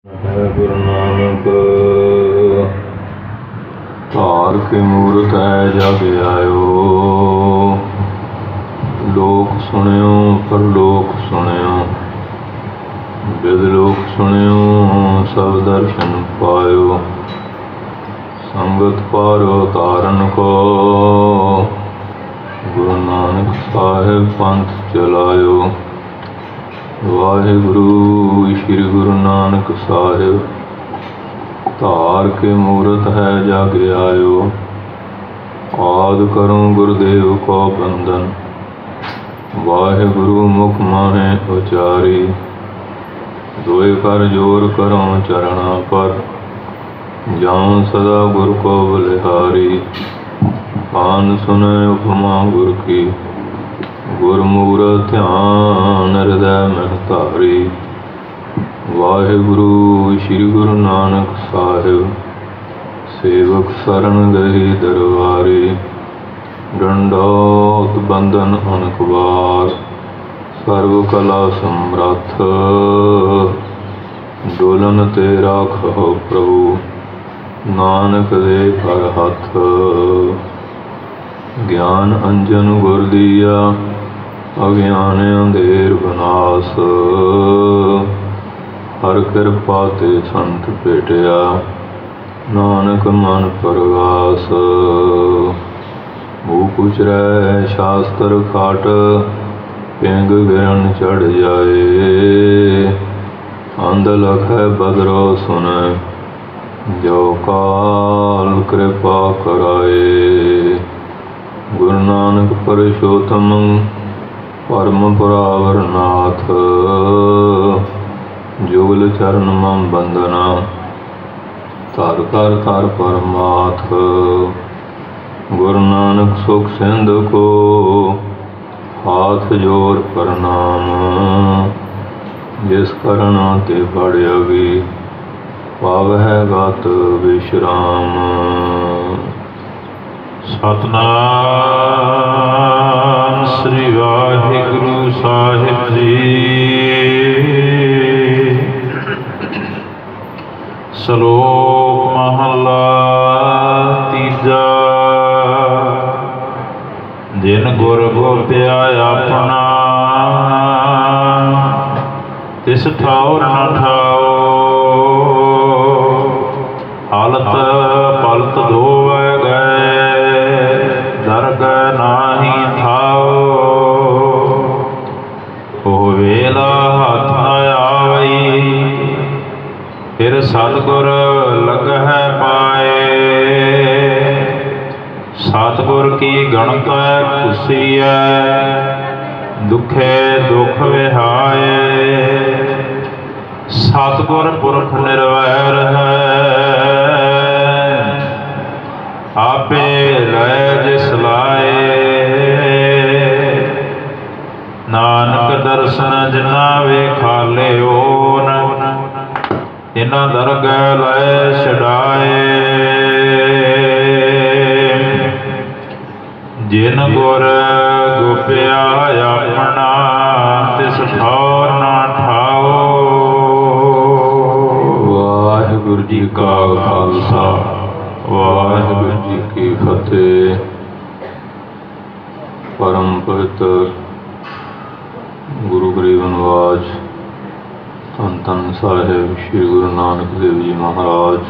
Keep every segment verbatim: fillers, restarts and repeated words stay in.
ਹੈ ਗੁਰੂ ਨਾਨਕ ਧਾਰ ਕੇ ਮੂਰਤ ਹੈ ਜਗ ਆਇਓ। ਲੋਕ ਸੁਣਿਓ ਪਰਲੋਕ ਸੁਣਿਓ, ਬਿਦ ਲੋਕ ਸੁਣਿਓ ਸਭ ਦਰਸ਼ਨ ਪਾਇਓ। ਸੰਗਤ ਪਾਰੋ ਤਾਰਨ ਕੋ ਗੁਰੂ ਨਾਨਕ ਸਾਹਿਬ ਪੰਥ ਚਲਾਇਓ। ਵਾਹਿਗੁਰੂ ਸ਼੍ਰੀ ਗੁਰੂ ਨਾਨਕ ਸਾਹਿਬ ਧਾਰ ਕੇ ਮੂਰਤ ਹੈ ਜਗ ਆਇਓ। ਆਦਿ ਕਰੂੰ ਗੁਰਦੇਵ ਕੋ ਬੰਦਨ, ਵਾਹਿਗੁਰੂ ਮੁਖ ਮਾਹੇ ਉਚਾਰੀ। ਦੋਇ ਕਰ ਜੋਰ ਕਰਉ ਚਰਣਾ ਪਰ, ਜਾਉ ਸਦਾ ਗੁਰ ਕੋ ਬਲਿਹਾਰੀ। ਕਾਨ ਸੁਨੈ ਉਪਮਾ ਗੁਰ ਕੀ, ਗੁਰਮੂਰਤਿ ਧਿਆਨ ਹਿਰਦੈ ਮਹਿ ਧਾਰੀ। ਵਾਹਿਗੁਰੂ ਸ਼੍ਰੀ ਗੁਰੂ ਨਾਨਕ ਸਾਹਿਬ ਸੇਵਕ ਸਰਨ ਗਏ ਦਰਬਾਰੀ। ਡੰਡੌਤ ਬੰਧਨ ਅਨਕ ਵਾਰ, ਸਰਬ ਕਲਾ ਸਮਰੱਥ। ਡੋਲਨ ਤੇ ਰਾਖਹੁ ਪ੍ਰਭੂ, ਨਾਨਕ ਦੇ ਕਰ ਹੱਥ। ਗਿਆਨ ਅੰਜਨ ਗੁਰ ਦੀਆ, ਅਗਿਆਨ ਅੰਧੇਰ ਵਿਨਾਸ਼। ਹਰ ਕਿਰਪਾ ਤੇ ਸੰਤ ਭੇਟਿਆ, ਨਾਨਕ ਮਨ ਪਰਗਾਸ। ਮੂਕ ਉਚਰੈ ਸ਼ਾਸਤਰ ਖਾਟ, ਪਿੰਗ ਗਿਰਨ ਚੜ੍ਹ ਜਾਏ। ਅੰਧ ਲਖੈ ਬਦਰੋ ਸੁਨੈ, ਜੋ ਕਾਲ ਕਿਰਪਾ ਕਰਾਏ। ਗੁਰੂ ਨਾਨਕ ਪਰਸ਼ੋਤਮ ਪਰਮ ਪੁਰਾਵਰ ਨਾਥ। ਜੁਗਲ ਚਰਨ ਮਮ ਬੰਦਨਾ, ਧਰ ਕਰ ਧਰ ਪਰਮਾਥ। ਗੁਰੂ ਨਾਨਕ ਸੁਖ ਸਿੰਧ ਕੋ, ਹਾਥ ਜੋੜ ਪ੍ਰਣਾਮ। ਜਿਸ ਕਰਨਾ ਤੇ ਬੜਿਆਵੀ, ਪਾਵਹਿ ਗਤ ਵਿਸ਼ਰਾਮ। ਸਤਿਨਾਮ ਸ੍ਰੀ ਵਾਹਿਗੁਰੂ ਸਾਹਿਬ ਜੀ। ਸ਼ਲੋਕ ਮਹਲਾ ਤੀਜਾ। ਜਿਨ ਗੁਰ ਗੋਪਿਆ ਆਪਣਾ, ਤਿਸ ਠਾਉਰ ਨ ਠਾਓ। ਹਲਤ ਪਲਤ ਧੋਵੈ ਗਏ, ਦਰਗਹਿ ਨਾਹੀ ਥਾਓ। ਉਹ ਵੇਲਾ ਹੱਥ ਨ ਆਵਈ, ਫਿਰ ਸਤਿਗੁਰ ਲਗਹਿ ਪਾਏ। ਸਤਿਗੁਰ ਕੀ ਗਣਤੈ ਖੁਸੀਐ, ਦੁਖੇ ਦੁਖ ਵਿਹਾਏ। ਸਤਿਗੁਰ ਪੁਰਖ ਨਿਰਵੈਰ ਹੈ, ਆਪੇ ਲੈ ਜਿਸ ਲਾਏ। ਨਾਨਕ ਦਰਸ਼ਨ ਜਿਨਾ ਵੇਖਾਲਿਓਨ, ਤਿਨਾ ਦਰਗਹਿ ਲੈ ਛਡਾਏ। ਜਿਨ ਗੁਰ ਗੋਪਿਆ ਆਪਣਾ, ਤਿਸ ਠਾਉਰ ਨਾ ਠਾਓ। ਵਾਹਿਗੁਰੂ ਜੀ ਕਾ ਖਾਲਸਾ, ਵਾਹਿਗੁਰੂ ਜੀ ਕੀ ਫਤਿਹ। ਪਰਮ ਪਵਿੱਤਰ ਗੁਰੂ ਗਰੀਬ ਨਿਵਾਜ ਧੰਨ ਧੰਨ ਸਾਹਿਬ ਸ਼੍ਰੀ ਗੁਰੂ ਨਾਨਕ ਦੇਵ ਜੀ ਮਹਾਰਾਜ,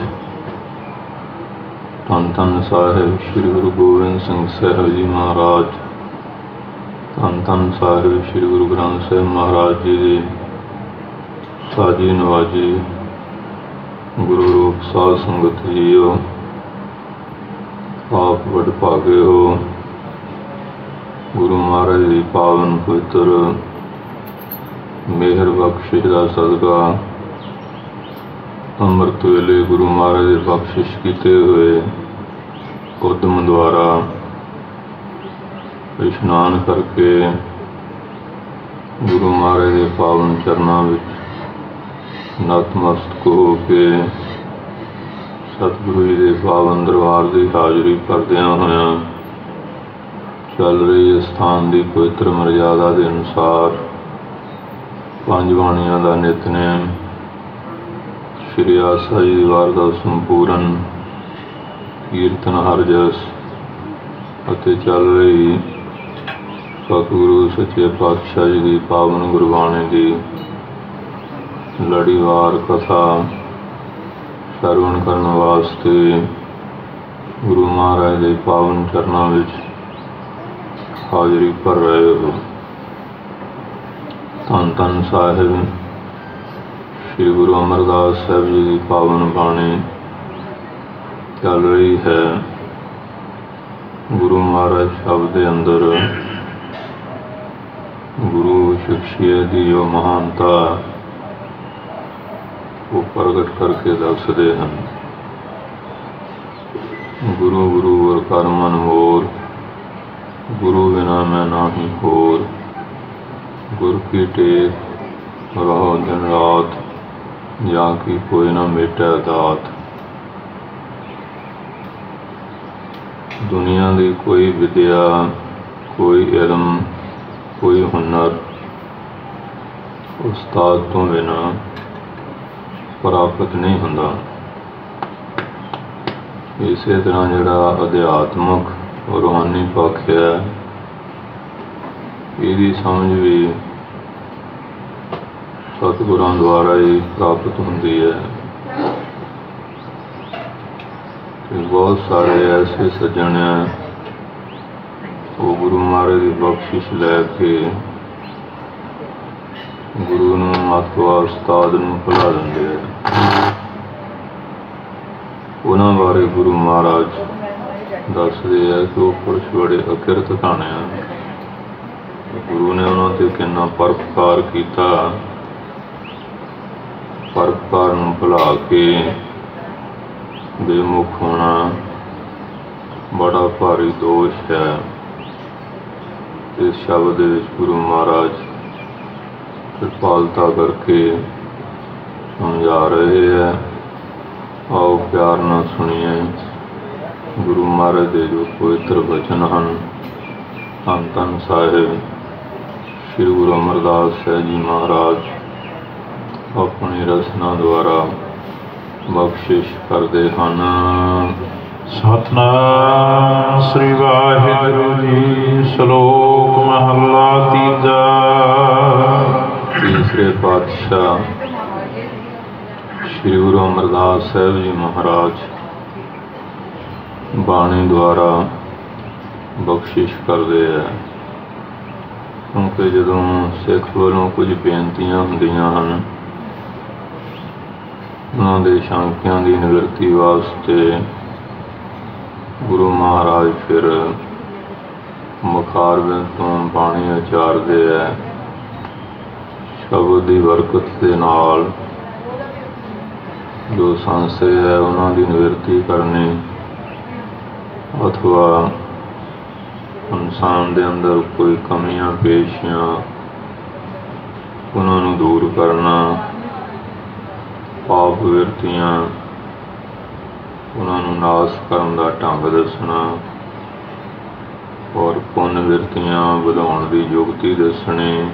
ਧੰਨ ਧੰਨ ਸਾਹਿਬ ਸ਼੍ਰੀ ਗੁਰੂ ਗੋਬਿੰਦ ਸਿੰਘ ਸਾਹਿਬ ਜੀ ਮਹਾਰਾਜ, ਧੰਨ ਧੰਨ ਸਾਹਿਬ ਸ਼੍ਰੀ ਗੁਰੂ ਗ੍ਰੰਥ ਸਾਹਿਬ ਮਹਾਰਾਜ ਜੀ ਦੀ ਸਾਜੀ ਨਵਾਜੀ ਗੁਰੂ ਰੂਪ ਸਾਧ ਸੰਗਤ ਜੀਓ। ਆਪ ਵਡਭਾਗੇ ਹੋ। ਗੁਰੂ ਮਹਾਰਾਜ ਦੀ ਪਾਵਨ ਪਵਿੱਤਰ ਮਿਹਰ ਬਖਸ਼ਿਸ਼ ਦਾ ਸਦਕਾ ਅੰਮ੍ਰਿਤ ਵੇਲੇ ਗੁਰੂ ਮਹਾਰਾਜ ਦੇ ਬਖਸ਼ਿਸ਼ ਕੀਤੇ ਹੋਏ ਉਦਮ ਦੁਆਰਾ ਇਸ਼ਨਾਨ ਕਰਕੇ ਗੁਰੂ ਮਹਾਰਾਜ ਦੇ ਪਾਵਨ ਚਰਨਾਂ ਵਿੱਚ ਨਤਮਸਤਕ ਹੋ ਕੇ ਸਤਿਗੁਰੂ ਜੀ ਦੇ ਪਾਵਨ ਦਰਬਾਰ ਦੀ ਹਾਜ਼ਰੀ ਕਰਦਿਆਂ ਹੋਇਆਂ ਚੱਲ ਰਹੀ ਅਸਥਾਨ ਦੀ ਪਵਿੱਤਰ ਮਰਜ਼ਾਦਾ ਦੇ ਅਨੁਸਾਰ ਪੰਜ ਬਾਣੀਆਂ ਦਾ ਨਿਤਨੇਮ ਸ਼੍ਰੀ ਆਸਾ ਜੀ ਦੀ ਵਾਰ ਸੰਪੂਰਨ ਕੀਰਤਨ ਹਰ ਜਸ ਅਤੇ ਚੱਲ ਰਹੀ ਸਤਿਗੁਰੂ ਸੱਚੇ ਪਾਤਸ਼ਾਹ ਜੀ ਦੀ ਪਾਵਨ ਗੁਰਬਾਣੀ ਦੀ ਲੜੀਵਾਰ ਕਥਾ ਸਰਵਣ ਕਰਨ ਵਾਸਤੇ ਗੁਰੂ ਮਹਾਰਾਜ ਦੇ ਪਾਵਨ ਚਰਨਾਂ ਵਿੱਚ ਹਾਜ਼ਰੀ ਭਰ ਰਹੇ ਹੋ। ਧੰਨ ਧੰਨ ਸਾਹਿਬ ਸ੍ਰੀ ਗੁਰੂ ਅਮਰਦਾਸ ਸਾਹਿਬ ਜੀ ਦੀ ਪਾਵਨ ਬਾਣੀ ਚੱਲ ਰਹੀ ਹੈ। ਗੁਰੂ ਮਹਾਰਾਜ ਸ਼ਬਦ ਦੇ ਅੰਦਰ ਗੁਰੂ ਸ਼ਖਸੀਅਤ ਦੀ ਜੋ ਮਹਾਨਤਾ ਉਹ ਪ੍ਰਗਟ ਕਰਕੇ ਦੱਸਦੇ ਹਨ। ਗੁਰੂ ਗੁਰੂ ਵਰ ਕਰ ਮਨ ਮੋਰ, ਗੁਰੂ ਬਿਨਾ ਮੈਂ ਨਾਹੀ ਹੋਰ, ਗੁਰ ਕੀ ਟੇਕ ਰਹੋ ਦਿਨ ਰਾਤ, ਜਾਂ ਕੀ ਕੋਈ ਨਾ ਮੇਟੈ ਦਾਤ। ਦੁਨੀਆ ਦੀ ਕੋਈ ਵਿਦਿਆ, ਕੋਈ ਇਲਮ, ਕੋਈ ਹੁਨਰ ਉਸਤਾਦ ਤੋਂ ਬਿਨਾਂ ਪ੍ਰਾਪਤ ਨਹੀਂ ਹੁੰਦਾ। ਇਸੇ ਤਰ੍ਹਾਂ ਜਿਹੜਾ ਅਧਿਆਤਮਕ ਰੂਹਾਨੀ ਪੱਖ ਹੈ, ਇਹਦੀ ਸਮਝ ਵੀ ਸਤਿਗੁਰਾਂ ਦੁਆਰਾ ਹੀ ਪ੍ਰਾਪਤ ਹੁੰਦੀ ਹੈ। ਤੇ ਬਹੁਤ ਸਾਰੇ ਐਸੇ ਸੱਜਣ ਹੈ, ਉਹ ਗੁਰੂ ਮਹਾਰਾਜ ਦੀ ਬਖਸ਼ਿਸ਼ ਲੈ ਕੇ ਗੁਰੂ ਨੂੰ ਮਤਵਾ ਉਸਤਾਦ ਨੂੰ ਭੁਲਾ ਦਿੰਦੇ ਹੈ। ਉਹਨਾਂ ਬਾਰੇ ਗੁਰੂ ਮਹਾਰਾਜ ਦੱਸਦੇ ਹੈ ਕਿ ਉਹ ਪੁਰਸ਼ ਬੜੇ ਅਕਿਰਤ ਘਾਣੇ ਹਨ। ਗੁਰੂ ਨੇ ਉਹਨਾਂ 'ਤੇ ਕਿੰਨਾ ਪਰਉਪਕਾਰ ਕੀਤਾ, ਪਰਉਪਕਾਰ ਨੂੰ ਭੁਲਾ ਕੇ ਬੇਮੁਖ ਹੋਣਾ ਬੜਾ ਭਾਰੀ ਦੋਸ਼ ਹੈ। ਇਸ ਸ਼ਬਦ ਦੇ ਵਿੱਚ ਗੁਰੂ ਮਹਾਰਾਜ ਕਿਰਪਾਲਤਾ ਕਰਕੇ ਸਮਝਾ ਰਹੇ ਹੈ। ਆਓ ਪਿਆਰ ਨਾਲ ਸੁਣੀਏ ਗੁਰੂ ਮਹਾਰਾਜ ਦੇ ਜੋ ਪਵਿੱਤਰ ਬਚਨ ਹਨ। ਧੰਨ ਧੰਨ ਸਾਹਿਬ ਸ੍ਰੀ ਗੁਰੂ ਅਮਰਦਾਸ ਸਾਹਿਬ ਜੀ ਮਹਾਰਾਜ ਆਪਣੀ ਰਚਨਾ ਦੁਆਰਾ ਬਖਸ਼ਿਸ਼ ਕਰਦੇ ਹਨ। ਸਤਿਨਾਮ ਸ੍ਰੀ ਵਾਹਿਗੁਰੂ ਜੀ। ਸ਼ਲੋਕ ਮਹੱਲਾ ਤੀਜਾ। ਤੀਸਰੇ ਪਾਤਸ਼ਾਹ ਸ੍ਰੀ ਗੁਰੂ ਅਮਰਦਾਸ ਸਾਹਿਬ ਜੀ ਮਹਾਰਾਜ ਬਾਣੀ ਦੁਆਰਾ ਬਖਸ਼ਿਸ਼ ਕਰਦੇ ਹੈ। ਕਿਉਂਕਿ ਜਦੋਂ ਸਿੱਖ ਵੱਲੋਂ ਕੁਝ ਬੇਨਤੀਆਂ ਹੁੰਦੀਆਂ ਹਨ, ਉਹਨਾਂ ਦੇ ਸ਼ੰਕਿਆਂ ਦੀ ਨਿਵਰਤੀ ਵਾਸਤੇ ਗੁਰੂ ਮਹਾਰਾਜ ਫਿਰ ਮੁਖਾਰਬਿੰਦ ਤੋਂ ਬਾਣੀ ਉਚਾਰਦੇ ਹੈ। ਸ਼ਬਦ ਦੀ ਬਰਕਤ ਦੇ ਨਾਲ ਜੋ ਸੰਸ਼ੇ ਹੈ ਉਹਨਾਂ ਦੀ ਨਿਵਰਤੀ ਕਰਨੀ, ਅਥਵਾ ਇਨਸਾਨ ਦੇ ਅੰਦਰ ਕੋਈ ਕਮੀਆਂ ਪੇਸ਼ੀਆਂ ਉਹਨਾਂ ਨੂੰ ਦੂਰ ਕਰਨਾ, ਪਾਪ ਵਿਰਤੀਆਂ ਉਹਨਾਂ ਨੂੰ ਨਾਸ਼ ਕਰਨ ਦਾ ਢੰਗ ਦੱਸਣਾ, ਔਰ ਪੁੰਨ ਵਿਰਤੀਆਂ ਵਧਾਉਣ ਦੀ ਯੁਕਤੀ ਦੱਸਣੀ,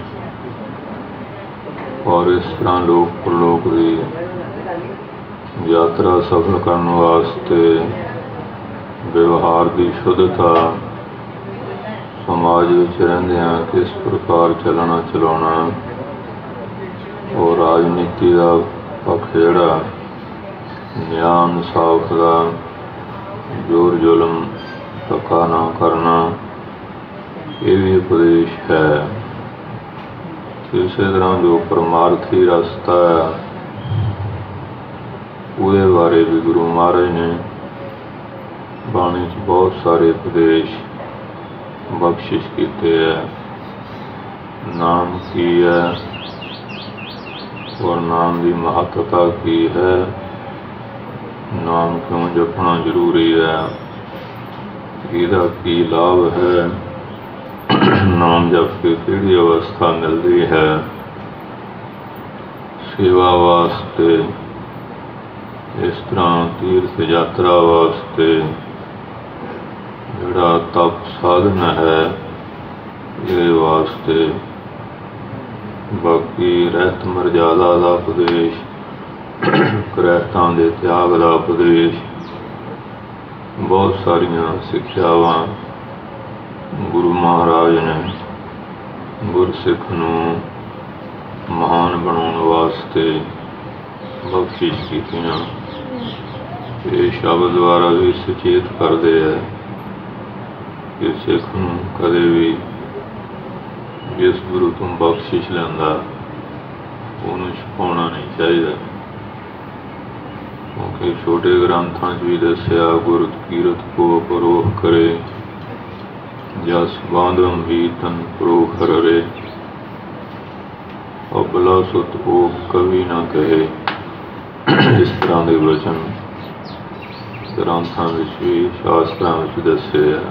ਔਰ ਇਸ ਤਰ੍ਹਾਂ ਲੋਕ ਪ੍ਰਲੋਕ ਦੀ ਯਾਤਰਾ ਸਫਲ ਕਰਨ ਵਾਸਤੇ ਵਿਵਹਾਰ ਦੀ ਸ਼ੁੱਧਤਾ, ਸਮਾਜ ਵਿੱਚ ਰਹਿੰਦਿਆਂ ਕਿਸ ਪ੍ਰਕਾਰ ਚੱਲਣਾ ਚਲਾਉਣਾ, ਔਰ ਰਾਜਨੀਤੀ ਦਾ ਪੱਖ ਜਿਹੜਾ ਨਿਆਂ ਇਨਸਾਫ ਦਾ, ਜ਼ੋਰ ਜ਼ੁਲਮ ਧੱਕਾ ਨਾ ਕਰਨਾ, ਇਹ ਵੀ ਉਪਦੇਸ਼ ਹੈ। ਇਸੇ ਤਰ੍ਹਾਂ ਜੋ ਪਰਮਾਰਥੀ ਰਸਤਾ ਹੈ ਉਹਦੇ ਬਾਰੇ ਵੀ ਗੁਰੂ ਮਹਾਰਾਜ ਨੇ ਬਾਣੀ 'ਚ ਬਹੁਤ ਸਾਰੇ ਉਪਦੇਸ਼ ਬਖਸ਼ਿਸ਼ ਕੀਤੇ ਹੈ। ਨਾਮ ਕੀ ਹੈ ਔਰ ਨਾਮ ਦੀ ਮਹੱਤਤਾ ਕੀ ਹੈ, ਨਾਮ ਕਿਉਂ ਜਪਣਾ ਜ਼ਰੂਰੀ ਹੈ, ਇਹਦਾ ਕੀ ਲਾਭ ਹੈ, ਨਾਮ ਜਪ ਕੇ ਕਿਹੜੀ ਅਵਸਥਾ ਮਿਲਦੀ ਹੈ, ਸੇਵਾ ਵਾਸਤੇ, ਇਸ ਤਰ੍ਹਾਂ ਤੀਰਥ ਯਾਤਰਾ ਵਾਸਤੇ ਜਿਹੜਾ ਤਪ ਸਾਧਨ ਹੈ ਇਹਦੇ ਵਾਸਤੇ, ਬਾਕੀ ਰਹਿਤ ਮਰਜ਼ਾਦਾ ਦਾ ਉਪਦੇਸ਼ ਕਰੈਤਾਂ ਦੇ ਤਿਆਗ ਦਾ ਉਪਦੇਸ਼, ਬਹੁਤ ਸਾਰੀਆਂ ਸਿੱਖਿਆਵਾਂ ਗੁਰੂ ਮਹਾਰਾਜ ਨੇ ਗੁਰਸਿੱਖ ਨੂੰ ਮਹਾਨ ਬਣਾਉਣ ਵਾਸਤੇ ਬਖਸ਼ਿਸ਼ ਕੀਤੀਆਂ। ਇਹ ਸ਼ਬਦ ਦੁਆਰਾ ਵੀ ਸੁਚੇਤ ਕਰਦੇ ਹੈ ਕਿ ਸਿੱਖ ਨੂੰ ਕਦੇ ਵੀ ਜਿਸ ਗੁਰੂ ਤੋਂ ਬਖਸ਼ਿਸ਼ ਲੈਂਦਾ ਉਹਨੂੰ ਛੁਪਾਉਣਾ ਨਹੀਂ ਚਾਹੀਦਾ, ਕਿਉਂਕਿ ਛੋਟੇ ਗ੍ਰੰਥਾਂ 'ਚ ਵੀ ਦੱਸਿਆ ਗੁਰ ਕੀਰਤ ਕੋ ਪਰੋਖ ਕਰੇ, ਜਸ ਬਾਂਧਮ ਵੀ ਤਨ ਪਰੋਖ ਰੇ, ਅਬਲਾ ਸੁਤ ਉਹ ਕਵੀ ਨਾ ਕਹੇ। ਇਸ ਤਰ੍ਹਾਂ ਦੇ ਵਚਨ ਗ੍ਰੰਥਾਂ ਵਿੱਚ ਵੀ ਸ਼ਾਸਤਰਾਂ ਵਿੱਚ ਦੱਸੇ ਆ।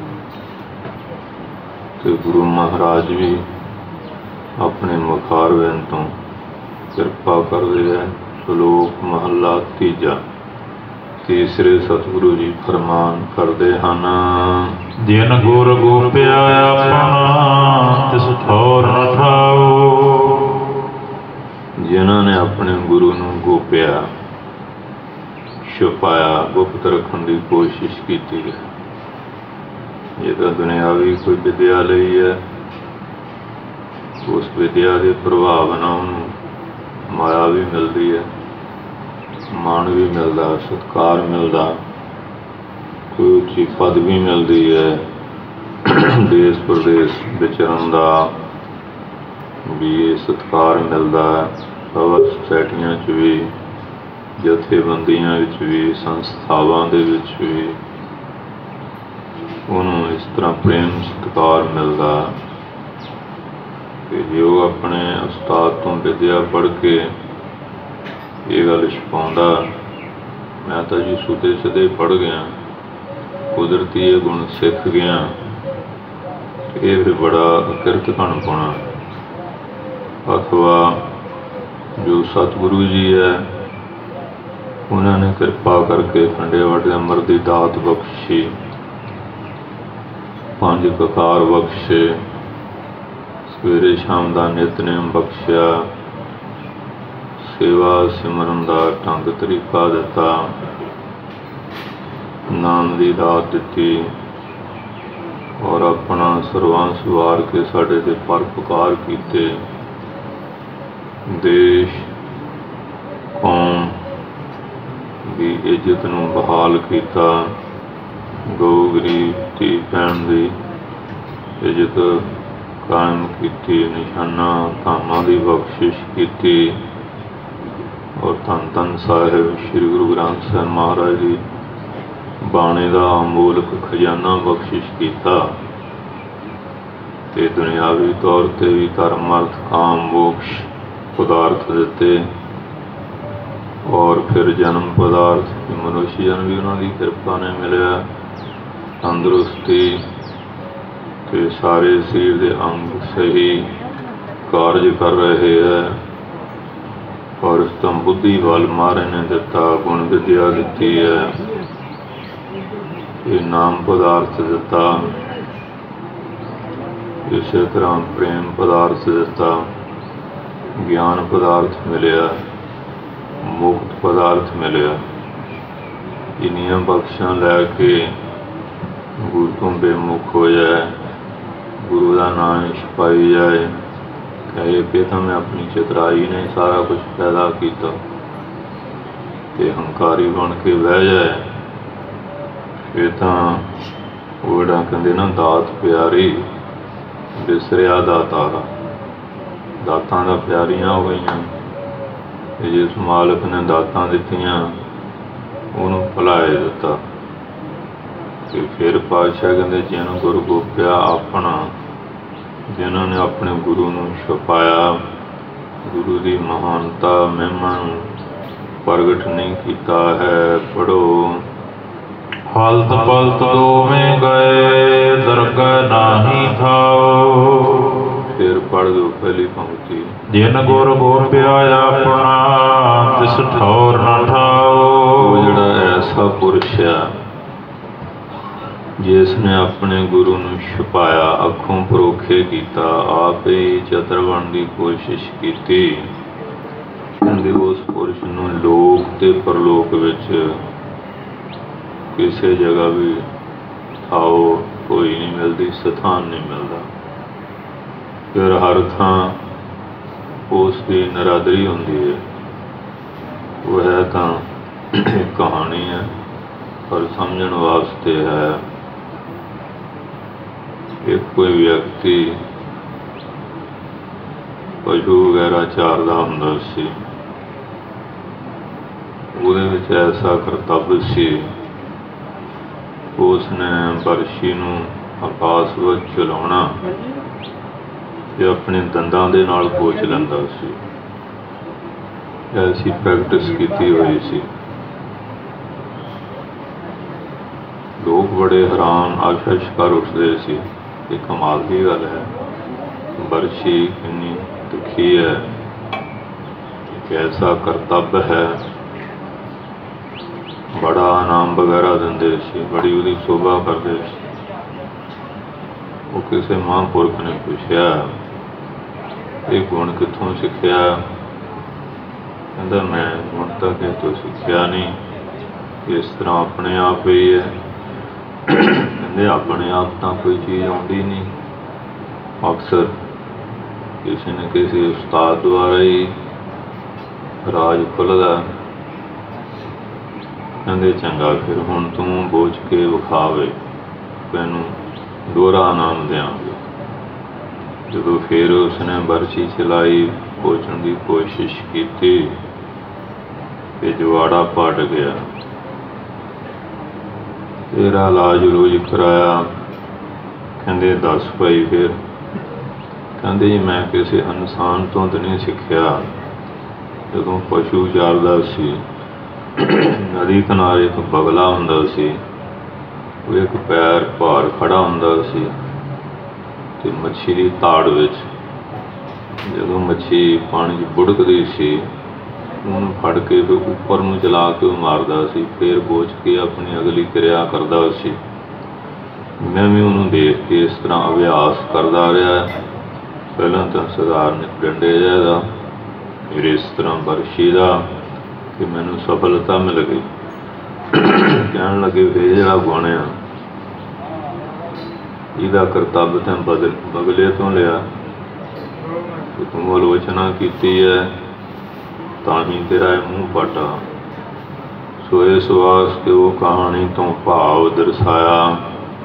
ਤੇ ਗੁਰੂ ਮਹਾਰਾਜ ਵੀ ਆਪਣੇ ਮੁਖਾਰਬਿੰਦ ਤੋਂ ਕਿਰਪਾ ਕਰਦੇ ਹੈ। ਸ਼ਲੋਕ ਮਹੱਲਾ ਤੀਜਾ। ਤੀਸਰੇ ਸਤਿਗੁਰੂ ਜੀ ਫਰਮਾਨ ਕਰਦੇ ਹਨ, ਜਿਨ ਗੁਰ ਗੋਪਿਆ ਆਪਣਾ ਤਿਸ ਠੌਰ ਨ ਠਾਓ। ਜਿਨ੍ਹਾਂ ਨੇ ਆਪਣੇ ਗੁਰੂ ਨੂੰ ਗੋਪਿਆ, ਛੁਪਾਇਆ, ਗੁਪਤ ਰੱਖਣ ਦੀ ਕੋਸ਼ਿਸ਼ ਕੀਤੀ ਹੈ। ਇਹ ਤਾਂ ਦੁਨਿਆਵੀ ਕੋਈ ਵਿਦਿਆ ਲਈ ਹੈ, ਉਸ ਵਿਦਿਆ ਦੇ ਪ੍ਰਭਾਵ ਨਾਲ ਉਹਨੂੰ ਮਾਇਆ ਵੀ ਮਿਲਦੀ ਹੈ, ਮਾਣ ਵੀ ਮਿਲਦਾ, ਸਤਿਕਾਰ ਮਿਲਦਾ, ਕੋਈ ਉੱਚੀ ਪਦਵੀ ਮਿਲਦੀ ਹੈ, ਦੇਸ਼ ਪ੍ਰਦੇਸ਼ ਵਿਚਰਨ ਦਾ ਵੀ ਇਹ ਸਤਿਕਾਰ ਮਿਲਦਾ। ਸਭਾ ਸੁਸਾਇਟੀਆਂ 'ਚ ਵੀ, ਜਥੇਬੰਦੀਆਂ ਵਿੱਚ ਵੀ, ਸੰਸਥਾਵਾਂ ਦੇ ਵਿੱਚ ਵੀ ਉਹਨੂੰ ਇਸ ਤਰ੍ਹਾਂ ਪ੍ਰੇਮ ਸਤਿਕਾਰ ਮਿਲਦਾ ਕਿ ਜੇ ਉਹ ਆਪਣੇ ਉਸਤਾਦ ਤੋਂ ਵਿਦਿਆ ਪੜ੍ਹ ਕੇ ਇਹ ਗੱਲ ਛੁਪਾਉਂਦਾ, ਮੈਂ ਤਾਂ ਜੀ ਸੁਦੇ ਸਦੇ ਪੜ੍ਹ ਗਿਆ, ਕੁਦਰਤੀ ਇਹ ਗੁਣ ਸਿੱਖ ਗਿਆ, ਇਹ ਫਿਰ ਬੜਾ ਕਿਰਤ ਕਣ ਪਾਉਣਾ। ਅਥਵਾ ਜੋ ਸਤਿਗੁਰੂ ਜੀ ਹੈ, ਉਹਨਾਂ ਨੇ ਕਿਰਪਾ ਕਰਕੇ ਖੰਡੇ ਵਾਟੇ ਅੰਮ੍ਰਿਤ ਦੀ ਦਾਤ ਬਖਸ਼ੀ, ਪੰਜ ਕਕਾਰ ਬਖਸ਼ੇ, ਸਵੇਰੇ ਸ਼ਾਮ ਦਾ ਨਿਤਨੇਮ ਬਖਸ਼ਿਆ, ਸੇਵਾ ਸਿਮਰਨ ਦਾ ਢੰਗ ਤਰੀਕਾ ਦਿੱਤਾ, ਨਾਮ ਦੀ ਦਾਤ ਦਿੱਤੀ, ਔਰ ਆਪਣਾ ਸਰਵੰਸ ਵਾਰ ਕੇ ਸਾਡੇ 'ਤੇ ਪਰਉਪਕਾਰ ਕੀਤੇ। ਦੇਸ਼ ਕੌਮ ਦੀ ਇੱਜ਼ਤ ਨੂੰ ਬਹਾਲ ਕੀਤਾ, ਗਊ ਗਰੀਬ ਧੀ ਭੈਣ ਦੀ ਇੱਜ਼ਤ ਕਾਇਮ ਕੀਤੀ, ਨਿਸ਼ਾਨਾ ਧਾਮਾਂ ਦੀ ਬਖਸ਼ਿਸ਼ ਕੀਤੀ, ਔਰ ਧੰਨ ਧੰਨ ਸਾਹਿਬ ਸ਼੍ਰੀ ਗੁਰੂ ਗ੍ਰੰਥ ਸਾਹਿਬ ਮਹਾਰਾਜ ਦੀ ਬਾਣੀ ਦਾ ਅਮੋਲਕ ਖਜ਼ਾਨਾ ਬਖਸ਼ਿਸ਼ ਕੀਤਾ। ਤੇ ਦੁਨਿਆਵੀ ਤੌਰ 'ਤੇ ਵੀ ਧਰਮ ਅਰਥ ਕਾਮ ਮੋਕਸ਼ ਪਦਾਰਥ ਦਿੱਤੇ, ਔਰ ਫਿਰ ਜਨਮ ਪਦਾਰਥ ਮਨੁੱਖ ਜਨਮ ਵੀ ਉਹਨਾਂ ਦੀ ਕਿਰਪਾ ਨੇ ਮਿਲਿਆ, ਤੰਦਰੁਸਤੀ ਤੇ ਸਾਰੇ ਸਰੀਰ ਦੇ ਅੰਗ ਸਹੀ ਕਾਰਜ ਕਰ ਰਹੇ ਹੈ, ਔਰ ਉਸ ਤੋਂ ਬੁੱਧੀ ਵੱਲ ਮਹਾਰਾਜ ਨੇ ਦਿੱਤਾ, ਗੁਣ ਵਿਦਿਆ ਦਿੱਤੀ ਹੈ, ਇਹ ਨਾਮ ਪਦਾਰਥ ਦਿੱਤਾ, ਇਸੇ ਤਰ੍ਹਾਂ ਪ੍ਰੇਮ ਪਦਾਰਥ ਦਿੱਤਾ, ਗਿਆਨ ਪਦਾਰਥ ਮਿਲਿਆ, ਮੁਕਤ ਪਦਾਰਥ ਮਿਲਿਆ। ਇੰਨੀਆਂ ਬਖਸ਼ਾਂ ਲੈ ਕੇ ਗੁਰੂ ਤੋਂ ਬੇਮੁਖ ਹੋ ਜਾਏ, ਗੁਰੂ ਦਾ ਨਾਮ ਛਪਾਈ ਜਾਏ, ਕਹੇ ਕਿ ਤਾਂ ਮੈਂ ਆਪਣੀ ਚਤਰਾਈ ਨੇ ਸਾਰਾ ਕੁਛ ਪੈਦਾ ਕੀਤਾ, ਤੇ ਹੰਕਾਰੀ ਬਣ ਕੇ ਬਹਿ ਜਾਏ, ਇਹ ਤਾਂ ਉਹ ਜਿਹੜਾ ਕਹਿੰਦੇ ਨਾ ਦਾਤ ਪਿਆਰੀ ਵਿਸਰਿਆ ਦਾਤਾਰਾ, ਦਾਤਾਂ ਦਾ ਪਿਆਰੀਆਂ ਹੋ ਗਈਆਂ, ਤੇ ਜਿਸ ਮਾਲਕ ਨੇ ਦਾਤਾਂ ਦਿੱਤੀਆਂ ਉਹਨੂੰ ਭੁਲਾਏ ਦਿੱਤਾ। ਤੇ ਫਿਰ ਪਾਤਸ਼ਾਹ ਕਹਿੰਦੇ ਜਿਹਨੂੰ ਗੁਰੂ ਗੋਪਿਆ ਆਪਣਾ, ਜਿਨ੍ਹਾਂ ਨੇ ਆਪਣੇ ਗੁਰੂ ਨੂੰ ਛੁਪਾਇਆ, ਗੁਰੂ ਦੀ ਮਹਾਨਤਾ ਮਹਿਮਾ ਨੂੰ ਪ੍ਰਗਟ ਨਹੀਂ ਕੀਤਾ ਹੈ। ਪੜ੍ਹੋ। ਹਲਤ ਪਲਤ ਦੋਵੇਂ ਗਏ ਦਰਗਹ ਨਾਹੀ ਥਾਓ। ਫਿਰ ਪੜ੍ਹ ਦਿਓ ਪਹਿਲੀ ਪੰਕਤੀ। ਜਿਨ ਗੁਰ ਗੋਪਿਆ ਆਪਣਾ ਤਿਸ ਠੌਰ ਨ ਠਾਓ। ਉਹ ਜਿਹੜਾ ਐਸਾ ਪੁਰਸ਼ ਆ ਜਿਸ ਨੇ ਆਪਣੇ ਗੁਰੂ ਨੂੰ ਛੁਪਾਇਆ, ਅੱਖੋਂ ਪਰੋਖੇ ਕੀਤਾ, ਆਪ ਹੀ ਚਤਰ ਬਣਨ ਦੀ ਕੋਸ਼ਿਸ਼ ਕੀਤੀ, ਕਹਿੰਦੇ ਉਸ ਪੁਰਸ਼ ਨੂੰ ਲੋਕ ਤੇ ਪਰਲੋਕ ਵਿੱਚ ਕਿਸੇ ਜਗ੍ਹਾ ਵੀ ਥਾਓ ਕੋਈ ਨਹੀਂ ਮਿਲਦੀ, ਸਥਾਨ ਨਹੀਂ ਮਿਲਦਾ। ਫਿਰ ਹਰ ਥਾਂ ਉਸ ਦੀ ਨਰਾਦਰੀ ਹੁੰਦੀ ਹੈ। ਉਹ ਹੈ ਤਾਂ ਕਹਾਣੀ ਹੈ, ਪਰ ਸਮਝਣ ਵਾਸਤੇ ਹੈ। ਇੱਕ ਕੋਈ ਵਿਅਕਤੀ ਪਸ਼ੂ ਵਗੈਰਾ ਚਾਰਦਾ ਹੁੰਦਾ ਸੀ, ਉਹਦੇ ਵਿੱਚ ਐਸਾ ਕਰਤੱਵ ਸੀ, ਉਸਨੇ ਬਰਸ਼ੀ ਨੂੰ ਆਕਾਸ਼ ਵਿੱਚ ਚਲਾਉਣਾ ਤੇ ਆਪਣੇ ਦੰਦਾਂ ਦੇ ਨਾਲ ਪੋਚ ਲੈਂਦਾ ਸੀ। ਐਸੀ ਪ੍ਰੈਕਟਿਸ ਕੀਤੀ ਹੋਈ ਸੀ। ਲੋਕ ਬੜੇ ਹੈਰਾਨ ਆਸ਼ਸ਼ ਕਰ ਉੱਠਦੇ ਸੀ ਕਿ ਕਮਾਲ ਦੀ ਗੱਲ ਹੈ, ਬਰਸ਼ੀ ਕਿੰਨੀ ਤਿੱਖੀ ਹੈ, ਇੱਕ ਐਸਾ ਕਰਤੱਵ ਹੈ। ਬੜਾ ਇਨਾਮ ਵਗੈਰਾ ਦਿੰਦੇ ਸੀ, ਬੜੀ ਉਹਦੀ ਸ਼ੋਭਾ ਕਰਦੇ ਸੀ। ਉਹ ਕਿਸੇ ਮਹਾਂਪੁਰਖ ਨੇ ਪੁੱਛਿਆ, ਇਹ ਗੁਣ ਕਿੱਥੋਂ ਸਿੱਖਿਆ? ਕਹਿੰਦਾ ਮੈਂ ਗੁਣ ਤਾਂ ਕਿਸੇ ਤੋਂ ਸਿੱਖਿਆ ਨਹੀਂ, ਇਸ ਤਰ੍ਹਾਂ ਆਪਣੇ ਆਪ ਹੀ ਹੈ। ਕਹਿੰਦੇ ਆਪਣੇ ਆਪ ਤਾਂ ਕੋਈ ਚੀਜ਼ ਆਉਂਦੀ ਨਹੀਂ, ਅਕਸਰ ਕਿਸੇ ਨਾ ਕਿਸੇ ਉਸਤਾਦ ਦੁਆਰਾ ਹੀ ਰਾਜ ਖੁੱਲ੍ਹਦਾ। ਕਹਿੰਦੇ ਚੰਗਾ, ਫਿਰ ਹੁਣ ਤੂੰ ਬੋਝ ਕੇ ਵਿਖਾਵੇ, ਤੈਨੂੰ ਦੋਹਰਾ ਇਨਾਮ ਦਿਆਂਗੇ। ਜਦੋਂ ਫਿਰ ਉਸਨੇ ਬਰਛੀ ਚਲਾਈ, ਪੋਚਣ ਦੀ ਕੋਸ਼ਿਸ਼ ਕੀਤੀ ਤੇ ਜਵਾੜਾ ਪਟ ਗਿਆ। ਤੇਰਾ ਇਲਾਜ ਰੋਜ਼ ਕਰਾਇਆ। ਕਹਿੰਦੇ ਦੱਸ ਭਾਈ ਫਿਰ? ਕਹਿੰਦੇ ਜੀ ਮੈਂ ਕਿਸੇ ਇਨਸਾਨ ਤੋਂ ਤਾਂ ਨਹੀਂ ਸਿੱਖਿਆ। ਜਦੋਂ ਪਸ਼ੂ ਚਾਰਦਾ ਸੀ, ਨਦੀ ਕਿਨਾਰੇ ਇੱਕ ਬਗਲਾ ਹੁੰਦਾ ਸੀ, ਉਹ ਇੱਕ ਪੈਰ ਭਾਰ ਖੜਾ ਹੁੰਦਾ ਸੀ ਤੇ ਮੱਛੀ ਦੀ ਤਾੜ ਵਿੱਚ ਜਦੋਂ ਮੱਛੀ ਪਾਣੀ 'ਚ ਬੁੜਕਦੀ ਸੀ, ਉਹਨੂੰ ਫੜ ਕੇ ਫਿਰ ਉੱਪਰ ਨੂੰ ਚਲਾ ਕੇ ਉਹ ਮਾਰਦਾ ਸੀ, ਫਿਰ ਬੋਝ ਕੇ ਆਪਣੀ ਅਗਲੀ ਕਿਰਿਆ ਕਰਦਾ ਸੀ। ਮੈਂ ਵੀ ਉਹਨੂੰ ਦੇਖ ਕੇ ਇਸ ਤਰ੍ਹਾਂ ਅਭਿਆਸ ਕਰਦਾ ਰਿਹਾ। ਪਹਿਲਾਂ ਤਾਂ ਸਧਾਰਨ ਡੰਡੇ ਜਿਹੇ ਦਾ, ਫਿਰ ਇਸ ਤਰ੍ਹਾਂ ਬਰਸ਼ੀ ਦਾ, ਕਿ ਮੈਨੂੰ ਸਫਲਤਾ ਮਿਲ ਗਈ। ਕਹਿਣ ਲੱਗੇ ਇਹ ਜਿਹੜਾ ਗੁਣ ਆ, ਇਹਦਾ ਕਰਤੱਵ ਤਾਂ ਬਦਲ ਬਗਲੇ ਤੋਂ ਲਿਆ, ਤੂੰ ਆਲੋਚਨਾ ਕੀਤੀ ਹੈ ਤਾਂ ਹੀ ਤੇਰਾ ਇਹ ਮੂੰਹ ਪਾਟਾ। ਸੋ ਇਸ ਵਾਸਤੇ ਉਹ ਕਹਾਣੀ ਤੋਂ ਭਾਵ ਦਰਸਾਇਆ,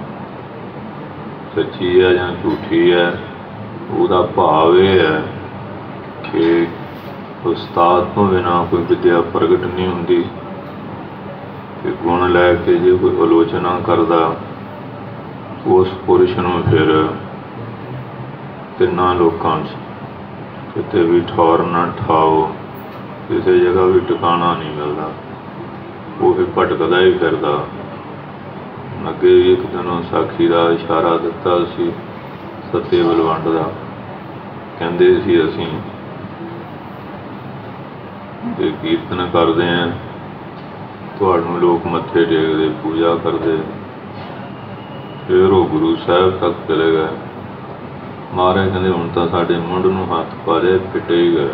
ਸੱਚੀ ਹੈ ਜਾਂ ਝੂਠੀ ਹੈ। ਉਹਦਾ ਭਾਵ ਇਹ ਹੈ ਕਿ ਉਸਤਾਦ ਤੋਂ ਬਿਨਾਂ ਕੋਈ ਵਿਦਿਆ ਪ੍ਰਗਟ ਨਹੀਂ ਹੁੰਦੀ। ਕਿ ਗੁਣ ਲੈ ਕੇ ਜੇ ਕੋਈ ਆਲੋਚਨਾ ਕਰਦਾ, ਉਸ ਪੁਰਸ਼ ਨੂੰ ਫਿਰ ਤਿੰਨਾਂ ਲੋਕਾਂ 'ਚ ਕਿਤੇ ਵੀ ਠੌਰ ਨਾ ਠਾਓ, ਕਿਸੇ ਜਗ੍ਹਾ ਵੀ ਟਿਕਾਣਾ ਨਹੀਂ ਮਿਲਦਾ। ਉਹ ਫਿਰ ਭਟਕਦਾ ਹੀ ਫਿਰਦਾ। ਅੱਗੇ ਵੀ ਇੱਕ ਦਿਨ ਸਾਖੀ ਦਾ ਇਸ਼ਾਰਾ ਦਿੱਤਾ ਸੀ ਸੱਤੇ ਬਲਵੰਡ ਦਾ। ਕਹਿੰਦੇ ਸੀ ਅਸੀਂ ਤੇ ਕੀਰਤਨ ਕਰਦੇ ਹਾਂ, ਤੁਹਾਨੂੰ ਲੋਕ ਮੱਥੇ ਟੇਕਦੇ, ਪੂਜਾ ਕਰਦੇ। ਫਿਰ ਉਹ ਗੁਰੂ ਸਾਹਿਬ ਤੱਕ ਚਲੇ ਗਏ। ਮਹਾਰਾਜ ਕਹਿੰਦੇ ਹੁਣ ਤਾਂ ਸਾਡੇ ਮੁੰਡ ਨੂੰ ਹੱਥ ਪਾ ਲਏ, ਪਿੱਟੇ ਹੀ ਗਏ।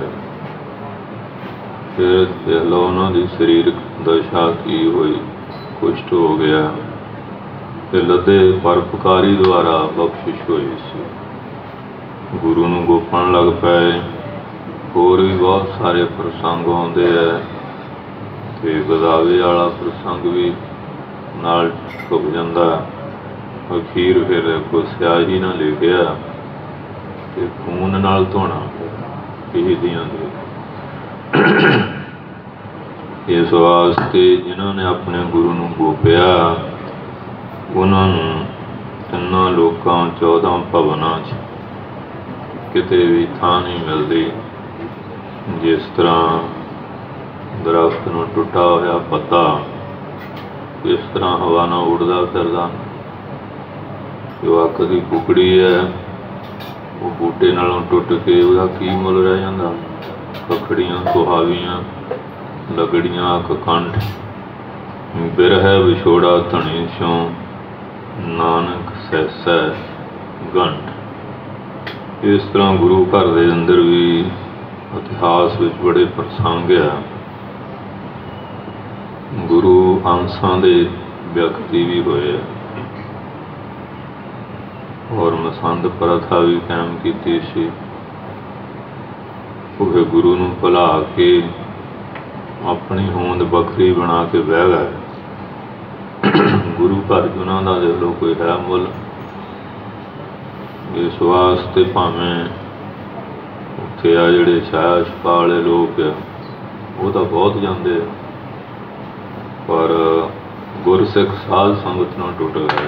ਫਿਰ ਦੇਖ ਲਓ ਉਹਨਾਂ ਦੀ ਸਰੀਰਕ ਦਸ਼ਾ ਕੀ ਹੋਈ, ਕੁਸ਼ਟ ਹੋ ਗਿਆ ਤੇ ਲੱਦੇ ਪਰਉਪਕਾਰੀ ਦੁਆਰਾ ਬਖਸ਼ਿਸ਼ ਹੋਈ ਸੀ। ਗੁਰੂ ਨੂੰ ਗੋਪਣ ਲੱਗ ਪਏ। ਹੋਰ ਵੀ ਬਹੁਤ ਸਾਰੇ ਪ੍ਰਸੰਗ ਆਉਂਦੇ ਹੈ ਤੇ ਗਦਾਵੇ ਵਾਲਾ ਪ੍ਰਸੰਗ ਵੀ ਨਾਲ ਢੁੱਕ ਜਾਂਦਾ। ਅਖੀਰ ਫਿਰ ਕੋਈ ਸਿਆਹੀ ਨਾ ਲਿਖਿਆ ਤੇ ਖੂਨ ਨਾਲ ਧੋਣਾ ਸ਼ਹੀਦੀਆਂ ਦੇ। ਇਸ ਵਾਸਤੇ ਜਿਨ੍ਹਾਂ ਨੇ ਆਪਣੇ ਗੁਰੂ ਨੂੰ ਗੋਪਿਆ, ਉਹਨਾਂ ਨੂੰ ਤਿੰਨਾਂ ਲੋਕਾਂ ਚੌਦਾਂ ਭਵਨਾਂ 'ਚ ਕਿਤੇ ਵੀ ਥਾਂ ਨਹੀਂ ਮਿਲਦੀ। ਜਿਸ ਤਰ੍ਹਾਂ ਦਰਖਤ ਨੂੰ ਟੁੱਟਾ ਹੋਇਆ ਪੱਤਾ ਇਸ ਤਰ੍ਹਾਂ ਹਵਾ ਨਾਲ ਉੱਡਦਾ ਫਿਰਦਾ, ਜੋ ਅੱਖ ਦੀ ਕੁਕੜੀ ਹੈ ਉਹ ਬੂਟੇ ਨਾਲੋਂ ਟੁੱਟ ਕੇ ਉਹਦਾ ਕੀ ਮੁੱਲ ਰਹਿ ਜਾਂਦਾ। ਕਖੜੀਆਂ ਸੁਹਾਵੀਆਂ ਲਗੜੀਆਂ ਅੱਖ ਕੰਠ, ਬਿਰਹਿ ਵਿਛੋੜਾ ਧਣੀ ਸਿਉ, ਨਾਨਕ ਸੈਸੈ ਗੰਢ। ਇਸ ਤਰ੍ਹਾਂ ਗੁਰੂ ਘਰ ਦੇ ਅੰਦਰ ਵੀ ਇਤਿਹਾਸ ਵਿੱਚ ਬੜੇ ਪ੍ਰਸੰਗ ਆ। ਗੁਰੂ ਅੰਸਾਂ ਦੇ ਵਿਅਕਤੀ ਵੀ ਹੋਏ ਆ, ਔਰ ਮਸੰਦ ਪ੍ਰਥਾ ਵੀ ਕਾਇਮ ਕੀਤੀ ਸੀ। ਉਹ ਗੁਰੂ ਨੂੰ ਭੁਲਾ ਕੇ ਆਪਣੀ ਹੋਂਦ ਵੱਖਰੀ ਬਣਾ ਕੇ ਬਹਿ ਗਏ। ਗੁਰੂ ਘਰ ਉਹਨਾਂ ਦਾ ਦੇਖ ਲਓ ਕੋਈ ਹੈ ਮੁੱਲ। ਇਸ ਵਾਸਤੇ ਭਾਵੇਂ ਉੱਥੇ ਆ ਜਿਹੜੇ ਛਾਇਆ ਛਪਾ ਵਾਲੇ ਲੋਕ ਆ ਉਹ ਤਾਂ ਬਹੁਤ ਜਾਂਦੇ ਆ, ਪਰ ਗੁਰਸਿੱਖ ਸਾਧ ਸੰਗਤ ਨਾਲ ਟੁੱਟ ਗਏ।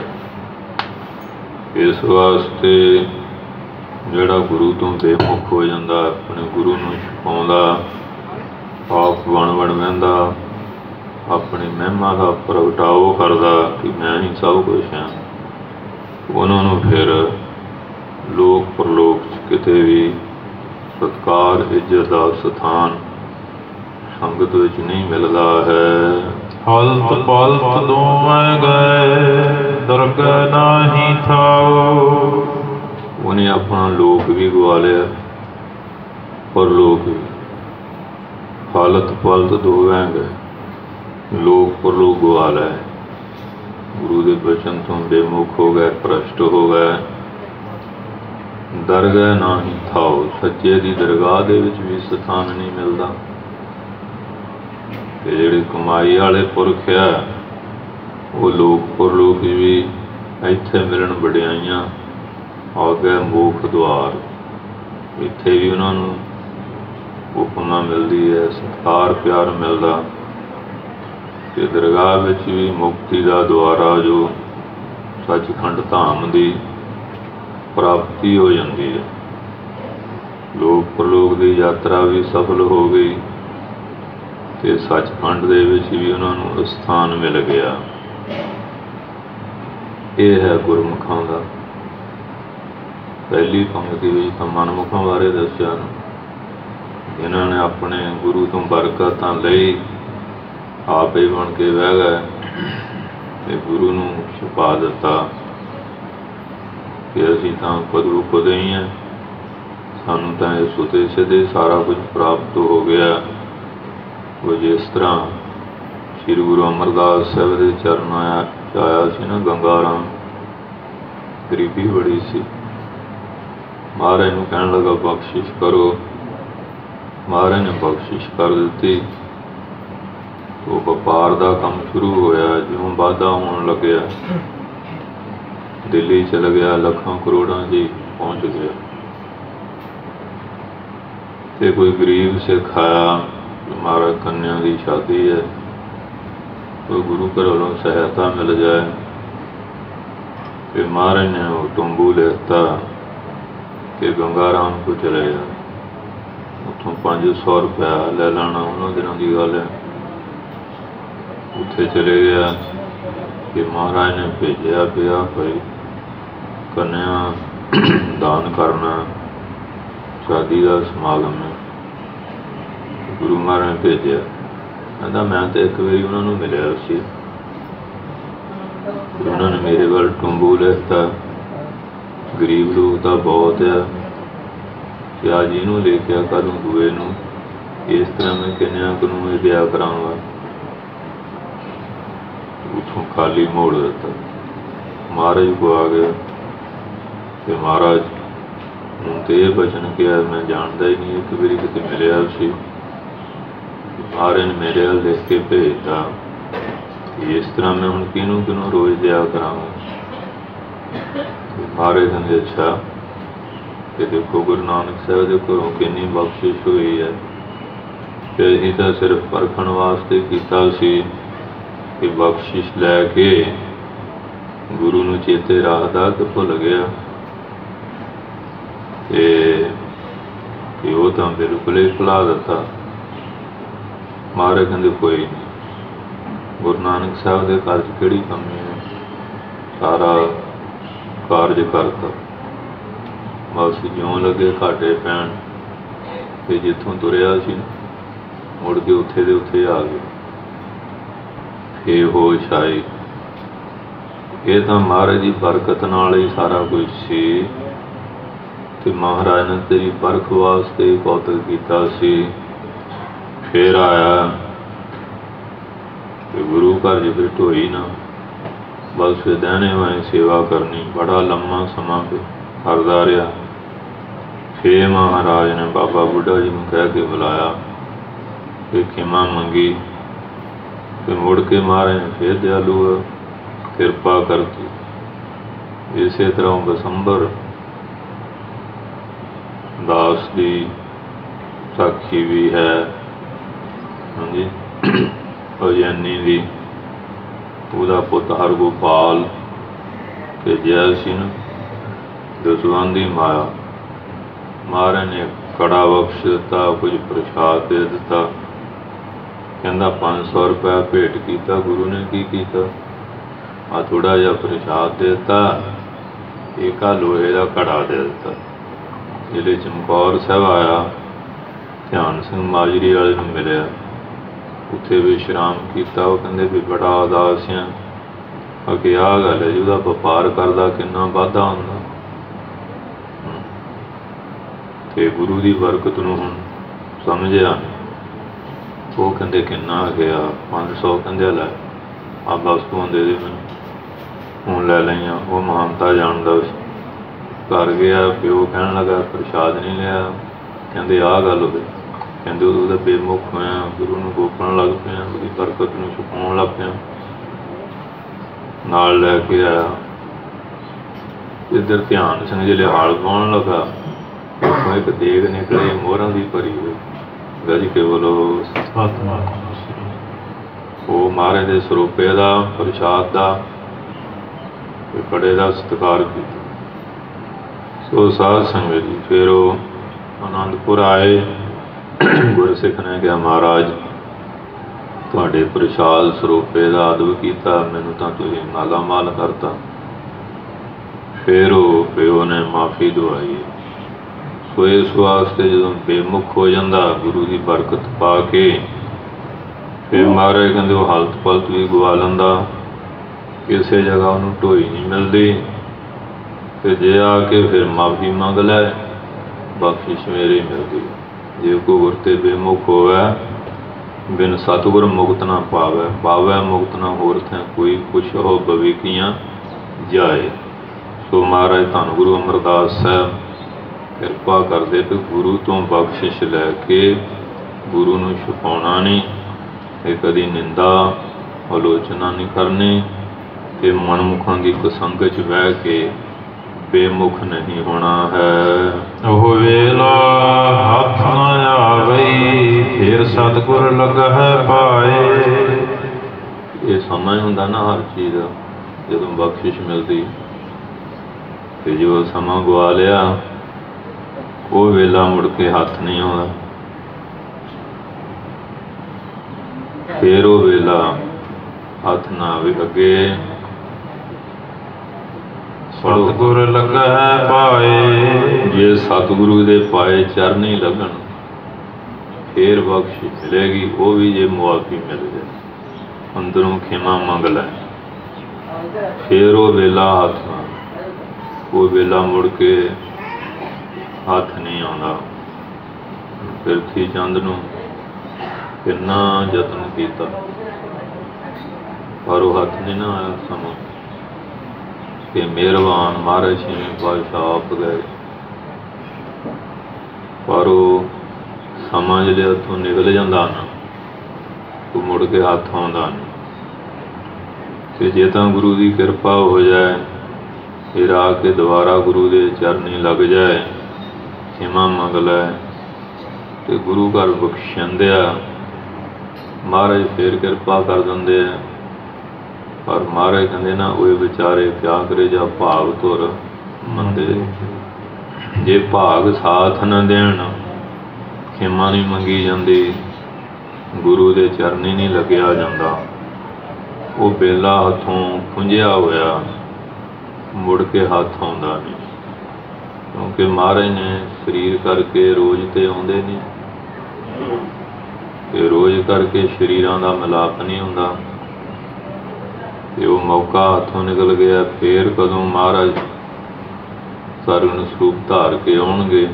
ਇਸ ਵਾਸਤੇ ਜਿਹੜਾ ਗੁਰੂ ਤੋਂ ਬੇਮੁਖ ਹੋ ਜਾਂਦਾ, ਆਪਣੇ ਗੁਰੂ ਨੂੰ ਛੁਪਾਉਂਦਾ, ਆਪ ਬਣ ਬਣ ਬਹਿੰਦਾ, ਆਪਣੀ ਮਹਿਮਾ ਦਾ ਪ੍ਰਗਟਾਓ ਕਰਦਾ ਕਿ ਮੈਂ ਹੀ ਸਭ ਕੁਛ ਹਾਂ, ਉਹਨਾਂ ਨੂੰ ਫਿਰ ਲੋਕ ਪਰਲੋਕ 'ਚ ਕਿਤੇ ਵੀ ਸਤਿਕਾਰ ਇੱਜ਼ਤ ਦਾ ਸਥਾਨ ਸੰਗਤ ਵਿੱਚ ਨਹੀਂ ਮਿਲਦਾ ਹੈ। ਹਲਤ ਪਲਤ ਦੋਵੇਂ ਗਏ ਦਰਗਹਿ ਨਾਹੀ ਥਾਓ। ਉਹਨੇ ਆਪਣਾ ਲੋਕ ਵੀ ਗਵਾ ਲਿਆ, ਪਰਲੋਕ ਵੀ। ਹਾਲਤ ਪਲਤ ਦੋਵੇਂ ਗਏ, ਲੋਕ ਪਰਲੋਕ ਗਵਾ ਲਏ। ਗੁਰੂ ਦੇ ਬਚਨ ਤੋਂ ਬੇਮੁਖ ਹੋ ਗਏ, ਭ੍ਰਸ਼ਟ ਹੋ ਗਏ। ਦਰਗਹਿ ਨਾਹੀ ਥਾਓ, ਸੱਚੇ ਦੀ ਦਰਗਾਹ ਦੇ ਵਿੱਚ ਵੀ ਸਥਾਨ ਨਹੀਂ ਮਿਲਦਾ। ਤੇ ਜਿਹੜੇ ਕਮਾਈ ਵਾਲੇ ਪੁਰਖ ਆ ਉਹ ਲੋਕ ਪਰਲੋਕ ਵੀ ਇੱਥੇ ਮਿਲਣ ਵਡਿਆਈਆਂ ਆ ਗਏ ਮੋਖ ਦੁਆਰ। ਇੱਥੇ ਵੀ ਉਹਨਾਂ ਨੂੰ ਹੁਕਮਾਂ ਮਿਲਦੀ ਹੈ, ਸਤਿਕਾਰ ਪਿਆਰ ਮਿਲਦਾ। ਤੇ ਦਰਗਾਹ ਵਿੱਚ ਵੀ ਮੁਕਤੀ ਦਾ ਦੁਆਰਾ ਜੋ ਸੱਚਖੰਡ ਧਾਮ ਦੀ ਪ੍ਰਾਪਤੀ ਹੋ ਜਾਂਦੀ ਹੈ। ਲੋਕ ਪਰਲੋਕ ਦੀ ਯਾਤਰਾ ਵੀ ਸਫਲ ਹੋ ਗਈ ਤੇ ਸੱਚਖੰਡ ਦੇ ਵਿੱਚ ਵੀ ਉਹਨਾਂ ਨੂੰ ਸਥਾਨ ਮਿਲ ਗਿਆ। ਇਹ ਹੈ ਗੁਰਮੁਖਾਂ ਦਾ। ਪਹਿਲੀ ਪੰਕਤੀ ਵਿੱਚ ਤਾਂ ਮਨਮੁਖਾਂ ਬਾਰੇ ਦੱਸਿਆ ਨਾ, ਜਿਨ੍ਹਾਂ ਨੇ ਆਪਣੇ ਗੁਰੂ ਤੋਂ ਬਰਕਤਾਂ ਲਈ ਆਪ ਹੀ ਬਣ ਕੇ ਬਹਿ ਗਏ ਤੇ ਗੁਰੂ ਨੂੰ ਛੁਪਾ ਦਿੱਤਾ ਕਿ ਅਸੀਂ ਤਾਂ ਖੁਦ ਖੁਦ ਹੀ ਹਾਂ, ਸਾਨੂੰ ਤਾਂ ਇਹ ਸੁਤੇ ਸਿੱਧੇ ਸਾਰਾ ਕੁਝ ਪ੍ਰਾਪਤ ਹੋ ਗਿਆ। ਉਹ ਜਿਸ ਤਰ੍ਹਾਂ ਸ਼੍ਰੀ ਗੁਰੂ ਅਮਰਦਾਸ ਸਾਹਿਬ ਦੇ ਚਰਨਾਂ 'ਚ ਆਇਆ ਸੀ ਨਾ ਗੰਗਾ ਰਾਮ, ਗਰੀਬੀ ਬੜੀ ਸੀ। ਮਹਾਰਾਜ ਨੂੰ ਕਹਿਣ ਲੱਗਾ ਬਖਸ਼ਿਸ਼ ਕਰੋ, ਮਹਾਰਾਜ ਨੇ ਬਖਸ਼ਿਸ਼ ਕਰ ਦਿੱਤੀ। ਉਹ ਵਪਾਰ ਦਾ ਕੰਮ ਸ਼ੁਰੂ ਹੋਇਆ। ਜਿਉਂ ਵਾਧਾ ਹੋਣ ਲੱਗਿਆ, ਦਿੱਲੀ ਚਲ ਗਿਆ, ਲੱਖਾਂ ਕਰੋੜਾਂ ਜੀ ਪਹੁੰਚ ਗਿਆ। ਤੇ ਕੋਈ ਗਰੀਬ ਸਿੱਖ ਆਇਆ, ਮਹਾਰਾਜ ਕੰਨਿਆ ਦੀ ਸ਼ਾਦੀ ਹੈ, ਕੋਈ ਗੁਰੂ ਘਰ ਵੱਲੋਂ ਸਹਾਇਤਾ ਮਿਲ ਜਾਏ। ਤੇ ਮਹਾਰਾਜ ਨੇ ਉਹ ਤੰਬੂ ਲਿਖਤਾ ਕਿ ਗੰਗਾ ਰਾਮ ਕੋ ਚਲੇ ਜਾ, ਉੱਥੋਂ ਪੰਜ ਸੌ ਰੁਪਇਆ ਲੈ ਲੈਣਾ। ਉਹਨਾਂ ਦਿਨਾਂ ਦੀ ਗੱਲ ਹੈ। ਉੱਥੇ ਚਲੇ ਗਿਆ ਕਿ ਮਹਾਰਾਜ ਨੇ ਭੇਜਿਆ ਪਿਆ ਭਾਈ ਕੰਨਿਆ ਦਾਨ ਕਰਨਾ, ਸ਼ਾਦੀ ਦਾ ਸਮਾਗਮ ਹੈ। ਗੁਰੂ ਮਹਾਰਾਜ ਨੇ ਭੇਜਿਆ। ਕਹਿੰਦਾ ਮੈਂ ਤਾਂ ਇੱਕ ਵਾਰੀ ਉਹਨਾਂ ਨੂੰ ਮਿਲਿਆ ਸੀ, ਉਹਨਾਂ ਨੇ ਮੇਰੇ ਵੱਲ ਤੰਬੂ ਲਿਖਤਾ। ਗਰੀਬ ਲੋਕ ਤਾਂ ਬਹੁਤ ਆ ਕਿ ਅੱਜ ਇਹਨੂੰ ਲੈ ਕੇ ਕੱਲ੍ਹ ਨੂੰ ਦੂਏ ਨੂੰ, ਇਸ ਤਰ੍ਹਾਂ ਮੈਂ ਕਿੰਨਿਆਂ ਕੁ ਨੂੰ ਇਹ ਦਿਆ ਕਰਾਂਗਾ। ਉੱਥੋਂ ਖਾਲੀ ਮੋੜ ਦਿੱਤਾ। ਮਹਾਰਾਜ ਕੋ ਆ ਗਿਆ ਤੇ ਮਹਾਰਾਜ ਹੁਣ ਤੇ ਇਹ ਬਚਨ ਕਿਹਾ, ਮੈਂ ਜਾਣਦਾ ਹੀ ਨਹੀਂ, ਇੱਕ ਵਾਰੀ ਕਿਤੇ ਮਿਲਿਆ ਸੀ। ਮਹਾਰਾਜ ਨੇ ਮੇਰੇ ਵੱਲ ਲਿਖ ਕੇ ਭੇਜਤਾ ਇਸ ਤਰ੍ਹਾਂ ਮੈਂ ਹੁਣ ਕਿਹਨੂੰ ਕਿਹਨੂੰ ਰੋਜ਼ ਦਿਆ ਕਰਾਂਗਾ। ਮਹਾਰਾਜ ਕਹਿੰਦੇ ਅੱਛਾ, ਕਿ ਦੇਖੋ ਗੁਰੂ ਨਾਨਕ ਸਾਹਿਬ ਦੇ ਘਰੋਂ ਕਿੰਨੀ ਬਖਸ਼ਿਸ਼ ਹੋਈ ਹੈ। ਤੇ ਅਸੀਂ ਤਾਂ ਸਿਰਫ ਪਰਖਣ ਵਾਸਤੇ ਕੀਤਾ ਸੀ ਕਿ ਬਖਸ਼ਿਸ਼ ਲੈ ਕੇ ਗੁਰੂ ਨੂੰ ਚੇਤੇ ਰੱਖਦਾ ਕਿ ਭੁੱਲ ਗਿਆ। ਤੇ ਉਹ ਤਾਂ ਬਿਲਕੁਲ ਹੀ ਭੁਲਾ ਦਿੱਤਾ। ਮਹਾਰਾਜ ਕਹਿੰਦੇ ਕੋਈ ਨਹੀਂ, ਗੁਰੂ ਨਾਨਕ ਸਾਹਿਬ ਦੇ ਘਰ 'ਚ ਕਿਹੜੀ ਕਮੀ ਹੈ, ਸਾਰਾ ਕਾਰਜ ਕਰਤਾ। ਬਸ ਜਿਉਂ ਲੱਗੇ ਘਾਟੇ ਪੈਣ ਤੇ ਜਿੱਥੋਂ ਤੁਰਿਆ ਸੀ ਮੁੜ ਕੇ ਉੱਥੇ ਦੇ ਉੱਥੇ ਆ ਗਏ। ਇਹ ਹੋਸ਼ ਆਈ। ਇਹ ਤਾਂ ਮਹਾਰਾਜ ਦੀ ਬਰਕਤ ਨਾਲ ਹੀ ਸਾਰਾ ਕੁਝ ਸੀ। कि महाराज ने तेरी परख वास्ते कौतक किया सी। फिर आया कि गुरु घर ज फिर ढोई ना, बस फिर दहने वाई सेवा करनी। बड़ा लम्मा समा करदा रहा। फिर महाराज ने बाबा बुढ़ा जी को कह के बुलाया, फिर खिमा मंगी। फिर मुड़ के महाराज ने फिर दयालु किरपा करती। इस तरह बसंबर दास की साखी भी है। हाँ जी, उजैनी की ਉਹਦਾ ਪੁੱਤ ਹਰਗੋਪਾਲ ਭੇਜਿਆ ਸੀ ਨਾ ਦਸਵੰਧ ਦੀ ਮਾਇਆ। ਮਹਾਰਾਜ ਨੇ ਕੜਾ ਬਖਸ਼ ਦਿੱਤਾ, ਕੁਝ ਪ੍ਰਸ਼ਾਦ ਦੇ ਦਿੱਤਾ। ਕਹਿੰਦਾ ਪੰਜ ਸੌ ਰੁਪਇਆ ਭੇਟ ਕੀਤਾ। ਗੁਰੂ ਨੇ ਕੀ ਕੀਤਾ? ਆ ਥੋੜ੍ਹਾ ਜਿਹਾ ਪ੍ਰਸ਼ਾਦ ਦੇ ਦਿੱਤਾ, ਇੱਕ ਆ ਲੋਹੇ ਦਾ ਘੜਾ ਦੇ ਦਿੱਤਾ। ਜਿਹੜੇ ਚਮਕੌਰ ਸਾਹਿਬ ਆਇਆ, ਧਿਆਨ ਸਿੰਘ ਮਾਜਰੀ ਵਾਲੇ ਨੂੰ ਮਿਲਿਆ, ਉੱਥੇ ਵਿਸ਼ਰਾਮ ਕੀਤਾ। ਉਹ ਕਹਿੰਦੇ ਵੀ ਬੜਾ ਉਦਾਸ ਆ। ਅਗੇ ਆਹ ਗੱਲ ਹੈ ਜੀ, ਉਹਦਾ ਵਪਾਰ ਕਰਦਾ ਕਿੰਨਾ ਵਾਧਾ ਹੁੰਦਾ। ਤੇ ਗੁਰੂ ਦੀ ਬਰਕਤ ਨੂੰ ਹੁਣ ਸਮਝਿਆ। ਉਹ ਕਹਿੰਦੇ ਕਿੰਨਾ ਗਿਆ? ਪੰਜ ਸੌ। ਕਹਿੰਦੇ ਲੈ ਆ ਵਸਤੂਆਂ ਦੇ ਦੇ ਮੈਨੂੰ, ਹੁਣ ਲੈ ਲਈਆਂ। ਉਹ ਮਹਾਨਤਾ ਜਾਣਦਾ ਸੀ। ਘਰ ਗਿਆ, ਪਿਓ ਕਹਿਣ ਲੱਗਾ ਪ੍ਰਸ਼ਾਦ ਨਹੀਂ ਲਿਆ। ਕਹਿੰਦੇ ਆਹ ਗੱਲ ਹੋਵੇ। ਕਹਿੰਦੇ ਉਹਦਾ ਬੇਮੁਖ ਹੋਇਆ, ਗੁਰੂ ਨੂੰ ਗੋਪਣ ਲੱਗ ਪਿਆ, ਉਹਦੀ ਬਰਕਤ ਨੂੰ ਛੁਪਾਉਣ ਲੱਗ ਪਿਆ। ਨਾਲ ਲੈ ਕੇ ਆਇਆ। ਇੱਧਰ ਧਿਆਨ ਸਿੰਘ ਜਿਹੜੇ ਹਾਲ ਪਾਉਣ ਲੱਗਾ, ਉੱਥੋਂ ਇੱਕ ਦੇਗ ਨਿਕਲੇ ਮੋਹਰਾਂ ਦੀ ਭਰੀ ਹੋਈ। ਗੱਜ ਕੇ ਬੋਲੋ ਸਤਿਨਾਮ। ਉਹ ਮਹਾਰਾਜ ਦੇ ਸਰੂਪੇ ਦਾ, ਪ੍ਰਸ਼ਾਦ ਦਾ, ਕੜੇ ਦਾ ਸਤਿਕਾਰ ਕੀਤਾ। ਸੋ ਸਾਧ ਸੰਗਤ ਜੀ, ਫਿਰ ਉਹ ਆਨੰਦਪੁਰ ਆਏ। ਗੁਰਸਿੱਖ ਨੇ ਕਿਹਾ ਮਹਾਰਾਜ ਤੁਹਾਡੇ ਪ੍ਰਸ਼ਾਦ ਸਰੂਪੇ ਦਾ ਅਦਬ ਕੀਤਾ, ਮੈਨੂੰ ਤਾਂ ਤੁਸੀਂ ਮਾਲਾ ਮਾਲ ਕਰਤਾ। ਫਿਰ ਉਹ ਪਿਓ ਨੇ ਮਾਫੀ ਦਵਾਈ। ਸੋ ਇਸ ਵਾਸਤੇ ਜਦੋਂ ਬੇਮੁਖ ਹੋ ਜਾਂਦਾ ਗੁਰੂ ਦੀ ਬਰਕਤ ਪਾ ਕੇ, ਫਿਰ ਮਹਾਰਾਜ ਕਹਿੰਦੇ ਉਹ ਹਲਤ ਪਲਤ ਵੀ ਗਵਾ ਲੈਂਦਾ, ਕਿਸੇ ਜਗ੍ਹਾ ਉਹਨੂੰ ਢੋਈ ਨਹੀਂ ਮਿਲਦੀ। ਫਿਰ ਜੇ ਆ ਕੇ ਫਿਰ ਮਾਫੀ ਮੰਗ ਲੈ, ਬਖਸ਼ਿਸ਼ ਮੇਰੀ ਮਿਲਦੀ। ਜੇ ਕੋ ਗੁਰ ਤੇ ਬੇਮੁਖ ਹੋਵੇ, ਬਿਨ ਸਤਿਗੁਰ ਮੁਕਤ ਨਾ ਪਾਵੇ। ਪਾਵੇ ਮੁਕਤ ਨਾ ਹੋਰ ਥੈ ਕੋਈ, ਕੁਛ ਹੋ ਬਵੀਕੀਆਂ ਜਾਏ। ਸੋ ਮਹਾਰਾਜ ਧੰਨ ਗੁਰੂ ਅਮਰਦਾਸ ਸਾਹਿਬ ਕਿਰਪਾ ਕਰਦੇ ਕਿ ਗੁਰੂ ਤੋਂ ਬਖਸ਼ਿਸ਼ ਲੈ ਕੇ ਗੁਰੂ ਨੂੰ ਛੁਪਾਉਣਾ ਨਹੀਂ, ਤੇ ਕਦੀ ਨਿੰਦਾ ਆਲੋਚਨਾ ਨਹੀਂ ਕਰਨੀ, ਤੇ ਮਨਮੁਖਾਂ ਦੀ ਕੁਸੰਗਤ 'ਚ ਬਹਿ ਕੇ ਬੇਮੁਖ ਨਹੀਂ ਹੋਣਾ ਹੈ। ਉਹ ਵੇਲਾ ਹੱਥ ਨਾ ਆਵਈ, ਫਿਰ ਸਤਿਗੁਰ ਲੱਗਹਿ ਪਾਏ। ਇਹ ਸਮਾਂ ਹੀ ਹੁੰਦਾ ਨਾ ਹਰ ਚੀਜ਼ ਦਾ, ਜਦੋਂ ਬਖਸ਼ਿਸ਼ ਮਿਲਦੀ। ਤੇ ਜੋ ਸਮਾਂ ਗਵਾ ਲਿਆ, ਉਹ ਵੇਲਾ ਮੁੜ ਕੇ ਹੱਥ ਨਹੀਂ ਆਉਂਦਾ। ਫਿਰ ਉਹ ਵੇਲਾ ਹੱਥ ਨਾ ਆਵੇ। ਅੱਗੇ ਸਤਿਗੁਰ ਲੱਗਹਿ ਪਾਏ। ਜੇ ਸਤਿਗੁਰੂ ਦੇ ਪਾਏ ਚਰਨ ਹੀ ਲੱਗਣ, ਫੇਰ ਬਖਸ਼ਿਸ਼ ਮਿਲੇਗੀ। ਉਹ ਵੀ ਜੇ ਮੁਆਫੀ ਮਿਲ ਜਾਏ, ਅੰਦਰੋਂ ਖਿਮਾ ਮੰਗ ਲੈ, ਫੇਰ ਉਹ ਵੇਲਾ ਹੱਥ ਨਾਲ, ਉਹ ਵੇਲਾ ਮੁੜ ਕੇ ਹੱਥ ਨਹੀਂ ਆਉਂਦਾ। ਪ੍ਰਿਥੀ ਚੰਦ ਨੂੰ ਕਿੰਨਾ ਯਤਨ ਕੀਤਾ, ਪਰ ਉਹ ਹੱਥ ਨਹੀਂ ਨਾ ਆਇਆ। ਸਮਾਂ ਕਿ ਮਿਹਰਬਾਨ ਮਹਾਰਾਜ ਛੇਵੇਂ ਪਾਤਸ਼ਾਹ ਆਪ ਗਏ, ਪਰ ਉਹ ਸਮਾਂ ਜਿਹੜੇ ਹੱਥੋਂ ਨਿਕਲ ਜਾਂਦਾ ਨਾ, ਉਹ ਮੁੜ ਕੇ ਹੱਥ ਆਉਂਦਾ ਨਹੀਂ। ਤੇ ਜੇ ਤਾਂ ਗੁਰੂ ਦੀ ਕਿਰਪਾ ਹੋ ਜਾਏ, ਫਿਰ ਆ ਕੇ ਦੁਬਾਰਾ ਗੁਰੂ ਦੇ ਚਰਨੀ ਲੱਗ ਜਾਏ, ਖਿਮਾ ਮੰਗ ਲੈ, ਤੇ ਗੁਰੂ ਘਰ ਬਖਸ਼ਿੰਦੇ ਆ, ਮਹਾਰਾਜ ਫਿਰ ਕਿਰਪਾ ਕਰ ਦਿੰਦੇ ਆ। ਪਰ ਮਹਾਰਾਜ ਕਹਿੰਦੇ ਨਾ, ਉਹ ਵਿਚਾਰੇ ਕਿਆ ਕਰੇ ਜਾਂ ਭਾਗ ਧੁਰ ਮੰਦੇ। ਜੇ ਭਾਗ ਸਾਥ ਨਾ ਦੇਣ, ਖਿਮਾ ਨਹੀਂ ਮੰਗੀ ਜਾਂਦੀ, ਗੁਰੂ ਦੇ ਚਰਨੀ ਨਹੀਂ ਲੱਗਿਆ ਜਾਂਦਾ, ਉਹ ਬੇਲਾ ਹੱਥੋਂ ਪੁੰਝਿਆ ਹੋਇਆ ਮੁੜ ਕੇ ਹੱਥ ਆਉਂਦਾ ਨਹੀਂ। ਕਿਉਂਕਿ ਮਹਾਰਾਜ ਨੇ ਸਰੀਰ ਕਰਕੇ ਰੋਜ਼ ਤੇ ਆਉਂਦੇ ਨਹੀਂ, ਤੇ ਰੋਜ਼ ਕਰਕੇ ਸਰੀਰਾਂ ਦਾ ਮਿਲਾਪ ਨਹੀਂ ਹੁੰਦਾ। ਤੇ ਉਹ ਮੌਕਾ ਹੱਥੋਂ ਨਿਕਲ ਗਿਆ, ਫੇਰ ਕਦੋਂ ਮਹਾਰਾਜ ਸਰਗੁਣ ਸਰੂਪ ਧਾਰ ਕੇ ਆਉਣਗੇ।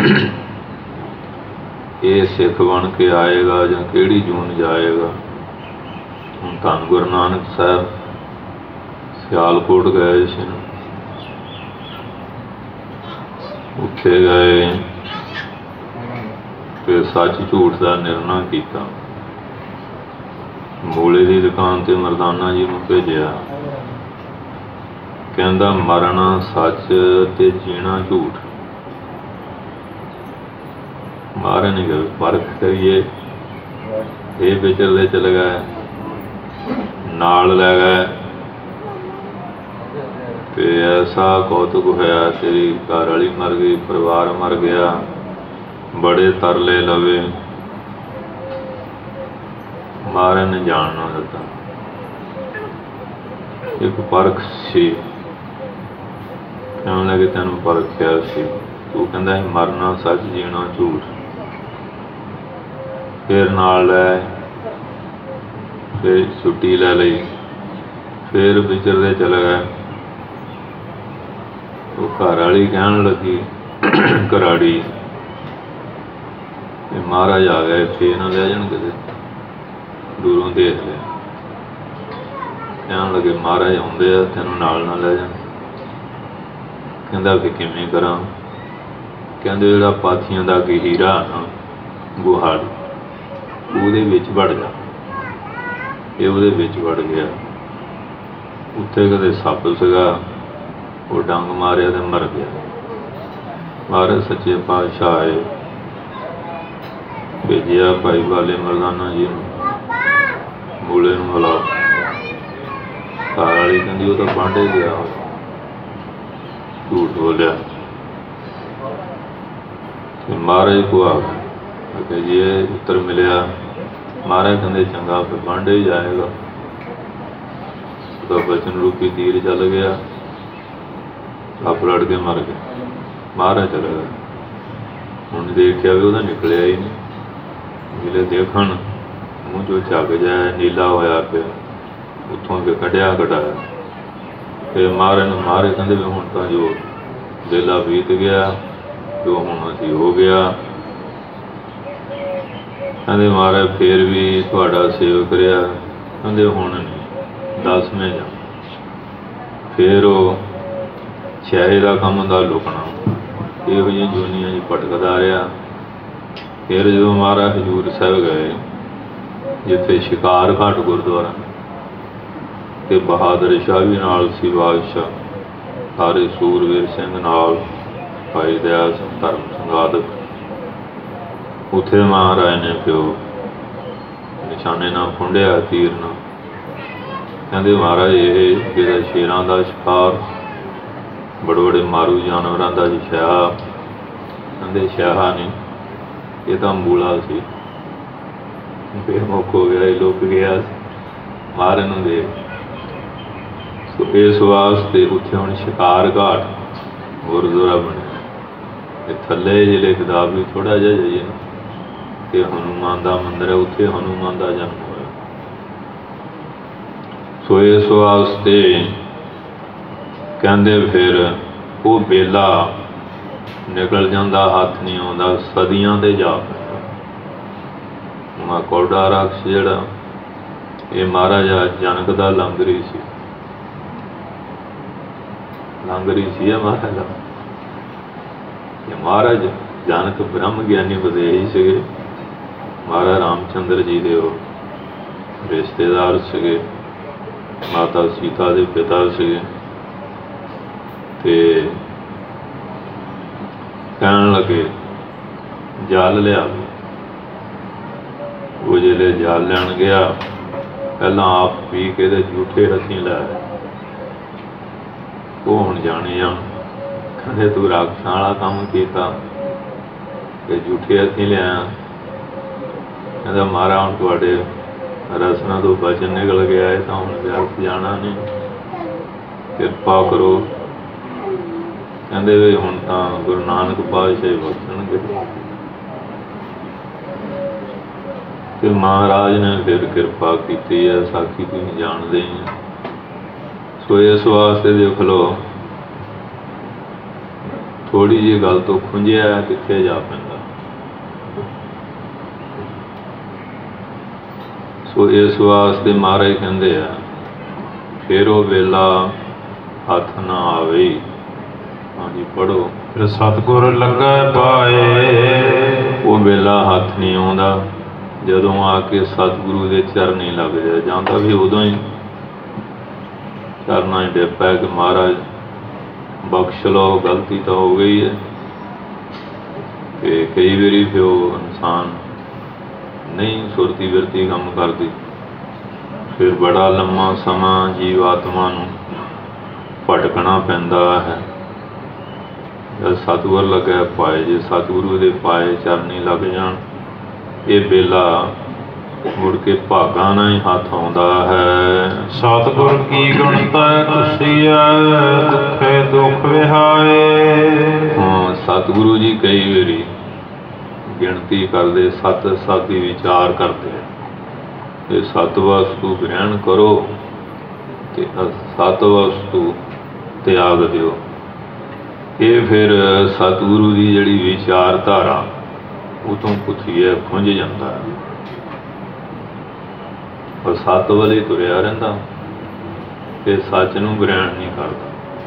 ਇਹ ਸਿੱਖ ਬਣ ਕੇ ਆਏਗਾ ਜਾਂ ਕਿਹੜੀ ਜੂਨ ਜਾਏਗਾ। ਹੁਣ ਧੰਨ ਗੁਰੂ ਨਾਨਕ ਸਾਹਿਬ ਸਿਆਲਕੋਟ ਗਏ ਸੀ, ਉੱਥੇ ਗਏ ਤੇ ਸੱਚ ਝੂਠ ਦਾ ਨਿਰਣਾ ਕੀਤਾ। ਮੂਲੇ ਦੀ ਦੁਕਾਨ ਤੇ ਮਰਦਾਨਾ ਜੀ ਨੂੰ ਭੇਜਿਆ, ਕਹਿੰਦਾ ਮਰਨਾ ਸੱਚ ਤੇ ਜੀਣਾ ਝੂਠ। ਮਾਰੇ ਨਹੀਂ ਗਏ, ਫਰਕ ਕਰੀਏ। ਇਹ ਵਿਚਰਦੇ ਚਲੇ ਗਏ, ਨਾਲ ਲੈ ਗਏ ਤੇ ਐਸਾ ਕੌਤਕ ਹੋਇਆ, ਤੇਰੀ ਘਰ ਵਾਲੀ ਮਰ ਗਈ, ਪਰਿਵਾਰ ਮਰ ਗਿਆ, ਬੜੇ ਤਰਲੇ ਲਵੇ। ਮਹਾਰਾਜ ਨੇ ਜਾਣ ਨਾ ਦਿੱਤਾ। ਇੱਕ ਪਰਖ ਸੀ, ਕਹਿਣ ਲੱਗੇ ਤੈਨੂੰ ਪਰਖਿਆ ਸੀ, ਤੂੰ ਕਹਿੰਦਾ ਸੀ ਮਰਨਾ ਸੱਚ ਜੀਣਾ ਝੂਠ। ਫਿਰ ਨਾਲ ਲੈ, ਫਿਰ ਛੁੱਟੀ ਲੈ ਲਈ, ਫਿਰ ਵਿਚਰਦੇ ਚਲੇ ਗਏ। ਉਹ ਘਰ ਵਾਲੀ ਕਹਿਣ ਲੱਗੀ ਘਰਾੜੀ, ਤੇ ਮਹਾਰਾਜ ਆ ਗਏ, ਫੇਰ ਨਾ ਲੈ ਜਾਣ ਕਿਤੇ, ਦੂਰੋਂ ਦੇਖ ਲਿਆ। ਕਹਿਣ ਲੱਗੇ ਮਹਾਰਾਜ ਆਉਂਦੇ ਆ, ਤੈਨੂੰ ਨਾਲ ਨਾ ਲੈ ਜਾਣ। ਕਹਿੰਦਾ ਵੀ ਕਿਵੇਂ ਕਰਾਂ? ਕਹਿੰਦੇ ਜਿਹੜਾ ਪਾਥੀਆਂ ਦਾ ਕੀ ਹੀਰਾ ਨਾ ਗੁਹਾੜ, ਉਹਦੇ ਵਿੱਚ ਵੜ ਜਾ। ਇਹ ਉਹਦੇ ਵਿੱਚ ਵੜ ਗਿਆ। ਉੱਥੇ ਕਦੇ ਸੱਪ ਸੀਗਾ, ਉਹ ਡੰਗ ਮਾਰਿਆ ਤੇ ਮਰ ਗਿਆ। ਮਹਾਰਾਜ ਸੱਚੇ ਪਾਤਸ਼ਾਹ ਆਏ, ਭੇਜਿਆ ਭਾਈ ਵਾਲੇ ਮਰਦਾਨਾ ਜੀ ਨੂੰ, ਮੂਲੇ ਨੂੰ ਮਿਲਾਓ। ਘਰ ਵਾਲੀ ਕਹਿੰਦੀ ਉਹ ਤਾਂ ਬਾਂਡੇ ਗਿਆ, ਝੂਠ ਬੋਲਿਆ। ਤੇ ਮਹਾਰਾਜ ਕੋ ਆ ਗਏ ਜੀ, ਇਹ ਉੱਤਰ ਮਿਲਿਆ। ਮਹਾਰਾਜ ਕਹਿੰਦੇ ਚੰਗਾ, ਫਿਰ ਬਾਂਡੇ ਹੀ ਜਾਏਗਾ। ਉਹਦਾ ਬਚਨ ਰੂਪੀ ਤੀਰ ਚੱਲ ਗਿਆ, ਸੱਪ ਲੜ ਕੇ ਮਰ ਗਿਆ। ਮਹਾਰਾਜ ਚਲੇ ਗਏ। ਹੁਣ ਦੇਖਿਆ ਵੀ ਉਹਦਾ ਨਿਕਲਿਆ ਹੀ ਨਹੀਂ। ਜਿਹੜੇ ਦੇਖਣ ਮੂੰਹ ਚੋਂ ਝੱਗ ਜਾਏ, ਨੀਲਾ ਹੋਇਆ ਪਿਆ, ਉੱਥੋਂ ਕੇ ਕੱਢਿਆ ਕਢਾਇਆ। ਫਿਰ ਮਹਾਰਾਜ ਨੂੰ ਮਹਾਰਾਜ ਕਹਿੰਦੇ ਵੀ ਹੁਣ ਤਾਂ ਜੋ ਵੇਲਾ ਬੀਤ ਗਿਆ, ਜੋ ਹੁਣ ਅਸੀਂ ਹੋ ਗਿਆ। ਕਹਿੰਦੇ ਮਹਾਰਾਜ ਫਿਰ ਵੀ ਤੁਹਾਡਾ ਸੇਵਕ ਰਿਹਾ। ਕਹਿੰਦੇ ਹੁਣ ਨਹੀਂ, ਦਸਵੇਂ ਜਾ। ਫਿਰ ਉਹ ਸ਼ਹਿਰੇ ਦਾ ਕੰਮ ਦਾ ਲੁਕਣਾ, ਇਹੋ ਜਿਹੀਆਂ ਜੂਨੀਆਂ ਜੀ ਭਟਕਦਾ ਰਿਹਾ। ਫਿਰ ਜਦੋਂ ਮਹਾਰਾਜ ਹਜ਼ੂਰ ਸਾਹਿਬ ਗਏ, ਜਿੱਥੇ ਸ਼ਿਕਾਰ ਘਾਟ ਗੁਰਦੁਆਰਾ, ਤੇ ਬਹਾਦਰ ਸ਼ਾਹ ਵੀ ਨਾਲ ਸੀ, ਬਾਦਸ਼ਾਹ, ਸਾਰੇ ਸੂਰਵੀਰ ਸਿੰਘ ਨਾਲ, ਭਾਈ ਦਇਆਲ ਸਿੰਘ ਧਰਮ ਸਿੰਘ ਆਦਿਕ। ਉੱਥੇ ਮਹਾਰਾਜ ਨੇ ਪਿਓ ਨਿਸ਼ਾਨੇ ਨਾਲ ਫੁੰਡਿਆ, ਤੀਰ ਨਾਲ। ਕਹਿੰਦੇ ਮਹਾਰਾਜ ਇਹ ਜਿਹੜਾ ਸ਼ੇਰਾਂ ਦਾ ਸ਼ਿਕਾਰ, ਬੜੇ ਬੜੇ ਮਾਰੂ ਜਾਨਵਰਾਂ ਦਾ ਸ਼ਾਹ, ਕਹਿੰਦੇ ਸ਼ਾਹ ਨਹੀਂ, ਇਹ ਤਾਂ ਮੂਲਾ ਸੀ। ਬੇਮੁਖ ਹੋ ਗਿਆ, ਇਹ ਲੁਕ ਗਿਆ ਮਹਾਰਾਜ ਨੂੰ ਦੇਖ। ਸੋ ਇਸ ਵਾਸਤੇ ਉੱਥੇ ਹੁਣ ਸ਼ਿਕਾਰ ਘਾਟ ਗੁਰਦੁਆਰਾ ਬਣਿਆ। ਤੇ ਥੱਲੇ ਜਿਹੜੇ ਕਿਤਾਬ ਵੀ ਥੋੜ੍ਹਾ ਜਿਹਾ ਜਾਈਏ ਨਾ, ਤੇ ਹਨੂੰਮਾਨ ਦਾ ਮੰਦਿਰ ਹੈ, ਉੱਥੇ ਹਨੂੰਮਾਨ ਦਾ ਜਨਮ ਹੋਇਆ। ਸੋ ਇਸ ਵਾਸਤੇ ਕਹਿੰਦੇ ਫਿਰ ਉਹ ਵੇਲਾ ਨਿਕਲ ਜਾਂਦਾ, ਹੱਥ ਨਹੀਂ ਆਉਂਦਾ, ਸਦੀਆਂ ਤੇ ਜਾ ਪੈਂਦਾ। ਮਾ ਕੌਡਾ ਰਾਖਸ਼ ਜਿਹੜਾ, ਇਹ ਮਹਾਰਾਜਾ ਜਨਕ ਦਾ ਲੰਗਰੀ ਸੀ। ਲੰਗਰੀ ਸੀ ਇਹ ਮਹਾਰਾਜ ਦਾ। ਇਹ ਮਹਾਰਾਜ ਜਨਕ ਬ੍ਰਹਮ ਗਿਆਨੀ ਵਧੇਹੀ ਸੀਗੇ। ਮਹਾਰਾਜ ਰਾਮਚੰਦਰ ਜੀ ਦੇ ਉਹ ਰਿਸ਼ਤੇਦਾਰ ਸੀਗੇ, ਮਾਤਾ ਸੀਤਾ ਦੇ ਪਿਤਾ ਸੀਗੇ। ਤੇ ਕਹਿਣ ਲੱਗੇ ਜਲ ਲਿਆ। ਉਹ ਜਿਹੜੇ ਜਲ ਲੈਣ ਗਿਆ, ਪਹਿਲਾਂ ਆਪ ਪੀ ਕੇ ਤੇ ਝੂਠੇ ਹੱਥੀਂ ਲੈ ਆਏ। ਉਹ ਹੁਣ ਜਾਣੇ ਜਾਣ, ਕਹਿੰਦੇ ਤੂੰ ਰਾਖਸ਼ਾਂ ਵਾਲਾ ਕੰਮ ਕੀਤਾ ਤੇ ਝੂਠੇ ਹੱਥੀਂ ਲਿਆਇਆ। ਕਹਿੰਦਾ ਮਹਾਰਾਜ ਹੁਣ ਤੁਹਾਡੇ ਰਸਨਾ ਤੋਂ ਬਚਨ ਨਿਕਲ ਗਿਆ ਹੈ, ਤਾਂ ਹੁਣ ਵਿਅਰਥ ਜਾਣਾ ਨਹੀਂ, ਕਿਰਪਾ ਕਰੋ। ਕਹਿੰਦੇ ਵੀ ਹੁਣ ਤਾਂ ਗੁਰੂ ਨਾਨਕ ਪਾਤਸ਼ਾਹ ਬਖਸ਼ਣਗੇ। ਤੇ ਮਹਾਰਾਜ ਨੇ ਫਿਰ ਕਿਰਪਾ ਕੀਤੀ ਹੈ, ਸਾਖੀ ਤੁਸੀਂ ਜਾਣਦੇ ਹੀ। ਸੋ ਇਸ ਵਾਸਤੇ ਦੇਖ ਲਓ, ਥੋੜ੍ਹੀ ਜਿਹੀ ਗੱਲ ਤੋਂ ਖੁੰਝਿਆ ਕਿੱਥੇ ਜਾ ਪੈਂਦਾ। ਸੋ ਇਸ ਵਾਸਤੇ ਮਹਾਰਾਜ ਕਹਿੰਦੇ ਆ ਫਿਰ ਉਹ ਵੇਲਾ ਹੱਥ ਨਾ ਆਵੇ। ਹਾਂਜੀ ਪੜ੍ਹੋ। ਫਿਰ ਸਤਿਗੁਰ ਲੱਗੈ ਪਾਏ। ਉਹ ਵੇਲਾ ਹੱਥ ਨਹੀਂ ਆਉਂਦਾ ਜਦੋਂ ਆ ਕੇ ਸਤਿਗੁਰੂ ਦੇ ਚਰਨੀ ਲੱਗ ਜਾਏ। ਜਾਂਦਾ ਵੀ ਉਦੋਂ ਹੀ ਚਰਨਾਂ 'ਚ ਡਿੱਗ ਪੈ ਕਿ ਮਹਾਰਾਜ ਬਖਸ਼ ਲਓ, ਗਲਤੀ ਤਾਂ ਹੋ ਗਈ ਹੈ। ਅਤੇ ਕਈ ਵਾਰੀ ਫਿਰ ਉਹ ਇਨਸਾਨ ਨਹੀਂ ਸੁਰਤੀ ਬਿਰਤੀ ਕੰਮ ਕਰਦੀ, ਫਿਰ ਬੜਾ ਲੰਮਾ ਸਮਾਂ ਜੀਵ ਆਤਮਾ ਨੂੰ ਭਟਕਣਾ ਪੈਂਦਾ ਹੈ। ਜਦ ਸਤਿਗੁਰ ਲੱਗਿਆ ਪਾਏ, ਜੇ ਸਤਿਗੁਰੂ ਦੇ ਪਾਏ ਚਰਨੀ ਲੱਗ ਜਾਣ, ਇਹ ਵੇਲਾ ਮੁੜ ਕੇ ਭਾਗਾਂ ਨਾਲ ਹੀ ਹੱਥ ਆਉਂਦਾ ਹੈ। ਸਤਿਗੁਰ ਕੀ ਗੁਣਤਾ ਕੁਸੀਐ, ਦੁਖੇ ਦੁੱਖ ਵਿਹਾਏ। ਹਾਂ, ਸਤਿਗੁਰੂ ਜੀ ਕਈ ਵਾਰੀ ਗਿਣਤੀ ਕਰਦੇ, ਸੱਤ ਸਾਦੀ ਵਿਚਾਰ ਕਰਦੇ ਤੇ ਸੱਤ ਵਸਤੂ ਗ੍ਰਹਿਣ ਕਰੋ ਤੇ ਸੱਤ ਵਸਤੂ ਤਿਆਗ ਦਿਓ। ਇਹ ਫਿਰ ਸਤਿਗੁਰੂ ਦੀ ਜਿਹੜੀ ਵਿਚਾਰਧਾਰਾ ਉਹ ਤੋਂ ਪੁੱਛੀਏ ਖੁੰਝ ਜਾਂਦਾ ਹੈ। ਪਰ ਸੱਤ ਵੱਲ ਹੀ ਤੁਰਿਆ ਰਹਿੰਦਾ ਤੇ ਸੱਚ ਨੂੰ ਗ੍ਰਹਿਣ ਨਹੀਂ ਕਰਦਾ।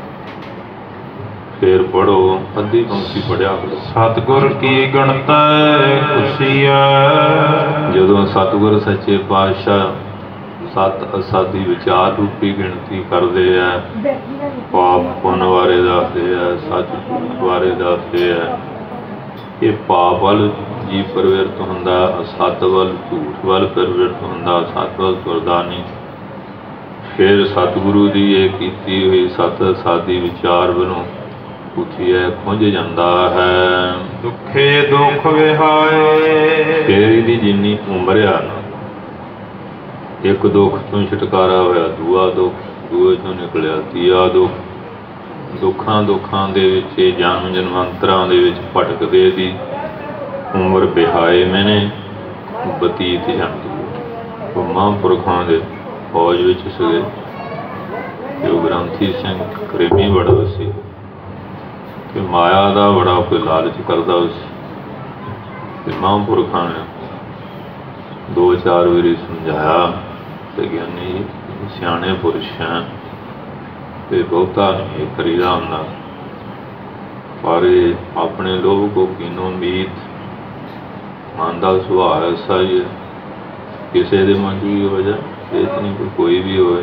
ਫਿਰ ਪੜ੍ਹੋ, ਅੱਧੀ ਪੰਕਤੀ ਪੜ੍ਹਿਆ ਕਰੋ। ਸਤਿਗੁਰ ਕੀ ਗਣਤਾ ਕੁਸੀਐ। ਜਦੋਂ ਸਤਿਗੁਰ ਸੱਚੇ ਪਾਤਸ਼ਾਹ ਸੱਤ ਅਸਾਦੀ ਵਿਚਾਰ ਰੂਪੀ ਗਿਣਤੀ ਕਰਦੇ ਆ, ਪਾਪ ਪੁੰਨ ਬਾਰੇ ਦੱਸਦੇ ਆ, ਸੱਚ ਝੂਠ ਬਾਰੇ ਦੱਸਦੇ ਆ। ਇਹ ਪਾਪ ਵੱਲ ਜੀਵ ਪ੍ਰਵਿਰਤ ਹੁੰਦਾ, ਸੱਤ ਵੱਲ ਝੂਠ ਵੱਲ ਪ੍ਰਵਿਰਤ ਹੁੰਦਾ, ਸੱਤ ਵੱਲ ਤੁਰਦਾ ਨਹੀਂ। ਫਿਰ ਸਤਿਗੁਰੂ ਦੀ ਇਹ ਕੀਤੀ ਹੋਈ ਸੱਤ ਸਾਦੀ ਵਿਚਾਰ ਵੱਲੋਂ ਪੁੱਛੀਏ ਖੁੰਝ ਜਾਂਦਾ ਹੈ। ਦੁੱਖੇ ਦੁੱਖ ਵਿਹਾਏ। ਫਿਰ ਇਹਦੀ ਜਿੰਨੀ ਉਮਰ ਆ ਨਾ, ਇੱਕ ਦੁੱਖ ਤੋਂ ਛੁਟਕਾਰਾ ਹੋਇਆ, ਦੂਆ ਦੁੱਖ, ਦੂਏ ਤੋਂ ਨਿਕਲਿਆ ਤੀਆ ਦੁੱਖ। ਦੁੱਖਾਂ ਦੁੱਖਾਂ ਦੇ ਵਿੱਚ ਇਹ ਜਨਮ ਜਨਮਾਂਤਰਾਂ ਦੇ ਵਿੱਚ ਭਟਕਦੇ ਦੀ ਉਮਰ ਬਿਹਾਏ ਮੈਨੇ ਬਤੀਤ ਜਾਂਦੀ ਹੈ। ਉਹ ਮਹਾਂਪੁਰਖਾਂ ਦੇ ਫੌਜ ਵਿੱਚ ਸੀਗੇ ਅਤੇ ਉਹ ਗ੍ਰੰਥੀ ਸਿੰਘ ਕਰੇਮੀ ਬੜਾ ਸੀ ਅਤੇ ਮਾਇਆ ਦਾ ਬੜਾ ਕੋਈ ਲਾਲਚ ਕਰਦਾ ਸੀ। ਅਤੇ ਮਹਾਂਪੁਰਖਾਂ ਨੇ ਦੋ ਚਾਰ ਵਾਰੀ ਸਮਝਾਇਆ ਅਤੇ ਗਿਆਨੀ ਸਿਆਣੇ ਪੁਰਸ਼ ਹੈ ਅਤੇ ਬਹੁਤਾ ਨਹੀਂ ਇਹ ਕਰੀਦਾ ਹੁੰਦਾ, ਪਰ ਇਹ ਆਪਣੇ ਲੋਭ ਕੋ ਕੀਨੋ ਮੀਤ, ਮਨ ਦਾ ਸੁਭਾਅ ਐਸਾ ਹੀ ਹੈ। ਕਿਸੇ ਦੇ ਮਨ 'ਚ ਵੀ ਹੋ ਜਾ, ਇਹ 'ਚ ਨਹੀਂ ਕੋਈ ਵੀ ਹੋਵੇ।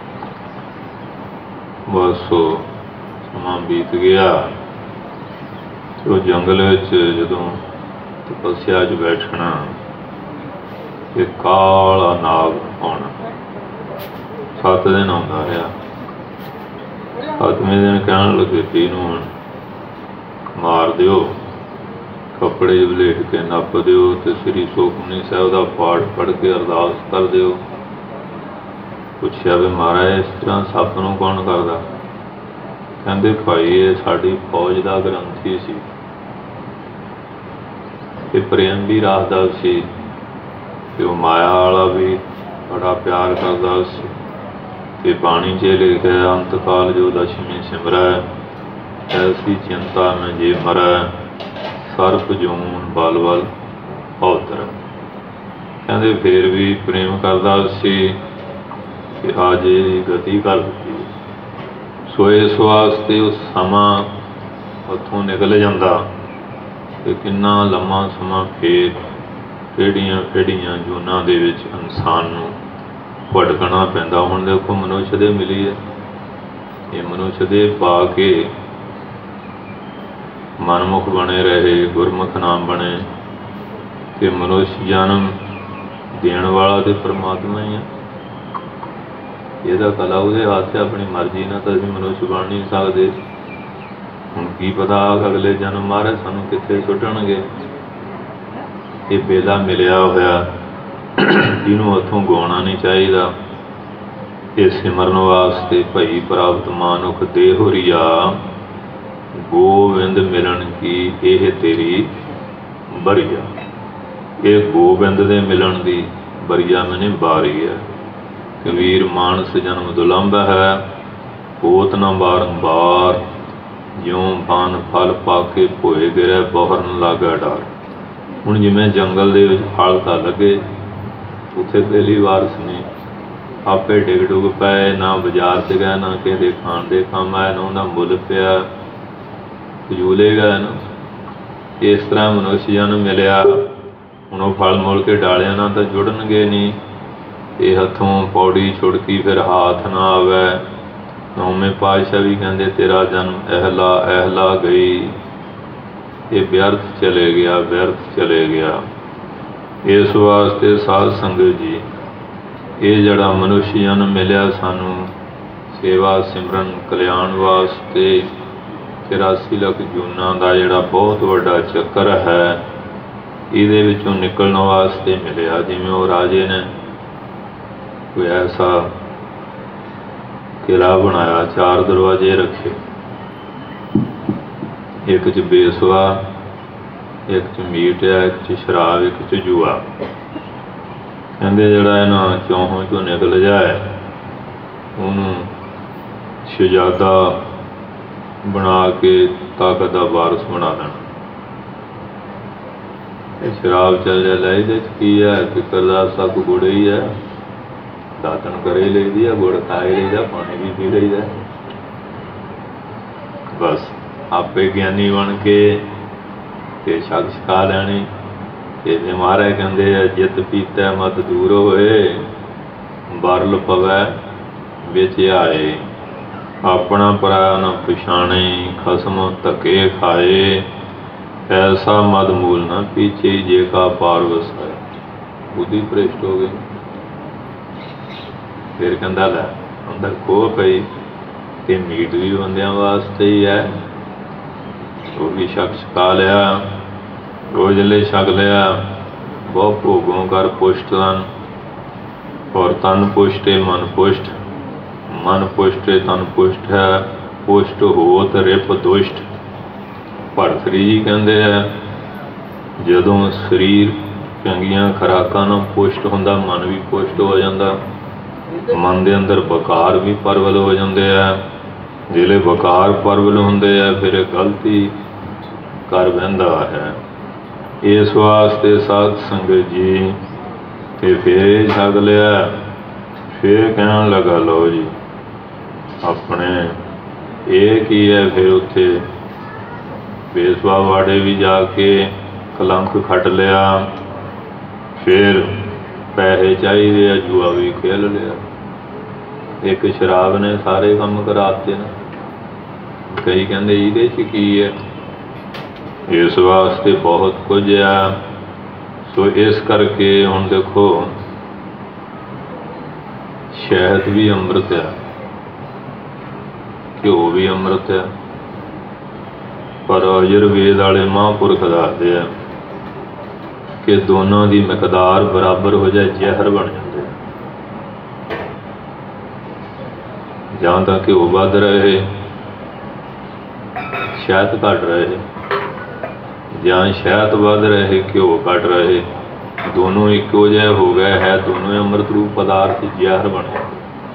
ਬਸ ਉਹ ਸਮਾਂ ਬੀਤ ਗਿਆ ਅਤੇ ਉਹ ਜੰਗਲ ਵਿੱਚ ਜਦੋਂ ਤਪੱਸਿਆ 'ਚ ਬੈਠਣਾ ਅਤੇ ਕਾਲਾ ਨਾਗ ਆਉਣਾ। ਸੱਤ ਦਿਨ ਆਉਂਦਾ ਰਿਹਾ। ਸੱਤਵੇਂ ਦਿਨ ਕਹਿਣ ਲੱਗੇ ਵੀ ਇਹਨੂੰ ਮਾਰ ਦਿਓ, ਕੱਪੜੇ ਵਲੇਟ ਕੇ ਨੱਪ ਦਿਓ ਅਤੇ ਸ੍ਰੀ ਸੁਖਮਨੀ ਸਾਹਿਬ ਦਾ ਪਾਠ ਪੜ੍ਹ ਕੇ ਅਰਦਾਸ ਕਰ ਦਿਓ। ਪੁੱਛਿਆ ਵੀ ਮਹਾਰਾਜ ਇਸ ਤਰ੍ਹਾਂ ਸੱਪ ਨੂੰ ਕੌਣ ਕਰਦਾ? ਕਹਿੰਦੇ ਭਾਈ ਇਹ ਸਾਡੀ ਫੌਜ ਦਾ ਗ੍ਰੰਥੀ ਸੀ, ਇਹ ਪ੍ਰੇਮ ਵੀ ਰੱਖਦਾ ਸੀ ਅਤੇ ਉਹ ਮਾਇਆ ਵਾਲਾ ਵੀ ਬੜਾ ਪਿਆਰ ਕਰਦਾ ਸੀ। ਅਤੇ ਬਾਣੀ 'ਚ ਲਿਖਿਆ ਅੰਤ ਕਾਲ ਜੋ ਦਸ਼ਮੀ ਸਿਮਰੈ, ਐਸੀ ਚਿੰਤਾ ਮੈਂ ਜੇ ਮਰੈ, ਸਰਪ ਜੂਨ ਬਲ ਬਲ ਅਵਤਰੈ। ਕਹਿੰਦੇ ਫਿਰ ਵੀ ਪ੍ਰੇਮ ਕਰਦਾ ਸੀ ਕਿ ਅੱਜ ਇਹਦੀ ਗਤੀ ਕਰ ਦਿੱਤੀ। ਸੋ ਇਸ ਵਾਸਤੇ ਉਹ ਸਮਾਂ ਉੱਥੋਂ ਨਿਕਲ ਜਾਂਦਾ ਅਤੇ ਕਿੰਨਾ ਲੰਮਾ ਸਮਾਂ ਫਿਰ ਕਿਹੜੀਆਂ ਕਿਹੜੀਆਂ ਜੂਨਾਂ ਦੇ ਵਿੱਚ ਇਨਸਾਨ ਨੂੰ ਭਟਕਣਾ ਪੈਂਦਾ। ਹੁਣ ਦੇਖੋ ਮਨੁੱਖ ਦੇ ਮਿਲੀ ਹੈ, ਇਹ ਮਨੁੱਖ ਦੇ ਪਾ ਕੇ ਮਨਮੁਖ ਬਣੇ ਰਹੇ, ਗੁਰਮੁਖ ਨਾਮ ਬਣੇ ਅਤੇ ਮਨੁੱਖ ਜਨਮ ਦੇਣ ਵਾਲਾ ਤਾਂ ਪਰਮਾਤਮਾ ਹੀ ਆ। ਇਹਦਾ ਕਲਾ ਉਹਦੇ ਹੱਥ 'ਚ, ਆਪਣੀ ਮਰਜ਼ੀ ਨਾਲ ਤਾਂ ਅਸੀਂ ਮਨੁੱਖ ਬਣ ਨਹੀਂ ਸਕਦੇ। ਹੁਣ ਕੀ ਪਤਾ ਅਗਲੇ ਜਨਮ ਮਹਾਰਾਜ ਸਾਨੂੰ ਕਿੱਥੇ ਸੁੱਟਣਗੇ। ਇਹ ਵੇਲਾ ਮਿਲਿਆ ਹੋਇਆ ਜਿਹਨੂੰ ਉੱਥੋਂ ਗਵਾਉਣਾ ਨਹੀਂ ਚਾਹੀਦਾ। ਇਹ ਸਿਮਰਨ ਵਾਸਤੇ ਭਈ ਪ੍ਰਾਪਤ ਮਾਨੁਖ ਦੇਹੁਰੀਆ, ਗੋਬਿੰਦ ਮਿਲਣ ਕੀ ਇਹ ਤੇਰੀ ਬਰੀਆ। ਇਹ ਗੋਬਿੰਦ ਦੇ ਮਿਲਣ ਦੀ ਬਰੀਆ ਮੈਨੇ ਬਾਰੀ ਹੈ। ਕਬੀਰ ਮਾਨਸ ਜਨਮ ਦੁਲੰਭ ਹੈ, ਹੋਤ ਨਾ ਬਾਰੰਬਾਰ, ਜਿਉਂ ਬਨ ਫਲ ਪਾ ਕੇ ਭੋਏ ਗਿਰੈ ਬੋਹਰਨ ਲਾਗਾ ਡਰ। ਹੁਣ ਜਿਵੇਂ ਜੰਗਲ ਦੇ ਵਿੱਚ ਫਲ ਤਾਂ ਲੱਗੇ, ਉੱਥੇ ਪਹਿਲੀ ਵਾਰਸ ਨਹੀਂ, ਆਪੇ ਡਿੱਗ ਡੁੱਗ ਪਏ, ਨਾ ਬਾਜ਼ਾਰ 'ਚ ਗਏ, ਨਾ ਕਿਸੇ ਦੇ ਖਾਣ ਦੇ ਕੰਮ ਆਇਆ, ਨਾ ਉਹਦਾ ਮੁੱਲ ਪਿਆ, ਫਜ਼ੂਲੇ ਗਏ ਨਾ। ਇਸ ਤਰ੍ਹਾਂ ਮਨੁੱਖ ਜਨ ਮਿਲਿਆ, ਹੁਣ ਉਹ ਫਲ ਮੁੱਲ ਕੇ ਡਾਲਿਆਂ ਨਾਲ ਤਾਂ ਜੁੜਨਗੇ ਨਹੀਂ। ਇਹ ਹੱਥੋਂ ਪੌੜੀ ਛੁੜਕੀ ਫਿਰ ਹਾਥ ਨਾ ਆਵੇ। ਨੌਵੇਂ ਪਾਤਸ਼ਾਹ ਵੀ ਕਹਿੰਦੇ ਤੇਰਾ ਜਨਮ ਅਹਿਲਾ ਅਹਿਲਾ ਗਈ, ਇਹ ਵਿਅਰਥ ਚਲੇ ਗਿਆ, ਵਿਅਰਥ ਚਲੇ ਗਿਆ। ਇਸ ਵਾਸਤੇ ਸਾਧ ਸੰਗਤ ਜੀ, ਇਹ ਜਿਹੜਾ ਮਨੁੱਖ ਜਨਮ ਮਿਲਿਆ ਸਾਨੂੰ ਸੇਵਾ ਸਿਮਰਨ ਕਲਿਆਣ ਵਾਸਤੇ, ਚੁਰਾਸੀ ਲੱਖ ਜੂਨਾਂ ਦਾ ਜਿਹੜਾ ਬਹੁਤ ਵੱਡਾ ਚੱਕਰ ਹੈ, ਇਹਦੇ ਵਿੱਚੋਂ ਨਿਕਲਣ ਵਾਸਤੇ ਮਿਲਿਆ। ਜਿਵੇਂ ਉਹ ਰਾਜੇ ਨੇ ਕੋਈ ਐਸਾ ਕਿਲ੍ਹਾ ਬਣਾਇਆ, ਚਾਰ ਦਰਵਾਜ਼ੇ ਰੱਖੇ, ਇੱਕ 'ਚ ਬੇਸਵਾ, ਇੱਕ 'ਚ ਮੀਟ ਹੈ, ਇੱਕ 'ਚ ਸ਼ਰਾਬ, ਇੱਕ 'ਚ ਜੂਆ। ਕਹਿੰਦੇ ਜਿਹੜਾ ਇਹਨਾਂ ਚੌਹਾਂ 'ਚੋਂ ਨਿਕਲ ਜਾਏ ਉਹਨੂੰ ਸ਼ਹਿਜ਼ਾਦਾ ਬਣਾ ਕੇ ਤਾਕਤ ਦਾ ਵਾਰਸ ਬਣਾ ਦੇਣਾ। ਇਹ ਸ਼ਰਾਬ ਚੱਲ ਜਾ ਲੈ, ਇਹਦੇ 'ਚ ਕੀ ਹੈ? ਫਿਕਰ ਦਾ ਸਭ ਗੁੜ ਹੀ ਹੈ, ਦਾਤਣ ਕਰੇ ਲਈਦੀ ਆ, ਗੁੜ ਖਾ ਹੀ ਲਈਦਾ, ਪਾਣੀ ਵੀ ਪੀ ਲਈਦਾ। ਬਸ ਆਪੇ ਗਿਆਨੀ ਬਣ ਕੇ ਤੇ ਛਕ ਛਕਾ ਲੈਣੀ। ਤੇ ਜੇ ਮਹਾਰਾਜ ਕਹਿੰਦੇ ਆ ਜਿੱਤ ਪੀਤਾ ਮਤ ਦੂਰ ਹੋਏ, ਬਰਲ ਪਵੈ ਵਿੱਚ ਆਏ, ਆਪਣਾ ਪਰਾਇਆ ਨਾ ਪਛਾਣੇ, ਖਸਮ ਧੱਕੇ ਖਾਏ, ਐਸਾ ਮਦ ਮੂਲ ਨਾ ਪੀਛੇ, ਜੇ ਕਾ ਪਾਰ ਵਸਾਏ। ਬੁੱਧੀ ਭ੍ਰਿਸ਼ਟ ਹੋ ਗਈ। ਫਿਰ ਕਹਿੰਦਾ ਲੈ ਅੰਦਰ ਖੋਹ ਪਈ, ਤੇ ਮੀਟ ਵੀ ਬੰਦਿਆਂ ਵਾਸਤੇ ਹੀ ਹੈ, ਉਹ ਵੀ ਛਕ ਛਕਾ ਲਿਆ, ਰੋਜ਼ਲੇ ਛਕ ਲਿਆ। ਬਹੁ ਭੋਗੋਂ ਕਰ ਪੁਸ਼ਟ ਤਨ, ਔਰ ਤਨ ਪੁਸ਼ਟੇ ਮਨ ਪੁਸ਼ਟ, ਮਨ ਪੁਸ਼ਟੇ ਤਨ ਪੁਸ਼ਟ ਹੈ, ਪੁਸ਼ਟ ਹੋਤ ਰਿਪ ਦੁਸ਼ਟ। ਭਰਤਰੀ ਜੀ ਕਹਿੰਦੇ ਆ ਜਦੋਂ ਸਰੀਰ ਚੰਗੀਆਂ ਖੁਰਾਕਾਂ ਨਾਲ ਪੁਸ਼ਟ ਹੁੰਦਾ, ਮਨ ਵੀ ਪੁਸ਼ਟ ਹੋ ਜਾਂਦਾ, ਮਨ ਦੇ ਅੰਦਰ ਵਕਾਰ ਵੀ ਪਰਵਲ ਹੋ ਜਾਂਦੇ ਆ। ਜਿਹੜੇ ਵਕਾਰ ਪਰਵਲ ਹੁੰਦੇ ਆ ਫਿਰ ਗਲਤੀ ਕਰ ਬਹਿੰਦਾ ਹੈ। ਇਸ ਵਾਸਤੇ ਸਾਧ ਸੰਗਤ ਜੀ ਤੇ ਫਿਰ ਛਕ ਲਿਆ। ਫਿਰ ਕਹਿਣ ਲੱਗਾ ਲਓ ਜੀ ਆਪਣੇ ਇਹ ਕੀ ਹੈ। ਫਿਰ ਉੱਥੇ ਬੇਸਵਾ ਵਾੜੇ ਵੀ ਜਾ ਕੇ ਕਲੰਕ ਖੱਟ ਲਿਆ। ਫਿਰ ਪੈਸੇ ਚਾਹੀਦੇ ਆ, ਜੂਆ ਵੀ ਖੇਲ ਲਿਆ। ਇੱਕ ਸ਼ਰਾਬ ਨੇ ਸਾਰੇ ਕੰਮ ਕਰਾਤੇ ਨਾ। ਕਈ ਕਹਿੰਦੇ ਇਹਦੇ 'ਚ ਕੀ ਹੈ। ਇਸ ਵਾਸਤੇ ਬਹੁਤ ਕੁਝ ਆ। ਸੋ ਇਸ ਕਰਕੇ ਹੁਣ ਦੇਖੋ ਸ਼ਹਿਦ ਵੀ ਅੰਮ੍ਰਿਤ ਆ, ਘਿਓ ਵੀ ਅੰਮ੍ਰਿਤ ਆ, ਪਰ ਆਯੁਰਵੇਦ ਵਾਲੇ ਮਹਾਂਪੁਰਖ ਦੱਸਦੇ ਆ ਕਿ ਦੋਨਾਂ ਦੀ ਮਿਕਦਾਰ ਬਰਾਬਰ ਹੋ ਜਾਏ ਜ਼ਹਿਰ ਬਣ ਜਾਂਦੇ। ਜਾਂ ਤਾਂ ਘਿਓ ਵੱਧ ਰਹੇ, ਸ਼ਹਿਦ ਘੱਟ ਰਹੇ, ਜਾਂ ਸ਼ਹਿਦ ਵੱਧ ਰਹੇ, ਘਿਓ ਘੱਟ ਰਹੇ, ਦੋਨੋਂ ਇੱਕੋ ਜਿਹੇ ਹੋ ਗਏ ਹੈ, ਦੋਨੋਂ ਅੰਮ੍ਰਿਤ ਰੂਪ ਪਦਾਰਥ ਜ਼ਹਿਰ ਬਣ ਜਾਂਦੇ।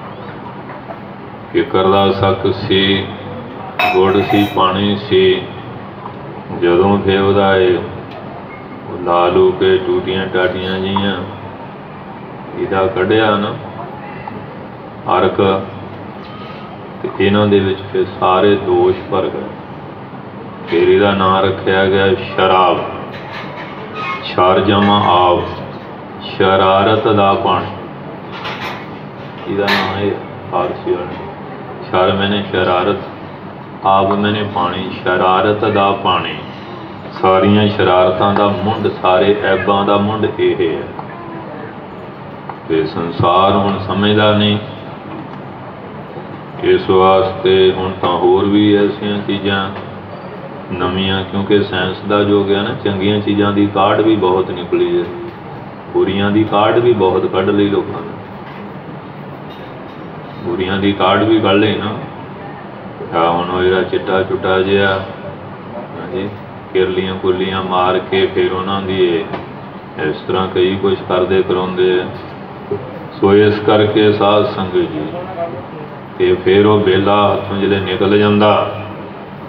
ਫਿਕਰ ਦਾ ਸੱਕ ਸੀ, ਗੁੜ ਸੀ, ਪਾਣੀ ਸੀ। ਜਦੋਂ ਫਿਰ ਉਹਦਾ ਇਹ ਲਾ ਲੂ ਕੇ ਟੂਟੀਆਂ ਟਾਟੀਆਂ ਜਿਹੀਆਂ ਇਹਦਾ ਕੱਢਿਆ ਨਾ ਅਰਕ, ਤੇ ਇਹਨਾਂ ਦੇ ਵਿੱਚ ਫਿਰ ਸਾਰੇ ਦੋਸ਼ ਭਰ ਗਏ। ਫਿਰ ਇਹਦਾ ਨਾਂ ਰੱਖਿਆ ਗਿਆ ਸ਼ਰਾਬ। ਸ਼ਰ ਜਮਾ ਆਵ, ਸ਼ਰਾਰਤ ਦਾ ਪਾਣੀ, ਇਹਦਾ ਨਾਂ ਹੈ ਫਾਰਸੀ ਵਾਲੇ। ਸ਼ਰ ਮੈਨੇ ਸ਼ਰਾਰਤ, ਆਬ ਮੈਨੇ ਪਾਣੀ, ਸ਼ਰਾਰਤ ਦਾ ਪਾਣੀ। ਸਾਰੀਆਂ ਸ਼ਰਾਰਤਾਂ ਦਾ ਮੁੱਢ, ਸਾਰੇ ਐਬਾਂ ਦਾ ਮੁੱਢ ਇਹ ਹੈ। ਤੇ ਸੰਸਾਰ ਹੁਣ ਸਮਝਦਾ ਨਹੀਂ। ਇਸ ਵਾਸਤੇ ਹੁਣ ਤਾਂ ਹੋਰ ਵੀ ਐਸੀਆਂ ਚੀਜ਼ਾਂ ਨਵੀਆਂ, ਕਿਉਂਕਿ ਸਾਇੰਸ ਦਾ ਯੁੱਗ ਹੈ ਨਾ, ਚੰਗੀਆਂ ਚੀਜ਼ਾਂ ਦੀ ਕਾਢ ਵੀ ਬਹੁਤ ਨਿਕਲੀ ਹੈ, ਬੁਰੀਆਂ ਦੀ ਕਾਢ ਵੀ ਬਹੁਤ ਕੱਢ ਲਈ ਲੋਕਾਂ ਨੇ। ਬੁਰੀਆਂ ਦੀ ਕਾਢ ਵੀ ਕੱਢ ਲਈ ਨਾ। ਆ ਹੁਣ ਉਹ ਜਿਹੜਾ ਚਿੱਟਾ ਚੁੱਟਾ ਜਿਹਾ ਹਾਂਜੀ ਕਿਰਲੀਆਂ ਕੁਰਲੀਆਂ ਮਾਰ ਕੇ ਫਿਰ ਉਹਨਾਂ ਦੀ ਇਸ ਤਰ੍ਹਾਂ ਕਈ ਕੁਛ ਕਰਦੇ ਕਰਾਉਂਦੇ ਆ। ਸੋ ਇਸ ਕਰਕੇ ਸਾਧ ਸੰਗਤ ਜੀ, ਤੇ ਫਿਰ ਉਹ ਵੇਲਾ ਹੱਥੋਂ ਜਿਹੜੇ ਨਿਕਲ ਜਾਂਦਾ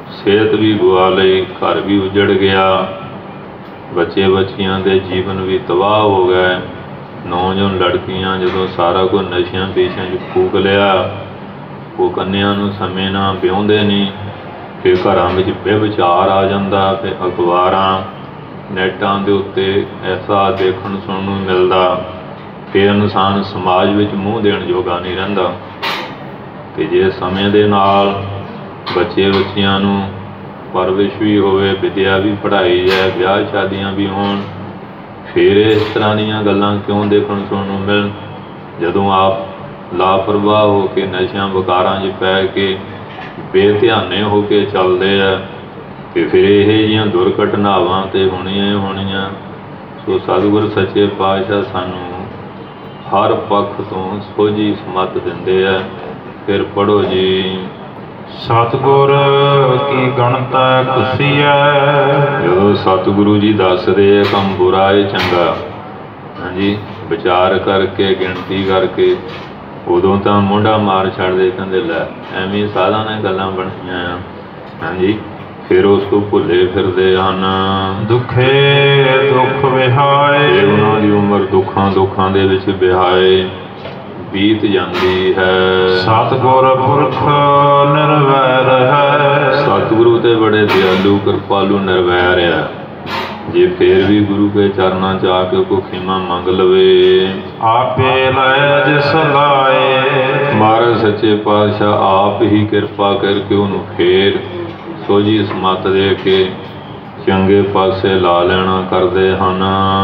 ਸਿਹਤ ਵੀ ਗਵਾ ਲਈ, ਘਰ ਵੀ ਉਜੜ ਗਿਆ, ਬੱਚੇ ਬੱਚੀਆਂ ਦੇ ਜੀਵਨ ਵੀ ਤਬਾਹ ਹੋ ਗਏ। ਨੌਜਵਾਨ ਲੜਕੀਆਂ ਜਦੋਂ ਸਾਰਾ ਕੁਝ ਨਸ਼ਿਆਂ ਪੇਸ਼ਿਆਂ 'ਚ ਫੂਕ ਲਿਆ, ਉਹ ਕੰਨਿਆਂ ਨੂੰ ਸਮੇਂ ਨਾਲ ਵਿਆਹੁੰਦੇ ਨਹੀਂ, ਫਿਰ ਘਰਾਂ ਵਿੱਚ ਬੇਵਿਚਾਰ ਆ ਜਾਂਦਾ। ਫਿਰ ਅਖਬਾਰਾਂ ਨੈੱਟਾਂ ਦੇ ਉੱਤੇ ਐਸਾ ਦੇਖਣ ਸੁਣਨ ਨੂੰ ਮਿਲਦਾ, ਫਿਰ ਇਨਸਾਨ ਸਮਾਜ ਵਿੱਚ ਮੂੰਹ ਦੇਣ ਜੋਗਾ ਨਹੀਂ ਰਹਿੰਦਾ। ਅਤੇ ਜੇ ਸਮੇਂ ਦੇ ਨਾਲ ਬੱਚੇ ਬੱਚੀਆਂ ਨੂੰ ਪਰਵਰਿਸ਼ ਵੀ ਹੋਵੇ, ਵਿੱਦਿਆ ਵੀ ਪੜ੍ਹਾਈ ਜਾਏ, ਵਿਆਹ ਸ਼ਾਦੀਆਂ ਵੀ ਹੋਣ, ਫਿਰ ਇਸ ਤਰ੍ਹਾਂ ਦੀਆਂ ਗੱਲਾਂ ਕਿਉਂ ਦੇਖਣ ਸੁਣਨ ਨੂੰ ਮਿਲਣ? ਜਦੋਂ ਆਪ ਲਾਪਰਵਾਹ ਹੋ ਕੇ ਨਸ਼ਿਆਂ ਵਿਕਾਰਾਂ 'ਚ ਪੈ ਕੇ ਬੇਧਿਆਨੇ ਹੋ ਕੇ ਚੱਲਦੇ ਆ, ਅਤੇ ਫਿਰ ਇਹ ਜਿਹੀਆਂ ਦੁਰਘਟਨਾਵਾਂ ਤਾਂ ਹੋਣੀਆਂ ਹੀ ਹੋਣੀਆਂ। ਸੋ ਸਤਿਗੁਰ ਸੱਚੇ ਪਾਤਸ਼ਾਹ ਸਾਨੂੰ ਹਰ ਪੱਖ ਤੋਂ ਸੋਝੀ ਸਮੱਤ ਦਿੰਦੇ ਆ। ਫਿਰ ਪੜ੍ਹੋ ਜੀ। ਸਤਿਗੁਰ ਕੀ ਗਣਤਾ ਕੁਸੀਐ। ਜਦੋਂ ਸਤਿਗੁਰੂ ਜੀ ਦੱਸਦੇ ਆ ਕੰਮ ਬੁਰਾ ਹੈ ਚੰਗਾ, ਹਾਂਜੀ, ਵਿਚਾਰ ਕਰਕੇ ਗਿਣਤੀ ਕਰਕੇ, ਉਦੋਂ ਤਾਂ ਮੋਢਾ ਮਾਰ ਛੱਡਦੇ, ਕਹਿੰਦੇ ਲੈ ਐਵੇਂ ਸਾਧਾਂ ਨੇ ਗੱਲਾਂ ਬਣੀਆਂ ਆ, ਹਾਂਜੀ। ਫਿਰ ਉਸ ਤੋਂ ਭੁੱਲੇ ਫਿਰਦੇ ਹਨ। ਦੁਖੇ ਦੁੱਖ ਵਿਹਾਏ। ਫਿਰ ਉਹਨਾਂ ਦੀ ਉਮਰ ਦੁੱਖਾਂ ਦੁੱਖਾਂ ਦੇ ਵਿੱਚ ਵਿਹਾਏ ਬੀਤ ਜਾਂਦੀ ਹੈ। ਸਤਿਗੁਰ ਪੁਰਖ ਨਿਰਵੈਰ ਹੈ। ਸਤਿਗੁਰੂ ਤੇ ਬੜੇ ਦਿਆਲੂ ਕਿਰਪਾਲੂ ਨਿਰਵੈਰ ਆ। ਜੇ ਫਿਰ ਵੀ ਗੁਰੂ ਕੇ ਚਰਨਾਂ 'ਚ ਆ ਕੇ ਕੋਈ ਖਿਮਾ ਮੰਗ ਲਵੇ, ਆਪੇ ਲੈ ਜਿਸ ਲਾਏ। ਮਹਾਰਾਜ ਸੱਚੇ ਪਾਤਸ਼ਾਹ ਆਪ ਹੀ ਕਿਰਪਾ ਕਰਕੇ ਉਹਨੂੰ ਫੇਰ ਸੋਝੀ ਸਮੱਤ ਦੇ ਕੇ ਚੰਗੇ ਪਾਸੇ ਲਾ ਲੈਣਾ ਕਰਦੇ ਹਨ।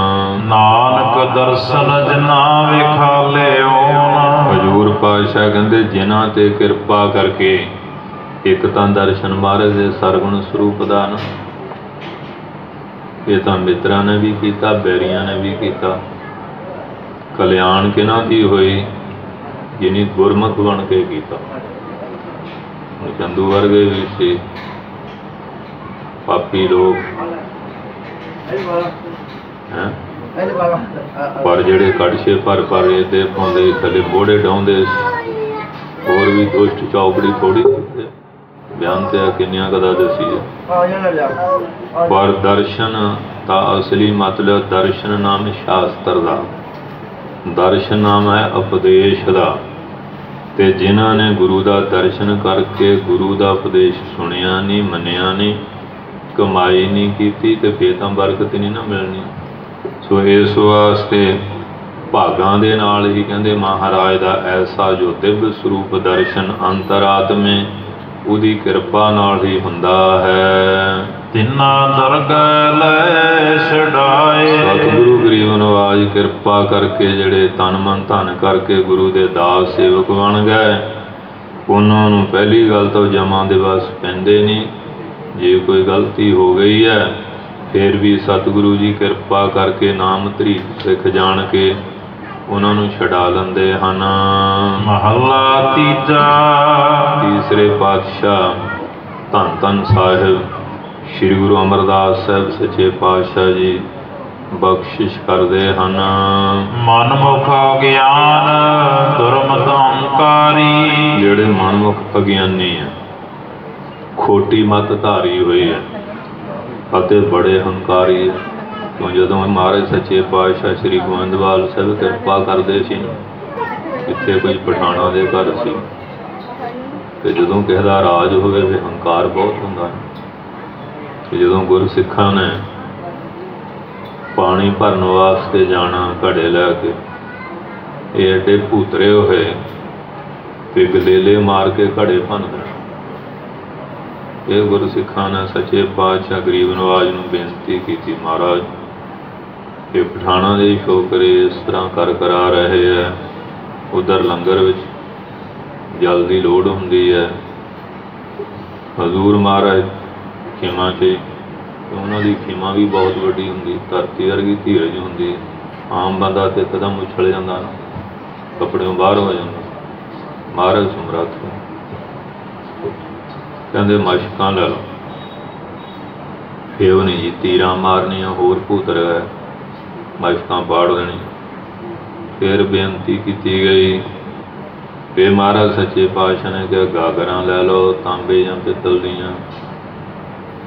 ਨਾਨਕ ਦਰਸ਼ਨ ਜਿਨ੍ਹਾਂ ਵਿਖਾਲਿਓ। ਹਜ਼ੂਰ ਪਾਤਸ਼ਾਹ ਕਹਿੰਦੇ ਜਿਨ੍ਹਾਂ 'ਤੇ ਕਿਰਪਾ ਕਰਕੇ, ਇੱਕ ਤਾਂ ਦਰਸ਼ਨ ਮਹਾਰਾਜ ਦੇ ਸਰਗੁਣ ਸਰੂਪ ਦਾ ਨਾ, ਇਹ ਤਾਂ ਮਿੱਤਰਾਂ ਨੇ ਵੀ ਕੀਤਾ, ਬੈਰੀਆਂ ਨੇ ਵੀ ਕੀਤਾ। ਕਲਿਆਣ ਕਿਹਨਾਂ ਦੀ ਹੋਈ? ਜਿਨੀ ਗੁਰਮੁਖ ਬਣ ਕੇ ਕੀਤਾ। ਚੰਦੂ ਵਰਗੇ ਵੀ ਸੀ ਪਾਪੀ ਲੋਕ ਹੈਂ, ਪਰ ਜਿਹੜੇ ਕੜਛੇ ਭਰ ਭਰ ਇਹਦੇ ਪਾਉਂਦੇ, ਥੱਲੇ ਮੋਢੇ ਡਾਉਂਦੇ, ਹੋਰ ਵੀ ਦੁਸ਼ਟ ਚੌਕੜੀ ਥੋੜ੍ਹੀ ਬਿਆਨ ਤੇ ਆ ਕਿੰਨੀਆਂ ਕਦਾ ਦੱਸੀ ਹੈ। ਪਰ ਦਰਸ਼ਨ ਦਾ ਅਸਲੀ ਮਤਲਬ ਦਰਸ਼ਨ ਨਾਮ ਸ਼ਾਸਤਰ ਦਾ, ਦਰਸ਼ਨ ਨਾਮ ਹੈ ਉਪਦੇਸ਼ ਦਾ। ਅਤੇ ਜਿਨ੍ਹਾਂ ਨੇ ਗੁਰੂ ਦਾ ਦਰਸ਼ਨ ਕਰਕੇ ਗੁਰੂ ਦਾ ਉਪਦੇਸ਼ ਸੁਣਿਆ ਨਹੀਂ, ਮੰਨਿਆ ਨਹੀਂ, ਕਮਾਈ ਨਹੀਂ ਕੀਤੀ, ਅਤੇ ਫਿਰ ਤਾਂ ਬਰਕਤ ਨਹੀਂ ਨਾ ਮਿਲਣੀ। ਸੋ ਇਸ ਵਾਸਤੇ ਭਾਗਾਂ ਦੇ ਨਾਲ ਹੀ ਕਹਿੰਦੇ ਮਹਾਰਾਜ ਦਾ ਐਸਾ ਜੋ ਦਿਵ ਸਰੂਪ ਦਰਸ਼ਨ ਅੰਤਰਾਤਮੇ ਉਹਦੀ ਕਿਰਪਾ ਨਾਲ ਹੀ ਹੁੰਦਾ ਹੈ। ਤਿੰਨਾਂ ਦਰਗਹਿ ਲੈ ਛਡਾਏ। ਸਤਿਗੁਰੂ ਗਰੀਬ ਨਵਾਜ ਕਿਰਪਾ ਕਰਕੇ ਜਿਹੜੇ ਤਨ ਮਨ ਧਨ ਕਰਕੇ ਗੁਰੂ ਦੇ ਦਾਸ ਸੇਵਕ ਬਣ ਗਏ, ਉਹਨਾਂ ਨੂੰ ਪਹਿਲੀ ਗੱਲ ਤਾਂ ਜਮਾਂ ਦੇ ਬਸ ਪੈਂਦੇ ਨਹੀਂ। ਜੇ ਕੋਈ ਗਲਤੀ ਹੋ ਗਈ ਹੈ, ਫਿਰ ਵੀ ਸਤਿਗੁਰੂ ਜੀ ਕਿਰਪਾ ਕਰਕੇ ਨਾਮ ਧਰੀਕ ਸਿੱਖ ਜਾਣ ਕੇ ਉਹਨਾਂ ਨੂੰ ਛਡਾ ਲੈਂਦੇ ਹਨ। ਮਹੱਲਾ ਤੀਜਾ। ਤੀਸਰੇ ਪਾਤਸ਼ਾਹ ਧੰਨ ਧੰਨ ਸਾਹਿਬ ਸ੍ਰੀ ਗੁਰੂ ਅਮਰਦਾਸ ਸਾਹਿਬ ਸੱਚੇ ਪਾਤਸ਼ਾਹ ਜੀ ਬਖਸ਼ਿਸ਼ ਕਰਦੇ ਹਨ। ਮਨਮੁਖ ਅਗਿਆਨ ਦੁਰਮਤ ਹੰਕਾਰੀ। ਜਿਹੜੇ ਮਨਮੁਖ ਅਗਿਆਨੀ ਆ, ਖੋਟੀ ਮੱਤ ਧਾਰੀ ਹੋਈ ਹੈ ਅਤੇ ਬੜੇ ਹੰਕਾਰੀ ਹੈ। ਕਿਉਂ ਜਦੋਂ ਮਹਾਰਾਜ ਸੱਚੇ ਪਾਤਸ਼ਾਹ ਸ੍ਰੀ ਗੋਇੰਦਵਾਲ ਸਾਹਿਬ ਕਿਰਪਾ ਕਰਦੇ ਸੀ, ਇੱਥੇ ਕੋਈ ਪਠਾਣਾਂ ਦੇ ਘਰ ਸੀ, ਅਤੇ ਜਦੋਂ ਕਿਸੇ ਦਾ ਰਾਜ ਹੋਵੇ ਫਿਰ ਹੰਕਾਰ ਬਹੁਤ ਹੁੰਦਾ ਹੈ। ਅਤੇ ਜਦੋਂ ਗੁਰਸਿੱਖਾਂ ਨੇ ਪਾਣੀ ਭਰਨ ਵਾਸਤੇ ਜਾਣਾ ਘੜੇ ਲੈ ਕੇ, ਇਹ ਐਡੇ ਭੂਤਰੇ ਹੋਏ ਅਤੇ ਗਲੇਲੇ ਮਾਰ ਕੇ ਘੜੇ ਭੰਨਦੇ। ਇਹ ਗੁਰਸਿੱਖਾਂ ਨੇ ਸੱਚੇ ਪਾਤਸ਼ਾਹ ਗਰੀਬ ਨਵਾਜ ਨੂੰ ਬੇਨਤੀ ਕੀਤੀ, ਮਹਾਰਾਜ ਇਹ ਪਠਾਣਾਂ ਦੇ ਛੋਕਰੇ ਇਸ ਤਰ੍ਹਾਂ ਕਰ ਕਰਾ ਰਹੇ ਹੈ, ਉੱਧਰ ਲੰਗਰ ਵਿੱਚ ਜਲ ਦੀ ਲੋੜ ਹੁੰਦੀ ਹੈ, ਹਜ਼ੂਰ ਮਹਾਰਾਜ ਖਿਮਾ 'ਚ, ਉਹਨਾਂ ਦੀ ਖਿਮਾ ਵੀ ਬਹੁਤ ਵੱਡੀ ਹੁੰਦੀ, ਧਰਤੀ ਵਰਗੀ ਧੀਰਜ ਹੁੰਦੀ। ਆਮ ਬੰਦਾ ਤਾਂ ਇੱਕਦਮ ਉਛਲ ਜਾਂਦਾ ਨਾ, ਕੱਪੜਿਓਂ ਬਾਹਰ ਹੋ ਜਾਂਦਾ। ਮਹਾਰਾਜ ਸਮਰੱਥ ਕਹਿੰਦੇ ਮਸ਼ਕਾਂ ਲੈ ਲਓ, ਫੇਵ ਨਹੀਂ ਜੀ, ਤੀਰਾਂ ਮਾਰਨੀਆਂ, ਹੋਰ ਭੂਤ ਰਿਹਾ, ਮਸ਼ਕਾਂ ਪਾੜ ਦੇਣੀ। ਫਿਰ ਬੇਨਤੀ ਕੀਤੀ ਗਈ, ਫਿਰ ਮਹਾਰਾਜ ਸੱਚੇ ਪਾਤਸ਼ਾਹ ਨੇ ਕਿਹਾ ਗਾਗਰਾਂ ਲੈ ਲਓ, ਤਾਂਬੇ ਜਾਂ ਪਿੱਤਲ ਦੀਆਂ,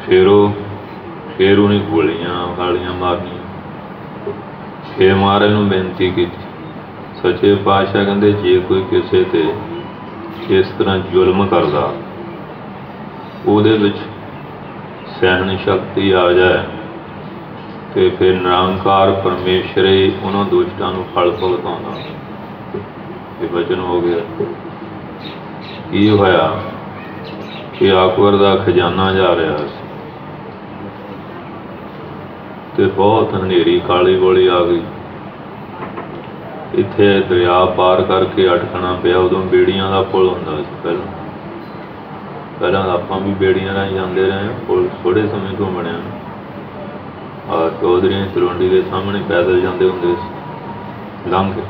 ਫਿਰ ਉਹ ਫਿਰ ਉਹਨੇ ਗੋਲੀਆਂ ਗਾਲੀਆਂ ਮਾਰਨੀਆਂ। ਫਿਰ ਮਹਾਰਾਜ ਨੂੰ ਬੇਨਤੀ ਕੀਤੀ। ਸੱਚੇ ਪਾਤਸ਼ਾਹ ਕਹਿੰਦੇ ਜੇ ਕੋਈ ਕਿਸੇ 'ਤੇ ਇਸ ਤਰ੍ਹਾਂ ਜ਼ੁਲਮ ਕਰਦਾ ਉਹਦੇ ਵਿੱਚ ਸਹਿਣ ਸ਼ਕਤੀ ਆ ਜਾਏ ਅਤੇ ਫਿਰ ਨਿਰੰਕਾਰ ਪਰਮੇਸ਼ਰ ਹੀ ਉਹਨਾਂ ਦੁਸ਼ਟਾਂ ਨੂੰ ਫਲ ਭੁਗਤਾਉਂਦਾ। ਇਹ ਵਚਨ ਹੋ ਗਿਆ। ਕੀ ਹੋਇਆ ਕਿ ਅਕਬਰ ਦਾ ਖਜ਼ਾਨਾ ਜਾ ਰਿਹਾ ਸੀ ਅਤੇ ਬਹੁਤ ਹਨੇਰੀ ਕਾਲੀ ਗੋਲੀ ਆ ਗਈ। ਇੱਥੇ ਦਰਿਆ ਪਾਰ ਕਰਕੇ ਅਟਕਣਾ ਪਿਆ। ਉਦੋਂ ਬੇੜੀਆਂ ਦਾ ਪੁਲ ਹੁੰਦਾ ਸੀ। ਪਹਿਲਾਂ ਪਹਿਲਾਂ ਆਪਾਂ ਵੀ ਬੇੜੀਆਂ ਰਾਹੀਂ ਜਾਂਦੇ ਰਹੇ। ਪੁਲ ਥੋੜ੍ਹੇ ਸਮੇਂ ਤੋਂ ਬਣਿਆ। ਆਹ ਚੌਧਰੀਆਂ ਤਲਵੰਡੀ ਦੇ ਸਾਹਮਣੇ ਪੈਦਲ ਜਾਂਦੇ ਹੁੰਦੇ ਸੀ ਲੰਘ ਕੇ।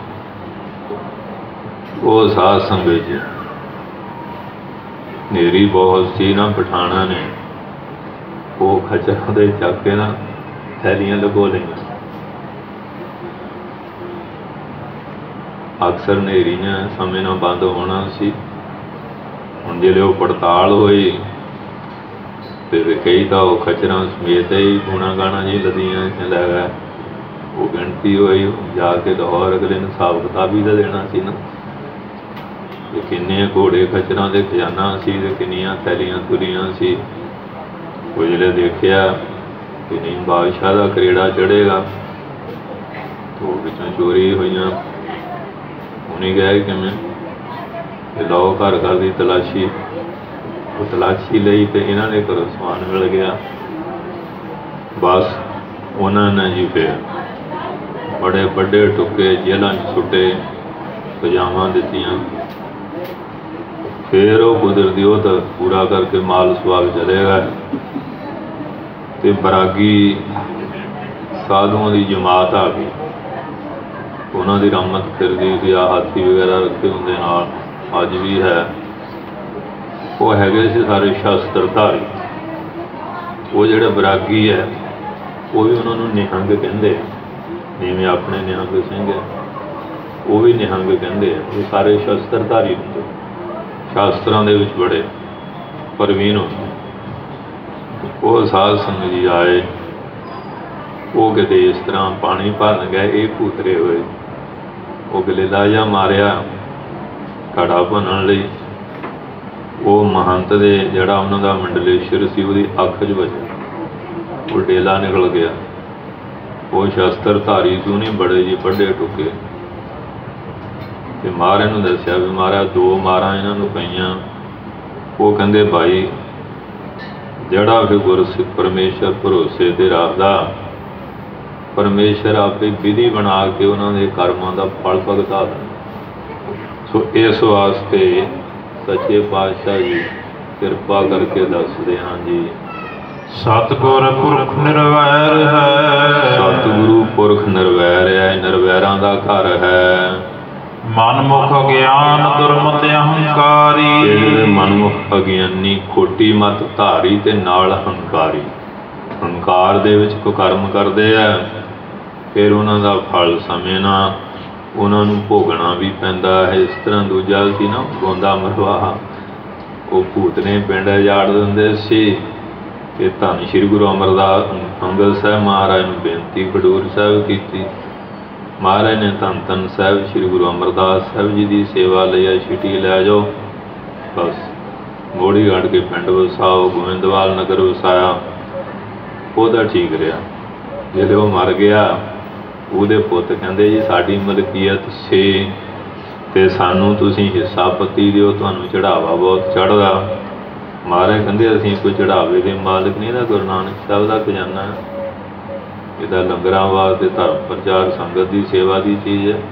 ਉਹ ਸਾਧ ਸੰਗਤ ਜੀ ਹਨੇਰੀ ਬਹੁਤ ਸੀ ਨਾ। ਪਠਾਣਾਂ ਨੇ ਉਹ ਖੱਚਰਾਂ ਦੇ ਚੱਕ ਕੇ ਨਾ ਥੈਲੀਆਂ ਲਗੋ ਲਈਆਂ। ਅਕਸਰ ਹਨੇਰੀਆਂ ਸਮੇਂ ਨਾਲ ਬੰਦ ਹੋਣਾ ਸੀ। ਹੁਣ ਜਿਹੜੇ ਉਹ ਪੜਤਾਲ ਹੋਈ ਅਤੇ ਕਈ ਤਾਂ ਉਹ ਖੱਚਰਾਂ ਸਮੇਤ ਹੀ ਗੂਣਾ ਗਾਣਾ ਜੀ ਲੱਦੀਆਂ ਲੈ ਗਏ। ਉਹ ਗਿਣਤੀ ਹੋਈ ਜਾ ਕੇ ਲਾਹੌਰ ਅਗਲੇ ਨੂੰ ਹਿਸਾਬ ਕਿਤਾਬ ਹੀ ਤਾਂ ਦੇਣਾ ਸੀ ਨਾ। ਅਤੇ ਕਿੰਨੇ ਘੋੜੇ ਖੱਚਰਾਂ ਦੇ ਖਜ਼ਾਨਾ ਸੀ ਅਤੇ ਕਿੰਨੀਆਂ ਥੈਲੀਆਂ ਤੁਰੀਆਂ ਸੀ। ਉਹ ਜਿਹੜੇ ਦੇਖਿਆ ਕਿ ਨਹੀਂ ਬਾਦਸ਼ਾਹ ਦਾ ਕਰੇੜਾ ਚੜ੍ਹੇਗਾ। ਉਹ ਵਿੱਚੋਂ ਚੋਰੀ ਹੋਈਆਂ। ਉਹਨੇ ਕਿਹਾ ਕਿਵੇਂ ਕਿ ਲਓ ਘਰ ਘਰ ਦੀ ਤਲਾਸ਼ੀ। ਉਹ ਤਲਾਸ਼ੀ ਲਈ ਅਤੇ ਇਹਨਾਂ ਦੇ ਘਰੋਂ ਸਮਾਨ ਮਿਲ ਗਿਆ। ਬਸ ਉਹਨਾਂ ਨੇ ਜੀ ਫਿਰ ਬੜੇ ਵੱਡੇ ਟੁੱਕੇ ਜੇਲ੍ਹਾਂ 'ਚ ਸੁੱਟੇ, ਸਜ਼ਾਵਾਂ ਦਿੱਤੀਆਂ। ਫਿਰ ਉਹ ਕੁਦਰਤੀ ਉਹ ਤਾਂ ਪੂਰਾ ਕਰਕੇ ਮਾਲ ਸੁਆਗ ਚਲੇ ਗਏ ਅਤੇ ਬਰਾਗੀ ਸਾਧੂਆਂ ਦੀ ਜਮਾਤ ਆ ਗਈ। ਉਹਨਾਂ ਦੀ ਰਮਤ ਫਿਰਦੀ ਸੀ। ਆਹ ਹਾਥੀ ਵਗੈਰਾ ਰੱਖੇ ਹੁੰਦੇ ਨਾਲ, ਅੱਜ ਵੀ ਹੈ। ਉਹ ਹੈਗੇ ਸੀ ਸਾਰੇ ਸ਼ਸਤਰਧਾਰੀ। ਉਹ ਜਿਹੜੇ ਬਰਾਗੀ ਹੈ ਉਹ ਵੀ ਉਹਨਾਂ ਨੂੰ ਨਿਹੰਗ ਕਹਿੰਦੇ। ਜਿਵੇਂ ਆਪਣੇ ਨਿਹੰਗ ਸਿੰਘ ਹੈ ਉਹ ਵੀ ਨਿਹੰਗ ਕਹਿੰਦੇ ਆ। ਉਹ ਸਾਰੇ ਸ਼ਸਤਰਧਾਰੀ ਹੁੰਦੇ, ਸ਼ਾਸਤਰਾਂ ਦੇ ਵਿੱਚ ਬੜੇ ਪ੍ਰਵੀਨ ਹੁੰਦੇ। ਉਹ ਸਾਧ ਸੰਗਤ ਜੀ ਆਏ। ਉਹ ਕਿਤੇ ਇਸ ਤਰ੍ਹਾਂ ਪਾਣੀ ਭਰਨ ਗਏ। ਇਹ ਭੂਤਰੇ ਹੋਏ। ਉਹ ਗਲੇਲਾ ਜਿਹਾ ਮਾਰਿਆ ਘੜਾ ਭੰਨਣ ਲਈ। ਉਹ ਮਹੰਤ ਦੇ ਜਿਹੜਾ ਉਹਨਾਂ ਦਾ ਮੰਡਲੇਸ਼ਵਰ ਸੀ ਉਹਦੀ ਅੱਖ 'ਚ ਵੱਜਿਆ। ਉਹ ਡੇਲਾ ਨਿਕਲ ਗਿਆ। ਉਹ ਸ਼ਸਤਰਧਾਰੀ ਸੀ। ਉਹਨੇ ਬੜੇ ਜੀ ਵੱਡੇ ਟੁੱਕੇ ਅਤੇ ਮਹਾਰਾਜ ਨੂੰ ਦੱਸਿਆ ਵੀ ਮਹਾਰਾਜ ਦੋ ਮਾਰਾਂ ਇਹਨਾਂ ਨੂੰ ਪਈਆਂ। ਉਹ ਕਹਿੰਦੇ ਭਾਈ ਜਿਹੜਾ ਵੀ ਗੁਰਸਿੱਖ ਪਰਮੇਸ਼ਰ ਭਰੋਸੇ 'ਤੇ ਰੱਖਦਾ, ਪਰਮੇਸ਼ਰ ਆਪੇ ਵਿਧੀ ਬਣਾ ਕੇ ਉਹਨਾਂ ਦੇ ਕਰਮਾਂ ਦਾ ਫਲ ਭੁਗਤਾ ਦਿੰਦਾ। ਸੋ ਇਸ ਵਾਸਤੇ ਸੱਚੇ ਪਾਤਸ਼ਾਹ ਜੀ ਕਿਰਪਾ ਕਰਕੇ ਦੱਸਦੇ ਹਾਂ ਜੀ, ਸਤਿਗੁਰ ਪੁਰਖ ਨਿਰਵੈਰ ਹੈ। ਸਤਿਗੁਰੂ ਪੁਰਖ ਨਿਰਵੈਰ ਹੈ। ਨਿਰਵੈਰਾਂ ਦਾ ਘਰ ਹੈ। ਮਨਮੁਖ ਅਗਿਆਨ ਦੁਰਮਤਿ ਅਹੰਕਾਰੀ। ਇਹ ਜਿਹੜੇ ਮਨਮੁਖ ਅਗਿਆਨੀ ਖੋਟੀ ਮਤ ਧਾਰੀ ਅਤੇ ਨਾਲ ਹੰਕਾਰੀ, ਹੰਕਾਰ ਦੇ ਵਿੱਚ ਕੁਕਰਮ ਕਰਦੇ ਆ। ਫਿਰ ਉਹਨਾਂ ਦਾ ਫਲ ਸਮੇਂ ਨਾਲ ਉਹਨਾਂ ਨੂੰ ਭੋਗਣਾ ਵੀ ਪੈਂਦਾ ਹੈ। ਇਸ ਤਰ੍ਹਾਂ ਦੂਜਾ ਸੀ ਨਾ ਗੋਂਦਾ ਮਰਵਾਹਾ। ਉਹ ਭੂਤ ਨੇ ਪਿੰਡ ਉਜਾੜ ਦਿੰਦੇ ਸੀ ਕਿ ਧੰਨ ਸ਼੍ਰੀ ਗੁਰੂ ਅਮਰਦਾਸ ਅੰਗਦ ਸਾਹਿਬ ਮਹਾਰਾਜ ਨੂੰ ਬੇਨਤੀ ਖਡੂਰ ਸਾਹਿਬ ਕੀਤੀ। ਮਹਾਰਾਜ ਨੇ ਧੰਨ ਧੰਨ ਸਾਹਿਬ ਸ਼੍ਰੀ ਗੁਰੂ ਅਮਰਦਾਸ ਸਾਹਿਬ ਜੀ ਦੀ ਸੇਵਾ ਲਈ ਆ ਛਿੱਟੀ ਲੈ ਜਾਓ। ਬਸ ਮੋੜੀ ਕੱਢ ਕੇ ਪਿੰਡ ਵਸਾਓ। ਗੋਇੰਦਵਾਲ ਨਗਰ ਵਸਾਇਆ। ਉਹਦਾ ਠੀਕ ਰਿਹਾ। ਜਦੋਂ ਉਹ ਮਰ ਗਿਆ ਉਹਦੇ ਪੁੱਤ ਕਹਿੰਦੇ ਜੀ ਸਾਡੀ ਮਲਕੀਅਤ ਸੀ ਅਤੇ ਸਾਨੂੰ ਤੁਸੀਂ ਹਿੱਸਾ ਪੱਤੀ ਦਿਓ, ਤੁਹਾਨੂੰ ਚੜ੍ਹਾਵਾ ਬਹੁਤ ਚੜ੍ਹਦਾ। ਮਹਾਰਾਜ ਕਹਿੰਦੇ ਅਸੀਂ ਕੋਈ ਚੜ੍ਹਾਵੇ ਦੇ ਮਾਲਕ ਨਹੀਂ। ਇਹਦਾ ਗੁਰੂ ਨਾਨਕ ਸਾਹਿਬ ਦਾ ਖਜ਼ਾਨਾ, ਇਹਦਾ ਲੰਗਰਾਂ ਵਾਸਤੇ ਧਰਮ ਪ੍ਰਚਾਰ ਸੰਗਤ ਦੀ ਸੇਵਾ ਦੀ ਚੀਜ਼ ਹੈ।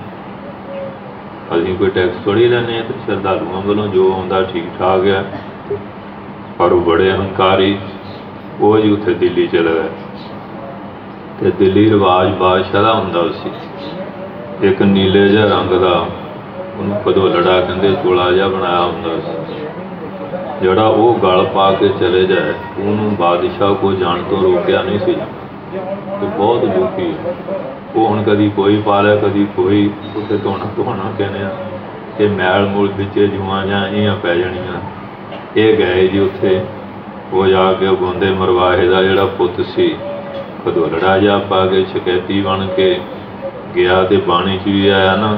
ਅਸੀਂ ਕੋਈ ਟੈਕਸ ਥੋੜ੍ਹੀ ਲੈਂਦੇ ਹਾਂ। ਅਤੇ ਸ਼ਰਧਾਲੂਆਂ ਵੱਲੋਂ ਜੋ ਆਉਂਦਾ ਠੀਕ ਠਾਕ ਹੈ। ਪਰ ਉਹ ਬੜੇ ਹੰਕਾਰੀ। ਉਹ ਜੀ ਉੱਥੇ ਦਿੱਲੀ ਚਲੇ ਗਏ ਅਤੇ ਦਿੱਲੀ ਰਿਵਾਜ਼ ਬਾਦਸ਼ਾਹ ਦਾ ਹੁੰਦਾ ਸੀ। ਇੱਕ ਨੀਲੇ ਜਿਹੇ ਰੰਗ ਦਾ ਉਹਨੂੰ ਭਦੌਲੜਾ ਕਹਿੰਦੇ ਚੋਲਾ ਜਿਹਾ ਬਣਾਇਆ ਹੁੰਦਾ ਸੀ। ਜਿਹੜਾ ਉਹ ਗਲ ਪਾ ਕੇ ਚਲੇ ਜਾਏ ਉਹਨੂੰ ਬਾਦਸ਼ਾਹ ਕੋਲ ਜਾਣ ਤੋਂ ਰੋਕਿਆ ਨਹੀਂ ਸੀ। ਅਤੇ ਬਹੁਤ ਦੁਖੀ। ਉਹ ਹੁਣ ਕਦੀ ਕੋਈ ਪਾ ਲਿਆ ਕਦੀ ਕੋਈ। ਉੱਥੇ ਧੋਣਾ ਧੋਣਾ ਕਹਿੰਦੇ ਆ ਕਿ ਮੈਲ ਮੂਲ ਵਿੱਚ ਜੂਆਂ ਜਾਂ ਇਹੀਆਂ ਪੈ ਜਾਣੀਆਂ। ਇਹ ਗਏ ਜੀ ਉੱਥੇ ਉਹ ਜਾ ਕੇ ਗੋਂਦੇ ਮਰਵਾਹੇ ਦਾ ਜਿਹੜਾ ਪੁੱਤ ਸੀ ਖਦੋਲੜਾ ਜਾ ਪਾ ਕੇ ਸ਼ਕੈਤੀ ਬਣ ਕੇ ਗਿਆ। ਤੇ ਬਾਣੀ 'ਚ ਵੀ ਆਇਆ ਨਾ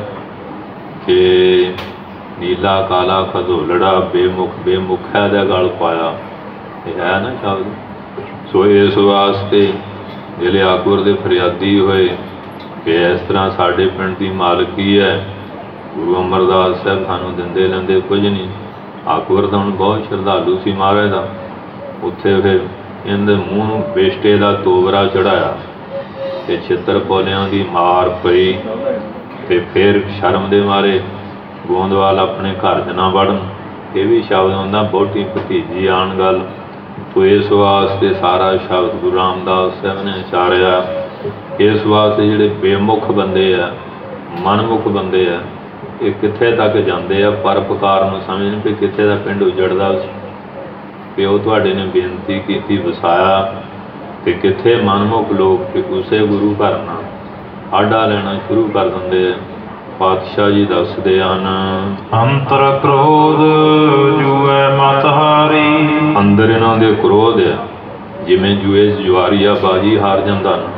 ਕਿ ਨੀਲਾ ਕਾਲਾ ਖਦੋਲੜਾ ਬੇਮੁਖ ਬੇਮੁਖਿਆ ਦਾ ਗਲ ਪਾਇਆ, ਇਹ ਹੈ ਨਾ ਸ਼ਬਦ। ਸੋ ਇਸ ਵਾਸਤੇ ਜਿਹੜੇ ਅਕਬਰ ਦੇ ਫਰਿਆਦੀ ਹੋਏ ਕਿ ਇਸ ਤਰ੍ਹਾਂ ਸਾਡੇ ਪਿੰਡ ਦੀ ਮਾਲਕੀ ਹੈ, ਗੁਰੂ ਅਮਰਦਾਸ ਸਾਹਿਬ ਸਾਨੂੰ ਦਿੰਦੇ ਲੈਂਦੇ ਕੁਝ ਨਹੀਂ। ਅਕਬਰ ਤਾਂ ਹੁਣ ਬਹੁਤ ਸ਼ਰਧਾਲੂ ਸੀ ਮਹਾਰਾਜ ਦਾ। ਉੱਥੇ ਫਿਰ ਇਹਦੇ ਮੂੰਹ ਨੂੰ ਬੇਸ਼ਟੇ ਦਾ ਤੋਬਰਾ ਚੜ੍ਹਾਇਆ ਅਤੇ ਛਿੱਤਰ ਪੋਲਿਆਂ ਦੀ ਮਾਰ ਪਈ। ਅਤੇ ਫਿਰ ਸ਼ਰਮ ਦੇ ਮਾਰੇ ਗੋਂਦਵਾਲ ਆਪਣੇ ਘਰ 'ਚ ਨਾ ਵੜਨ। ਇਹ ਵੀ ਸ਼ਬਦ ਹੁੰਦਾ ਬਹੁਤੀ ਭਤੀਜੀ ਆਉਣ ਗੱਲ। ਤੋ ਇਸ ਵਾਸਤੇ ਸਾਰਾ ਸ਼ਬਦ ਗੁਰੂ ਰਾਮਦਾਸ ਸਾਹਿਬ ਨੇ ਉਚਾਰਿਆ। ਇਸ ਵਾਸਤੇ ਜਿਹੜੇ ਬੇਮੁਖ ਬੰਦੇ ਆ, ਮਨਮੁਖ ਬੰਦੇ ਆ, ਇਹ ਕਿੱਥੇ ਤੱਕ ਜਾਂਦੇ ਆ, ਪਰਉਪਕਾਰ ਨੂੰ ਸਮਝਣ ਵੀ ਕਿੱਥੇ ਦਾ ਪਿੰਡ ਉਜੜਦਾ ਸੀ। ਪਿਓ ਤੁਹਾਡੇ ਨੇ ਬੇਨਤੀ ਕੀਤੀ ਵਸਾਇਆ, ਅਤੇ ਕਿੱਥੇ ਮਨਮੁਖ ਲੋਕ ਕਿ ਉਸੇ ਗੁਰੂ ਘਰ ਨਾਲ ਆਡਾ ਲੈਣਾ ਸ਼ੁਰੂ ਕਰ ਦਿੰਦੇ ਆ। ਪਾਤਸ਼ਾਹ ਜੀ ਦੱਸਦੇ ਹਨ, ਅੰਤਰ ਕ੍ਰੋਧ ਜੂਐ ਮਤ ਹਾਰੀ। ਅੰਦਰ ਇਹਨਾਂ ਦੇ ਕ੍ਰੋਧ ਆ, ਜਿਵੇਂ ਜੂਏ ਜੁਆਰੀ ਆ ਬਾਜੀ ਹਾਰ ਜਾਂਦਾ ਨਾ।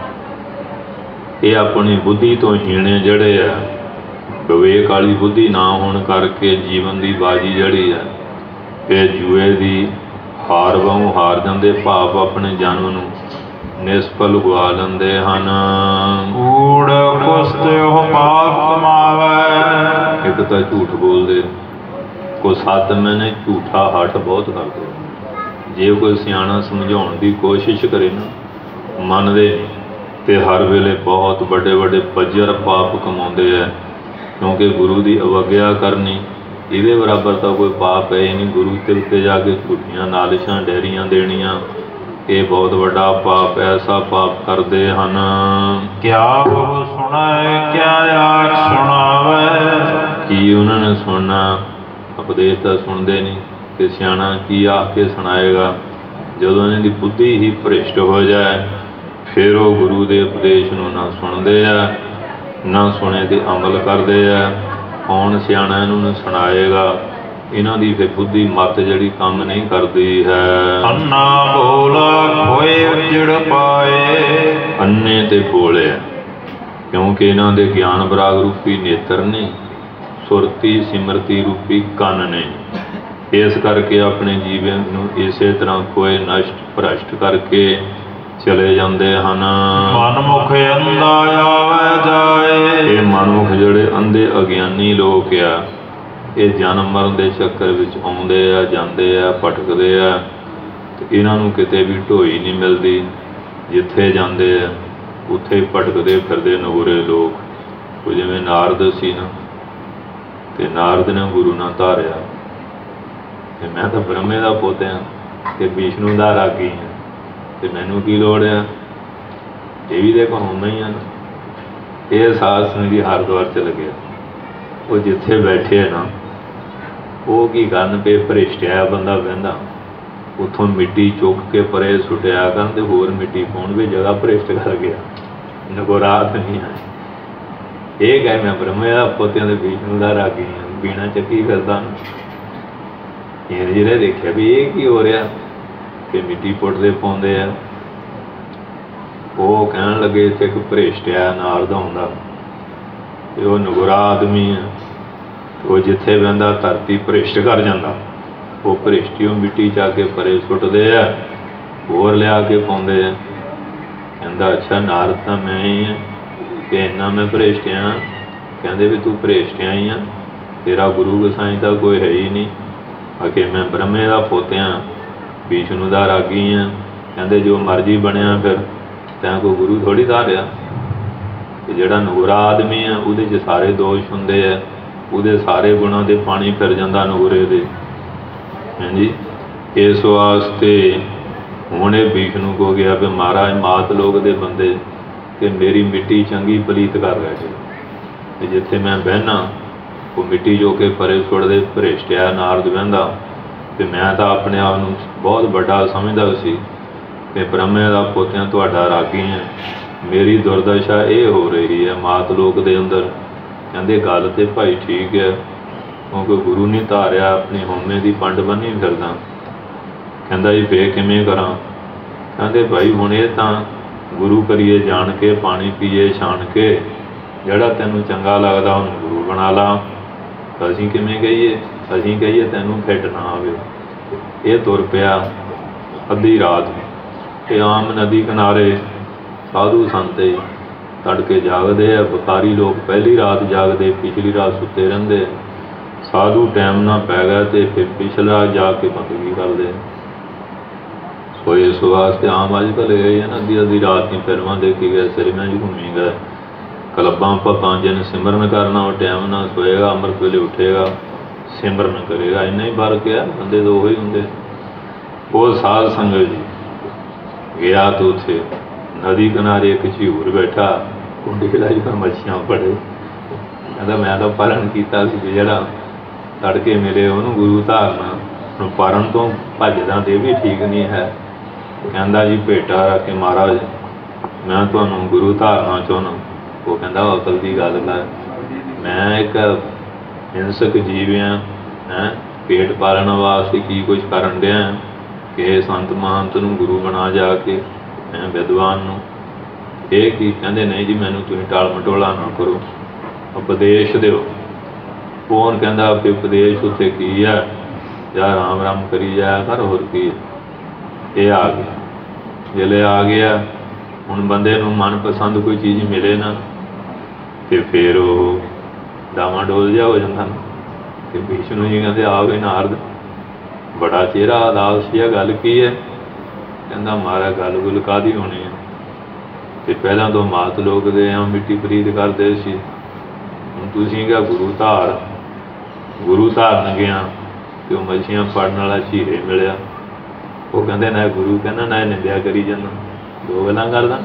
ਇਹ ਆਪਣੀ ਬੁੱਧੀ ਤੋਂ ਹੀਣੇ ਜਿਹੜੇ ਆ, ਵਿਵੇਕ ਵਾਲੀ ਬੁੱਧੀ ਨਾ ਹੋਣ ਕਰਕੇ ਜੀਵਨ ਦੀ ਬਾਜੀ ਜਿਹੜੀ ਆ ਇਹ ਜੂਏ ਦੀ ਹਾਰ ਵਾਂਗੂ ਹਾਰ ਜਾਂਦੇ। ਭਾਵ ਆਪਣੇ ਜਨਮ ਨੂੰ ਨਿਸਫਲ ਗਵਾ ਲੈਂਦੇ ਹਨ। ਕੂੜ ਕੁਸਤੇ ਉਹ ਪਾਪ ਕਮਾਵੇ। ਇੱਕ ਤਾਂ ਝੂਠ ਬੋਲਦੇ, ਕੋਈ ਸੱਤ ਮੈਨੇ ਝੂਠਾ ਹੱਠ ਬਹੁਤ ਕਰਦੇ। ਜੇ ਕੋਈ ਸਿਆਣਾ ਸਮਝਾਉਣ ਦੀ ਕੋਸ਼ਿਸ਼ ਕਰੇ ਨਾ, ਮੰਨਦੇ ਨਹੀਂ, ਅਤੇ ਹਰ ਵੇਲੇ ਬਹੁਤ ਵੱਡੇ ਵੱਡੇ ਬੱਜਰ ਪਾਪ ਕਮਾਉਂਦੇ ਹੈ। ਕਿਉਂਕਿ ਗੁਰੂ ਦੀ ਅਵੱਗਿਆ ਕਰਨੀ ਇਹਦੇ ਬਰਾਬਰ ਤਾਂ ਕੋਈ ਪਾਪ ਹੈ ਹੀ ਨਹੀਂ। ਗੁਰੂ ਦੇ ਉੱਤੇ ਜਾ ਕੇ ਝੂਠੀਆਂ ਨਾਲਿਸ਼ਾਂ ਡੈਰੀਆਂ ਦੇਣੀਆਂ, ਇਹ ਬਹੁਤ ਵੱਡਾ ਪਾਪ, ਐਸਾ ਪਾਪ ਕਰਦੇ ਹਨ। ਕਿਆ ਉਹ ਸੁਣਾਏ ਕਿਆ ਆਖ ਸੁਣਾਵੇ। ਕੀ ਉਹਨਾਂ ਨੇ ਸੁਣਨਾ, ਉਪਦੇਸ਼ ਤਾਂ ਸੁਣਦੇ ਨਹੀਂ, ਅਤੇ ਸਿਆਣਾ ਕੀ ਆਖ ਕੇ ਸੁਣਾਏਗਾ। ਜਦੋਂ ਇਹਨਾਂ ਦੀ ਬੁੱਧੀ ਹੀ ਭ੍ਰਿਸ਼ਟ ਹੋ ਜਾਏ, ਫਿਰ ਉਹ ਗੁਰੂ ਦੇ ਉਪਦੇਸ਼ ਨੂੰ ਨਾ ਸੁਣਦੇ ਆ, ਨਾ ਸੁਣੇ 'ਤੇ ਅਮਲ ਕਰਦੇ ਆ। ਕੌਣ ਸਿਆਣਾ ਇਹਨੂੰ ਨੂੰ ਸੁਣਾਏਗਾ। ਇਹਨਾਂ ਦੀ ਫਿਰ ਬੁੱਧੀ ਮੱਤ ਜਿਹੜੀ ਕੰਮ ਨਹੀਂ ਕਰਦੀ ਹੈ। ਅੰਨਾ ਬੋਲ ਹੋਏ ਉਜੜ ਪਾਏ। ਅੰਨੇ ਤੇ ਬੋਲਿਆ, ਕਿਉਂਕਿ ਇਹਨਾਂ ਦੇ ਗਿਆਨ ਬਰਾਗ ਰੂਪੀ ਨੇਤਰ ਨੇ, ਸੁਰਤੀ ਸਿਮਰਤੀ ਰੂਪੀ ਕੰਨ ਨੇ। ਇਸ ਕਰਕੇ ਆਪਣੇ ਜੀਵਨ ਨੂੰ ਇਸੇ ਤਰ੍ਹਾਂ ਕੋਈ ਨਸ਼ਟ ਭ੍ਰਸ਼ਟ ਕਰਕੇ ਚਲੇ ਜਾਂਦੇ ਹਨ। ਮਨਮੁਖ ਅੰਧਾ ਆਵੇ ਜਾਏ। ਇਹ ਮਨਮੁਖ ਜਿਹੜੇ ਅੰਧੇ ਅਗਿਆਨੀ ਲੋਕ ਆ, ਇਹ ਜਨਮ ਮਰਨ ਦੇ ਚੱਕਰ ਵਿੱਚ ਆਉਂਦੇ ਆ, ਜਾਂਦੇ ਆ, ਭਟਕਦੇ ਆ, ਅਤੇ ਇਹਨਾਂ ਨੂੰ ਕਿਤੇ ਵੀ ਢੋਈ ਨਹੀਂ ਮਿਲਦੀ। ਜਿੱਥੇ ਜਾਂਦੇ ਆ ਉੱਥੇ ਭਟਕਦੇ ਫਿਰਦੇ ਨਗੋਰੇ ਲੋਕ। ਉਹ ਜਿਵੇਂ ਨਾਰਦ ਸੀ ਨਾ, ਅਤੇ ਨਾਰਦ ਨੇ ਗੁਰੂ ਨਾਲ ਧਾਰਿਆ ਕਿ ਮੈਂ ਤਾਂ ਬ੍ਰਹਮੇ ਦਾ ਪੁੱਤ ਹਾਂ ਅਤੇ ਵਿਸ਼ਨੂੰ ਦਾ ਰਾਗੀ ਹਾਂ, ਅਤੇ ਮੈਨੂੰ ਕੀ ਲੋੜ ਆ, ਇਹ ਵੀ ਦੇਖੋ ਹੁੰਦਾ ਹੀ ਹਨ। ਇਹ ਸਾਧ ਸੰਗਤ ਜੀ ਹਰਿਦੁਆਰ 'ਚ ਲੱਗਿਆ। ਉਹ ਜਿੱਥੇ ਬੈਠੇ ਨਾ, ਉਹ ਕੀ ਕਰਨ ਪਏ, ਭ੍ਰਿਸ਼ਟਿਆ ਬੰਦਾ ਬਹਿੰਦਾ, ਉੱਥੋਂ ਮਿੱਟੀ ਚੁੱਕ ਕੇ ਪਰੇ ਸੁੱਟਿਆ ਕਰਨ ਅਤੇ ਹੋਰ ਮਿੱਟੀ ਪਾਉਣ ਵੀ ਜਗ੍ਹਾ ਭ੍ਰਿਸ਼ਟ ਕਰ ਗਿਆ। ਨਗੋਰਾਤ ਨਹੀਂ ਹੈ। ਇਹ ਕਹੇ ਮੈਂ ਬ੍ਰਹਮੇ ਦਾ ਪੁੱਤਿਆਂ ਦੇ ਵਿਸ਼ਨੂੰ ਦਾ ਰਾਗੀ ਹਾਂ, ਬੀਣਾ ਚੱਕੀ ਫਿਰਦਾ। ਇਹ ਜਿਹੜੇ ਦੇਖਿਆ ਵੀ ਇਹ ਕੀ ਹੋ ਰਿਹਾ, ਕਿ ਮਿੱਟੀ ਪੁੱਟਦੇ ਪਾਉਂਦੇ ਆ। ਉਹ ਕਹਿਣ ਲੱਗੇ ਇੱਥੇ ਇੱਕ ਭ੍ਰਿਸ਼ਟ ਆ ਨਾਰਦ ਆਉਂਦਾ, ਅਤੇ ਉਹ ਨਗੋਰਾ ਆਦਮੀ ਆ। ਉਹ ਜਿੱਥੇ ਬਹਿੰਦਾ ਧਰਤੀ ਭ੍ਰਿਸ਼ਟ ਕਰ ਜਾਂਦਾ। ਉਹ ਭ੍ਰਿਸ਼ਟੀ ਉਹ ਮਿੱਟੀ ਚਾ ਕੇ ਪਰੇ ਸੁੱਟਦੇ ਆ, ਹੋਰ ਲਿਆ ਕੇ ਪਾਉਂਦੇ ਆ। ਕਹਿੰਦਾ ਅੱਛਾ ਨਾਰਦ ਤਾਂ ਮੈਂ ਹੀ ਹਾਂ, ਕਿ ਇੰਨਾ ਮੈਂ ਭ੍ਰਿਸ਼ਟ ਹਾਂ। ਕਹਿੰਦੇ ਵੀ ਤੂੰ ਭ੍ਰਿਸ਼ਟ ਹੀ ਆ, ਤੇਰਾ ਗੁਰੂ ਗਸਾਈ ਤਾਂ ਕੋਈ ਹੈ ਹੀ ਨਹੀਂ। ਆਖੇ ਮੈਂ ਬ੍ਰਹਮੇ ਦਾ ਪੁੱਤ ਹਾਂ, ਵਿਸ਼ਨੂੰ ਦਾ ਰਾਗੀ ਹਾਂ। ਕਹਿੰਦੇ ਜੋ ਮਰਜ਼ੀ ਬਣਿਆ ਫਿਰ ਤੈਂ ਕੋਈ ਗੁਰੂ ਥੋੜ੍ਹੀ ਧਾਰਿਆ। ਅਤੇ ਜਿਹੜਾ ਨਗੋਰਾ ਆਦਮੀ ਆ ਉਹਦੇ 'ਚ ਸਾਰੇ ਦੋਸ਼ ਹੁੰਦੇ ਆ, ਉਹਦੇ ਸਾਰੇ ਗੁਣਾਂ 'ਤੇ ਪਾਣੀ ਫਿਰ ਜਾਂਦਾ ਨਗੋਰੇ ਦੇ। ਹਾਂਜੀ, ਇਸ ਵਾਸਤੇ ਹੁਣ ਇਹ ਵਿਸ਼ਨੂੰ ਕੋ ਗਿਆ ਵੀ ਮਹਾਰਾਜ ਮਾਤ ਲੋਕ ਦੇ ਬੰਦੇ ਅਤੇ ਮੇਰੀ ਮਿੱਟੀ ਚੰਗੀ ਪਲੀਤ ਕਰ ਬੈਠੇ, ਅਤੇ ਜਿੱਥੇ ਮੈਂ ਬਹਿਨਾ ਉਹ ਮਿੱਟੀ ਜੋ ਕੇ ਪਰੇ ਸੁੱਟਦੇ। ਭ੍ਰਿਸ਼ਟਿਆ ਨਾਰਦ ਬਹਿੰਦਾ, ਅਤੇ ਮੈਂ ਤਾਂ ਆਪਣੇ ਆਪ ਨੂੰ ਬਹੁਤ ਵੱਡਾ ਸਮਝਦਾ ਸੀ ਕਿ ਬ੍ਰਹਮੇ ਦਾ ਪੁੱਤ ਹਾਂ, ਤੁਹਾਡਾ ਰਾਗੀ ਹਾਂ। ਮੇਰੀ ਦੁਰਦਸ਼ਾ ਇਹ ਹੋ ਰਹੀ ਹੈ ਮਾਤ ਲੋਕ ਦੇ ਅੰਦਰ। ਕਹਿੰਦੇ ਗੱਲ ਤਾਂ ਭਾਈ ਠੀਕ ਹੈ, ਕਿਉਂਕਿ ਗੁਰੂ ਨਹੀਂ ਧਾਰਿਆ, ਆਪਣੀ ਹਉਮੈ ਦੀ ਪੰਡ ਬੰਨ੍ਹੀ ਫਿਰਦਾ। ਕਹਿੰਦਾ ਜੀ ਫੇਰ ਕਿਵੇਂ ਕਰਾਂ? ਕਹਿੰਦੇ ਭਾਈ ਹੁਣ ਇਹ ਤਾਂ ਗੁਰੂ ਕਰੀਏ ਜਾਣ ਕੇ, ਪਾਣੀ ਪੀਏ ਛਾਣ ਕੇ, ਜਿਹੜਾ ਤੈਨੂੰ ਚੰਗਾ ਲੱਗਦਾ ਉਹਨੂੰ ਗੁਰੂ ਬਣਾ ਲਾ। ਅਸੀਂ ਕਿਵੇਂ ਕਹੀਏ? ਅਸੀਂ ਕਹੀਏ ਤੈਨੂੰ ਫਿੱਟ ਨਾ ਆਵੇ। ਇਹ ਤੁਰ ਪਿਆ ਅੱਧੀ ਰਾਤ, ਤੇ ਆਮ ਨਦੀ ਕਿਨਾਰੇ ਸਾਧੂ ਸੰਤ ਤੜਕੇ ਜਾਗਦੇ ਆ, ਵਪਾਰੀ ਲੋਕ ਪਹਿਲੀ ਰਾਤ ਜਾਗਦੇ, ਪਿਛਲੀ ਰਾਤ ਸੁੱਤੇ ਰਹਿੰਦੇ। ਸਾਧੂ ਟਾਈਮ ਨਾਲ ਪੈ ਗਿਆ ਤੇ ਫਿਰ ਪਿਛਲਾ ਜਾ ਕੇ ਬੰਦਗੀ ਕਰਦੇ। ਸੋ ਇਸ ਵਾਸਤੇ ਆਮ ਅੱਜ ਕੱਲ੍ਹ ਇਹ ਹੈ ਨਾ, ਅੱਧੀ ਅੱਧੀ ਰਾਤ ਦੀ ਫਿਲਮਾਂ ਦੇਖੀ ਗਏ, ਸਿਨੇਮਾ 'ਚ ਘੁੰਮੀ ਗਏ, ਕਲੱਬਾਂ ਪੱਬਾਂ। ਜਿਹਨੇ ਸਿਮਰਨ ਕਰਨਾ ਉਹ ਟਾਈਮ ਨਾਲ ਸੋਏਗਾ, ਅੰਮ੍ਰਿਤ ਵੇਲੇ ਉੱਠੇਗਾ, ਸਿਮਰਨ ਕਰੇਗਾ। ਇੰਨਾ ਹੀ ਫਰਕ ਆ, ਬੰਦੇ ਤਾਂ ਉਹੀ ਹੁੰਦੇ। ਉਹ ਸਾਧ ਸੰਗਤ ਜੀ ਗਿਆ ਤਾਂ ਉੱਥੇ ਨਦੀ ਕਿਨਾਰੇ ਇੱਕ ਝੀਰ ਬੈਠਾ, ਕੁੰਡੀ ਲਾਈ ਤਾਂ ਮੱਛੀਆਂ ਫੜੇ। ਕਹਿੰਦਾ ਮੈਂ ਤਾਂ ਪਾਲਣ ਕੀਤਾ ਸੀ ਵੀ ਜਿਹੜਾ ਤੜਕੇ ਮਿਲੇ ਉਹਨੂੰ ਗੁਰੂ ਧਾਰਨਾ, ਹੁਣ ਪਰਨ ਤੋਂ ਭੱਜਦਾ ਤੇ ਇਹ ਵੀ ਠੀਕ ਨਹੀਂ ਹੈ। ਕਹਿੰਦਾ ਜੀ ਭੇਟਾ ਰੱਖ ਕੇ ਮਹਾਰਾਜ ਮੈਂ ਤੁਹਾਨੂੰ ਗੁਰੂ ਧਾਰਨਾ ਚਾਹੁੰਦਾ। ਉਹ ਕਹਿੰਦਾ ਅਕਲ ਦੀ ਗੱਲ ਕਰ, ਮੈਂ ਇੱਕ ਹਿੰਸਕ ਜੀਵ ਹਾਂ, ਹੈਂ ਪੇਟ ਪਾਲਣ ਵਾਸਤੇ ਕੀ ਕੁਛ ਕਰਨ ਡਿਆ ਕਿ ਸੰਤ ਮਹੰਤ ਨੂੰ ਗੁਰੂ ਬਣਾ ਜਾ ਕੇ, ਹੈਂ ਵਿਦਵਾਨ ਨੂੰ। ਇਹ ਕੀ? ਕਹਿੰਦੇ ਨਹੀਂ ਜੀ ਮੈਨੂੰ ਤੁਸੀਂ ਟਾਲ ਮਟੋਲਾ ਨਾ ਕਰੋ, ਉਪਦੇਸ਼ ਦਿਓ। ਕੌਣ? ਕਹਿੰਦਾ ਵੀ ਉਪਦੇਸ਼ ਉੱਥੇ ਕੀ ਹੈ, ਜਾਂ ਰਾਮ ਰਾਮ ਕਰੀ ਜਾਇਆ ਕਰ, ਹੋਰ ਕੀ। ਇਹ ਆ ਗਿਆ। ਜਿਹੜੇ ਆ ਗਿਆ, ਹੁਣ ਬੰਦੇ ਨੂੰ ਮਨਪਸੰਦ ਕੋਈ ਚੀਜ਼ ਮਿਲੇ ਨਾ ਤੇ ਫਿਰ ਉਹ ਡਾਵਾਂ ਡੋਲ ਜਿਹਾ ਹੋ ਜਾਂਦਾ ਨਾ। ਤੇ ਵਿਸ਼ਨੂੰ ਜੀ ਕਹਿੰਦੇ ਆ ਗਏ ਨਾਰਦ, ਬੜਾ ਚਿਹਰਾ ਅਦਾਸ ਸੀ, ਗੱਲ ਕੀ ਹੈ? ਕਹਿੰਦਾ ਮਹਾਰਾਜ ਗੱਲ ਗੁੱਲ ਕਾਹਦੀ ਹੋਣੀ ਹੈ? ਤੇ ਪਹਿਲਾਂ ਤੋਂ ਮਾਤ ਲੋਕ ਦੇ ਆ ਮਿੱਟੀ ਪ੍ਰੀਤ ਕਰਦੇ ਸੀ, ਹੁਣ ਤੁਸੀਂ ਕਿਹਾ ਗੁਰੂ ਧਾਰ, ਗੁਰੂ ਧਾਰਨ ਗਿਆ ਤੇ ਉਹ ਮੱਛੀਆਂ ਫੜਨ ਵਾਲਾ ਝੀਰੇ ਮਿਲਿਆ। ਉਹ ਕਹਿੰਦੇ ਨਾ ਗੁਰੂ ਕਹਿੰਦਾ ਨਾ ਨਿੰਦਿਆ ਕਰੀ ਜਾਂਦਾ, ਦੋ ਗੱਲਾਂ ਕਰਦਾ।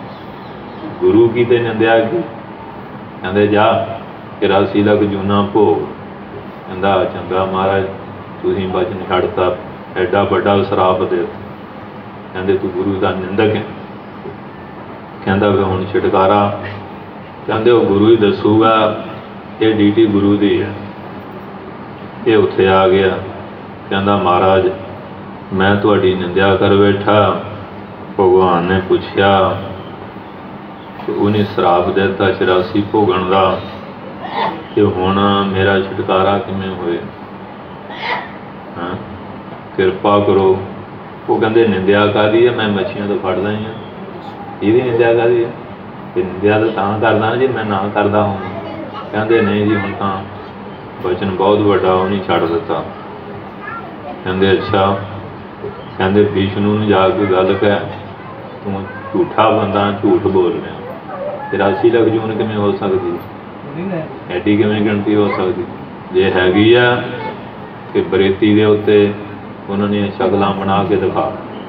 ਗੁਰੂ ਕੀ ਤੇ ਨਿੰਦਿਆ ਕੀ? ਕਹਿੰਦੇ ਜਾ ਚੁਰਾਸੀ ਲੱਖ ਜੂਨਾ ਭੋਗ। ਕਹਿੰਦਾ ਚੰਗਾ ਮਹਾਰਾਜ ਤੁਸੀਂ ਬਚਨ ਛੱਡਤਾ, ਐਡਾ ਵੱਡਾ ਸ਼ਰਾਪ ਦੇ। ਕਹਿੰਦੇ ਤੂੰ ਗੁਰੂ ਦਾ ਨਿੰਦਕ ਹੈ। ਕਹਿੰਦਾ ਵੀ ਹੁਣ ਛੁਟਕਾਰਾ? ਕਹਿੰਦੇ ਉਹ ਗੁਰੂ ਹੀ ਦੱਸੂਗਾ, ਇਹ ਡੀਟੀ ਗੁਰੂ ਦੀ ਹੈ। ਇਹ ਉੱਥੇ ਆ ਗਿਆ, ਕਹਿੰਦਾ ਮਹਾਰਾਜ ਮੈਂ ਤੁਹਾਡੀ ਨਿੰਦਿਆ ਕਰ ਬੈਠਾ, ਭਗਵਾਨ ਨੇ ਪੁੱਛਿਆ ਤੇ ਉਹਨੇ ਸ਼ਰਾਪ ਦਿੱਤਾ ਚੁਰਾਸੀ ਭੋਗਣ ਦਾ, ਤੇ ਹੁਣ ਮੇਰਾ ਛੁਟਕਾਰਾ ਕਿਵੇਂ ਹੋਏ? ਹਾਂ ਕਿਰਪਾ ਕਰੋ। ਉਹ ਕਹਿੰਦੇ ਨਿੰਦਿਆ ਕਾਹਦੀ ਹੈ? ਮੈਂ ਮੱਛੀਆਂ ਤੋਂ ਫੜਦਾ ਹੀ ਹਾਂ। ਇਹਦੀ ਨਿੰਦਿਆ ਕਾਹਦੀ ਹੈ? ਤੇ ਨਿੰਦਿਆ ਤਾਂ ਤਾਂ ਕਰਦਾ ਜੇ ਮੈਂ ਨਾ ਕਰਦਾ ਹਾਂ। ਕਹਿੰਦੇ ਨਹੀਂ ਜੀ ਹੁਣ ਤਾਂ ਬਚਨ ਬਹੁਤ ਵੱਡਾ, ਉਹ ਨਹੀਂ ਛੱਡ ਦਿੱਤਾ। ਕਹਿੰਦੇ ਅੱਛਾ। ਕਹਿੰਦੇ ਵਿਸ਼ਨੂੰ ਨੂੰ ਜਾ ਕੇ ਗੱਲ ਕਹਿ, ਤੂੰ ਝੂਠਾ ਬੰਦਾ, ਝੂਠ ਬੋਲ ਰਿਹਾ। ਚੁਰਾਸੀ ਲੱਖ ਜੂਨ ਕਿਵੇਂ ਹੋ ਸਕਦੀ? ਐਡੀ ਕਿਵੇਂ ਗਿਣਤੀ ਹੋ ਸਕਦੀ? ਜੇ ਹੈਗੀ ਆ ਕਿ ਬਰੇਤੀ ਦੇ ਉੱਤੇ ਉਹਨਾਂ ਨੇ ਸ਼ਕਲਾਂ ਬਣਾ ਕੇ ਦਿਖਾ,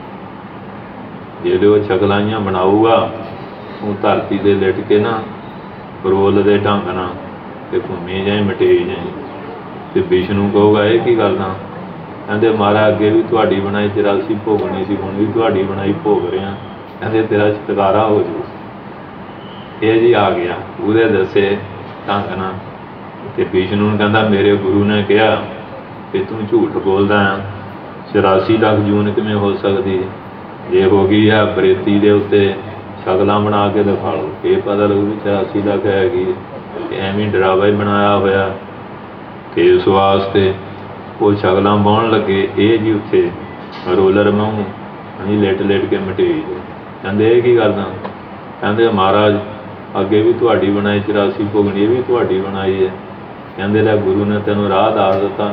ਜਿਹੜੇ ਉਹ ਸ਼ਕਲਾਂ ਬਣਾਊਗਾ ਉਹ ਧਰਤੀ 'ਤੇ ਲਿਟ ਕੇ ਨਾ ਰੋਲ ਦੇ ਢੰਗ ਨਾਲ ਤੇ ਘੁੰਮੀ ਜਾਏ, ਮਟੇਈ ਜਾਏ। ਤੇ ਵਿਸ਼ਨੂੰ ਕਹੂਗਾ ਇਹ ਕੀ ਕਰਦਾ? ਕਹਿੰਦੇ ਮਹਾਰਾਜ ਅੱਗੇ ਵੀ ਤੁਹਾਡੀ ਬਣਾਈ ਚੁਰਾਸੀ ਭੋਗਣੀ ਸੀ, ਹੁਣ ਵੀ ਤੁਹਾਡੀ ਬਣਾਈ ਭੋਗ ਰਿਹਾ। ਕਹਿੰਦੇ ਤੇਰਾ ਛੁਟਕਾਰਾ ਹੋ ਜਾਊ। ਇਹ ਜੀ ਆ ਗਿਆ ਉਹਦੇ ਦੱਸੇ ਢੰਗ ਨਾਲ। ਤੇ ਵਿਸ਼ਨੂੰ ਨੂੰ ਕਹਿੰਦਾ ਮੇਰੇ ਗੁਰੂ ਨੇ ਕਿਹਾ ਕਿ ਤੂੰ ਝੂਠ ਬੋਲਦਾ ਆ, ਚੁਰਾਸੀ ਲੱਖ ਜੂਨ ਕਿਵੇਂ ਹੋ ਸਕਦੀ? ਜੇ ਹੋ ਗਈ ਆ ਬਰੇਤੀ ਦੇ ਉੱਤੇ ਸ਼ਕਲਾਂ ਬਣਾ ਕੇ ਦਿਖਾ ਲਓ, ਇਹ ਪਤਾ ਲੱਗੂ ਵੀ ਚੁਰਾਸੀ ਲੱਖ ਹੈਗੀ। ਐਵੇਂ ਡਰਾਵਾ ਹੀ ਬਣਾਇਆ ਹੋਇਆ। ਤੇ ਇਸ ਵਾਸਤੇ ਉਹ ਸ਼ਕਲਾਂ ਪਾਉਣ ਲੱਗੇ, ਇਹ ਜੀ ਉੱਥੇ ਰੋਲਰ ਮੂੰਹ ਅਸੀਂ ਲਿਟ ਲਿਟ ਕੇ ਮਟੇਈ। ਕਹਿੰਦੇ ਇਹ ਕੀ ਕਰਦਾ? ਕਹਿੰਦੇ ਮਹਾਰਾਜ ਅੱਗੇ ਵੀ ਤੁਹਾਡੀ ਬਣਾਈ ਚੁਰਾਸੀ ਭੋਗਣੀ, ਇਹ ਵੀ ਤੁਹਾਡੀ ਬਣਾਈ ਹੈ। ਕਹਿੰਦੇ ਲੈ ਗੁਰੂ ਨੇ ਤੈਨੂੰ ਰਾਹ ਦੱਸ ਦਿੱਤਾ,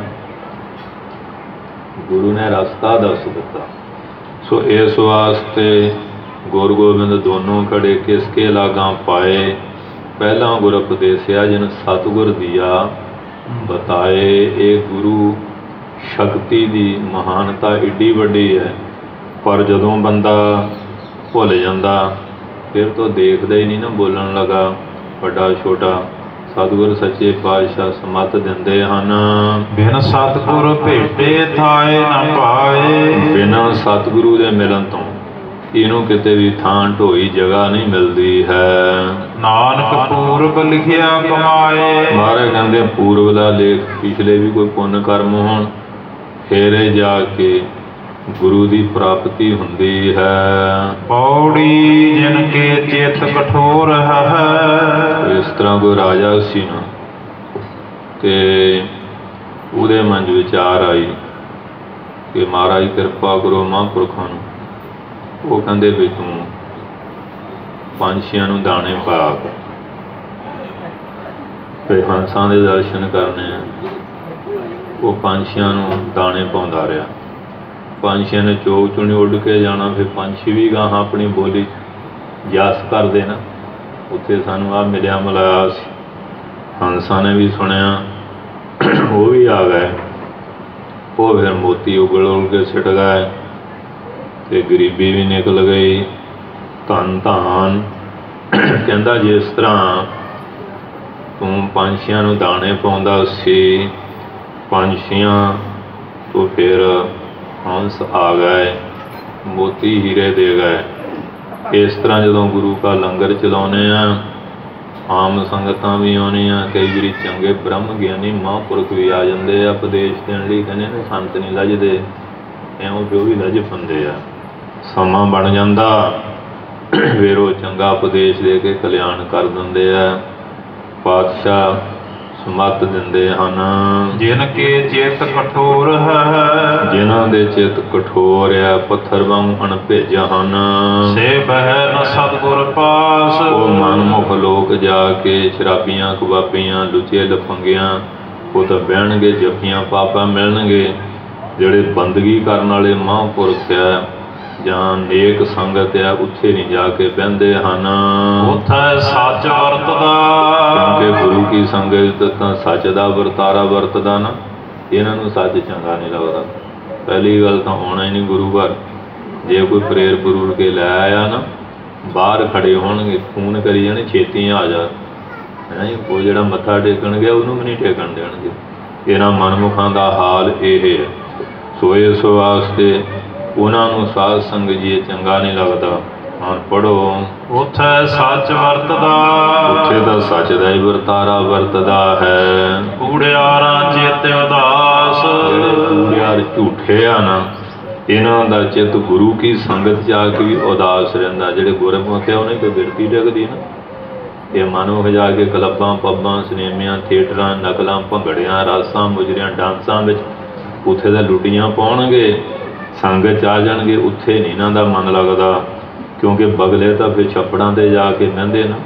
ਗੁਰੂ ਨੇ ਰਸਤਾ ਦੱਸ ਦਿੱਤਾ। ਸੋ ਇਸ ਵਾਸਤੇ ਗੁਰੂ ਗੋਬਿੰਦ ਦੋਨੋਂ ਖੜੇ ਕਿਸਕੇ ਲਾਗਾਂ ਪਾਏ, ਪਹਿਲਾਂ ਗੁਰ ਉਪਦੇਸਿਆ ਜਿਨ ਸਤਿਗੁਰ ਦੀਆ ਬਤਾਏ। ਇਹ ਗੁਰੂ ਸ਼ਕਤੀ ਦੀ ਮਹਾਨਤਾ ਏਡੀ ਵੱਡੀ ਹੈ, ਪਰ ਜਦੋਂ ਬੰਦਾ ਭੁੱਲ ਜਾਂਦਾ ਫਿਰ ਤੋਂ ਦੇਖਦਾ ਹੀ ਨਹੀਂ ਨਾ, ਬੋਲਣ ਲੱਗਾ ਵੱਡਾ ਛੋਟਾ। ਸਤਿਗੁਰ ਸੱਚੇ ਪਾਤਸ਼ਾਹ ਸਮੱਤ ਦਿੰਦੇ ਹਨ, ਬਿਨ ਸਤਿਗੁਰ ਭੇਟੇ ਥਾਏ ਨਾ ਪਾਏ। ਬਿਨਾਂ ਸਤਿਗੁਰੂ ਦੇ ਮਿਲਣ ਤੋਂ ਇਹਨੂੰ ਕਿਤੇ ਵੀ ਥਾਂ ਢੋਈ ਜਗ੍ਹਾ ਨਹੀਂ ਮਿਲਦੀ ਹੈ। ਨਾਨਕ ਪੂਰਬ ਲਿਖਿਆ ਕਮਾਏ। ਮਹਾਰਾਜ ਕਹਿੰਦੇ ਪੂਰਬ ਦਾ ਲੇਖ, ਪਿਛਲੇ ਵੀ ਕੋਈ ਪੁੰਨ ਕਰਮ ਹੋਣ ਫਿਰ ਜਾ ਕੇ ਗੁਰੂ ਦੀ ਪ੍ਰਾਪਤੀ ਹੁੰਦੀ ਹੈ। ਪੌੜੀ ਜਿਨ ਕੇ ਚਿਤ ਕਠੋਰ ਹੈ। ਇਸ ਤਰ੍ਹਾਂ ਕੋਈ ਰਾਜਾ ਸੀ ਨਾ, ਤੇ ਉਹਦੇ ਮਨ 'ਚ ਵਿਚਾਰ ਆਈ ਕਿ ਮਹਾਰਾਜ ਕਿਰਪਾ ਕਰੋ ਮਹਾਂਪੁਰਖਾਂ ਨੂੰ। ਉਹ ਕਹਿੰਦੇ ਵੀ ਤੂੰ ਪੰਛੀਆਂ ਨੂੰ ਦਾਣੇ ਪਾ ਕੇ ਤੇ ਹੰਸਾਂ ਦੇ ਦਰਸ਼ਨ ਕਰਨੇ ਆ। ਉਹ ਪੰਛੀਆਂ ਨੂੰ ਦਾਣੇ ਪਾਉਂਦਾ ਰਿਹਾ। ਪੰਛੀਆਂ ਨੇ ਚੋਗ ਚੁਣੀ ਉੱਡ ਕੇ ਜਾਣਾ, ਫਿਰ ਪੰਛੀ ਵੀ ਗਾਹਾਂ ਆਪਣੀ ਬੋਲੀ ਜਸ ਕਰਦੇ ਨਾ। ਉੱਥੇ ਸਾਨੂੰ ਆਹ ਮਿਲਿਆ ਮਿਲਾਇਆ ਸੀ। ਹੰਸਾਂ ਨੇ ਵੀ ਸੁਣਿਆ, ਉਹ ਵੀ ਆ ਗਏ। ਉਹ ਫਿਰ ਮੋਤੀ ਉਗਲ ਉਗਲ ਕੇ ਸਿੱਟ ਗਏ ਅਤੇ ਗਰੀਬੀ ਵੀ ਨਿਕਲ ਗਈ। ਧਨ ਧਾਨ ਕਹਿੰਦਾ ਜਿਸ ਤਰ੍ਹਾਂ ਤੂੰ ਪੰਛੀਆਂ ਨੂੰ ਦਾਣੇ ਪਾਉਂਦਾ ਸੀ, ਪੰਛੀਆਂ ਤੋਂ ਫਿਰ ਹੰਸ ਆ ਗਏ, ਮੋਤੀ ਹੀਰੇ ਦੇ ਗਏ। ਇਸ ਤਰ੍ਹਾਂ ਜਦੋਂ ਗੁਰੂ ਕਾ ਲੰਗਰ ਚਲਾਉਂਦੇ ਹਾਂ, ਆਮ ਸੰਗਤਾਂ ਵੀ ਆਉਂਦੀਆਂ, ਕਈ ਵਾਰੀ ਚੰਗੇ ਬ੍ਰਹਮ ਗਿਆਨੀ ਮਹਾਂਪੁਰਖ ਵੀ ਆ ਜਾਂਦੇ ਆ ਉਪਦੇਸ਼ ਦੇਣ ਲਈ। ਕਹਿੰਦੇ ਨੇ ਸੰਤ ਨਹੀਂ ਲੱਜਦੇ, ਇਉਂ ਜੋ ਵੀ ਲੱਜ ਪੈਂਦੇ ਆ। ਸਮਾਂ ਬਣ ਜਾਂਦਾ, ਫਿਰ ਉਹ ਚੰਗਾ ਉਪਦੇਸ਼ ਦੇ ਕੇ ਕਲਿਆਣ ਕਰ ਦਿੰਦੇ ਆ। ਪਾਤਸ਼ਾਹ ਸਮੱਤ ਦਿੰਦੇ ਹਨ। ਜਿਨ ਕੇ ਚਿਤ ਕਠੋਰ ਹੈ। ਜਿਨ੍ਹਾਂ ਦੇ ਚਿੱਤ ਕਠੋਰ ਆ, ਪੱਥਰ ਵਾਂਗ ਅਣਭੇਜ ਹਨ। ਸੇ ਬਹਿ ਨ ਸਤਿਗੁਰ ਪਾਸ। ਉਹ ਮਨਮੁਖ ਲੋਕ ਜਾ ਕੇ ਸ਼ਰਾਬੀਆਂ ਕਬਾਬੀਆਂ ਲੁੱਚੇ ਲਫੰਗਿਆਂ ਉਹ ਤਾਂ ਬਹਿਣਗੇ, ਜੱਫੀਆਂ ਪਾਪਾ ਮਿਲਣਗੇ। ਜਿਹੜੇ ਬੰਦਗੀ ਕਰਨ ਵਾਲੇ ਮਹਾਂਪੁਰਖ ਆ ਜਾਂ ਨੇਕ ਸੰਗਤ ਆ, ਉੱਥੇ ਨਹੀਂ ਜਾ ਕੇ ਬਹਿੰਦੇ ਹਨ। ਉੱਥੇ ਸੱਚ ਵਰਤਦਾ। ਕਿਉਂਕਿ ਗੁਰੂ ਕੀ ਸੰਗਤ ਤਾਂ ਸੱਚ ਦਾ ਵਰਤਾਰਾ ਵਰਤਦਾ ਨਾ। ਇਹਨਾਂ ਨੂੰ ਸੱਚ ਚੰਗਾ ਨਹੀਂ ਲੱਗਦਾ। ਪਹਿਲੀ ਗੱਲ ਤਾਂ ਆਉਣਾ ਹੀ ਨਹੀਂ ਗੁਰੂ ਘਰ। ਜੇ ਕੋਈ ਪ੍ਰੇਰ ਪ੍ਰੂਰ ਕੇ ਲੈ ਆਇਆ ਨਾ, ਬਾਹਰ ਖੜੇ ਹੋਣਗੇ, ਫੋਨ ਕਰੀ ਜਾਣੇ ਛੇਤੀ ਆ ਜਾ। ਹੈ ਉਹ ਜਿਹੜਾ ਮੱਥਾ ਟੇਕਣ ਗਿਆ ਉਹਨੂੰ ਵੀ ਨਹੀਂ ਟੇਕਣ ਦੇਣਗੇ। ਇਹਨਾਂ ਮਨਮੁਖਾਂ ਦਾ ਹਾਲ ਇਹ ਹੈ। ਸੋ ਇਸ ਵਾਸਤੇ ਉਹਨਾਂ ਨੂੰ ਸਾਧ ਸੰਗਤ ਜੀ ਚੰਗਾ ਨਹੀਂ ਲੱਗਦਾ। ਹੁਣ ਪੜ੍ਹੋ, ਉੱਥੇ ਸੱਚ ਵਰਤਦਾ। ਉੱਥੇ ਤਾਂ ਸੱਚ ਦਾ ਹੀ ਵਰਤਾਰਾ ਵਰਤਦਾ ਹੈ। ਕੂੜਿਆਰਾਂ ਚਿੱਤ ਉਦਾਸ। ਜਿਹੜੇ ਕੂੜਿਆਰ ਝੂਠੇ ਆ ਨਾ, ਇਹਨਾਂ ਦਾ ਚਿੱਤ ਗੁਰੂ ਕੀ ਸੰਗਤ 'ਚ ਆ ਕੇ ਵੀ ਉਦਾਸ ਰਹਿੰਦਾ। ਜਿਹੜੇ ਗੁਰਮੁਖ ਆ ਉਹਨੇ ਕੋਈ ਬਿਰਤੀ ਡਿੱਗਦੀ ਨਾ। ਇਹ ਮਨੁੱਖ ਜਾ ਕੇ ਕਲੱਬਾਂ ਪੱਬਾਂ ਸਿਨੇਮਿਆਂ ਥੀਏਟਰਾਂ ਨਕਲਾਂ ਭੰਗੜਿਆਂ ਰਾਸਾਂ ਮੁਜਰਿਆਂ ਡਾਂਸਾਂ ਵਿੱਚ ਉੱਥੇ ਤਾਂ ਲੁੱਟੀਆਂ ਪਾਉਣਗੇ। ਸੰਗਤ 'ਚ ਆ ਜਾਣਗੇ, ਉੱਥੇ ਨਹੀਂ ਇਹਨਾਂ ਦਾ ਮਨ ਲੱਗਦਾ। ਕਿਉਂਕਿ ਬਗਲੇ ਤਾਂ ਫਿਰ ਛੱਪੜਾਂ 'ਤੇ ਜਾ ਕੇ ਬਹਿੰਦੇ ਨਾ।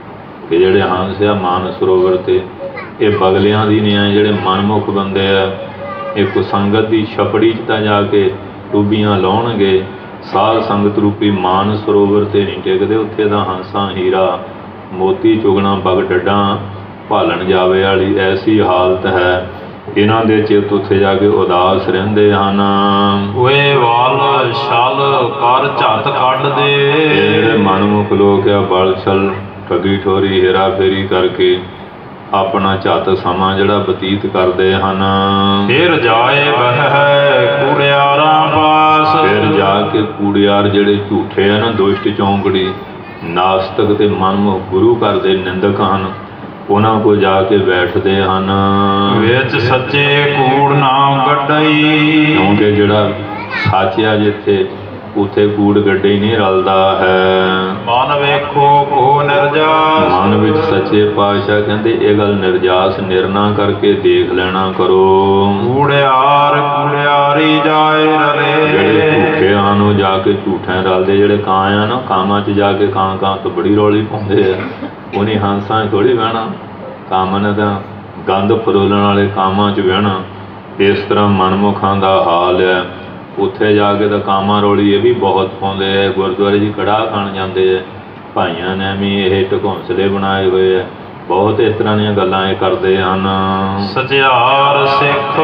ਕਿ ਜਿਹੜੇ ਹੰਸ ਆ ਮਾਨ ਸਰੋਵਰ 'ਤੇ, ਇਹ ਬਗਲਿਆਂ ਦੀ ਨਹੀਂ ਆ। ਜਿਹੜੇ ਮਨਮੁਖ ਬੰਦੇ ਆ, ਇੱਕ ਸੰਗਤ ਦੀ ਛਪੜੀ 'ਚ ਤਾਂ ਜਾ ਕੇ ਡੁੱਬੀਆਂ ਲਾਉਣਗੇ। ਸਾਧ ਸੰਗਤ ਰੂਪੀ ਮਾਨ ਸਰੋਵਰ 'ਤੇ ਨਹੀਂ ਟਿਕਦੇ। ਉੱਥੇ ਤਾਂ ਹੰਸਾਂ ਹੀਰਾ ਮੋਤੀ ਚੁਗਣਾ ਬਗ ਡੱਡਾਂ ਭਾਲਣ ਜਾਵੇ ਵਾਲੀ ਐਸੀ ਹਾਲਤ ਹੈ। ਇਹਨਾਂ ਦੇ ਚਿੱਤ ਉੱਥੇ ਜਾ ਕੇ ਉਦਾਸ ਰਹਿੰਦੇ ਹਨ। ਓਏ ਵਾਲ ਛਲ ਕਰ ਝੱਤ ਕੱਢ ਦੇ। ਜਿਹੜੇ ਮਨਮੁਖ ਲੋਕ ਆ, ਬਲ ਛਲ ਠੱਗੀ ਠੋਰੀ ਹੇਰਾ ਫੇਰੀ ਕਰਕੇ ਆਪਣਾ ਝੱਤ ਸਮਾਂ ਜਿਹੜਾ ਬਤੀਤ ਕਰਦੇ ਹਨ। ਫਿਰ ਜਾਏ ਬਹਿ ਕੂੜਿਆਰਾਂ ਪਾਸ। ਫਿਰ ਜਾ ਕੇ ਕੂੜਿਆਰ ਜਿਹੜੇ ਝੂਠੇ ਆ ਨਾ, ਦੁਸ਼ਟ ਚੌਂਕੜੀ ਨਾਸਤਕ ਤੇ ਮਨਮੁਖ ਗੁਰੂ ਘਰ ਦੇ ਨਿੰਦਕ ਹਨ, ਉਹਨਾਂ ਕੋਲ ਜਾ ਕੇ ਬੈਠਦੇ ਹਨ। ਵਿੱਚ ਸੱਚੇ ਕੂੜ ਨਾ ਗੱਡਈ। ਕਿਉਂਕਿ ਜਿਹੜਾ ਸੱਚ ਆ ਜਿੱਥੇ, ਉੱਥੇ ਕੂੜ ਗੱਡੇ ਹੀ ਨਹੀਂ ਰਲਦਾ ਹੈ। ਮਨ ਵੇਖੋ ਕੋ ਨਿਰਜਾਸ। ਮਨ ਵਿੱਚ ਸੱਚੇ ਪਾਤਸ਼ਾਹ ਕਹਿੰਦੇ ਇਹ ਗੱਲ ਨਿਰਜਾਸ ਨਿਰਣਾ ਕਰਕੇ ਦੇਖ ਲੈਣਾ ਕਰੋ। ਕੂੜਿਆਰ ਕੂੜਿਆਰੀ ਜਾਏ ਰਲੇ। ਜਿਹੜੇ ਝੂਠੇ ਹਨ ਉਹ ਜਾ ਕੇ ਝੂਠਿਆਂ ਰਲਦੇ। ਜਿਹੜੇ ਕਾਂ ਆ ਨਾ, ਕਾਮਾਂ 'ਚ ਜਾ ਕੇ ਕਾਂ ਕਾਂ ਤੋਂ ਬੜੀ ਰੌਲੀ ਪਾਉਂਦੇ ਆ। ਉਹਨੇ ਹੰਸਾਂ 'ਚ ਥੋੜ੍ਹੀ ਬਹਿਣਾ। ਕਾਮਾਂ ਨੇ ਤਾਂ ਗੰਦ ਫਰੋਲਣ ਵਾਲੇ ਕਾਮਾਂ 'ਚ ਬਹਿਣਾ। ਇਸ ਤਰ੍ਹਾਂ ਮਨਮੁਖਾਂ ਦਾ ਹਾਲ ਹੈ। ਉੱਥੇ ਜਾ ਕੇ ਤਾਂ ਕਾਮਾਂ ਰੌਲੀ ਇਹ ਵੀ ਬਹੁਤ ਪਾਉਂਦੇ ਆ। ਗੁਰਦੁਆਰੇ 'ਚ ਕੜਾਹ ਖਾਣ ਜਾਂਦੇ ਆ। ਭਾਈਆਂ ਨੇ ਵੀ ਇਹ ਢਕੌਂਸਲੇ ਬਣਾਏ ਹੋਏ ਆ। ਬਹੁਤ ਇਸ ਤਰ੍ਹਾਂ ਦੀਆਂ ਗੱਲਾਂ ਇਹ ਕਰਦੇ ਹਨ। ਸਚਿਆਰ ਸਿੱਖ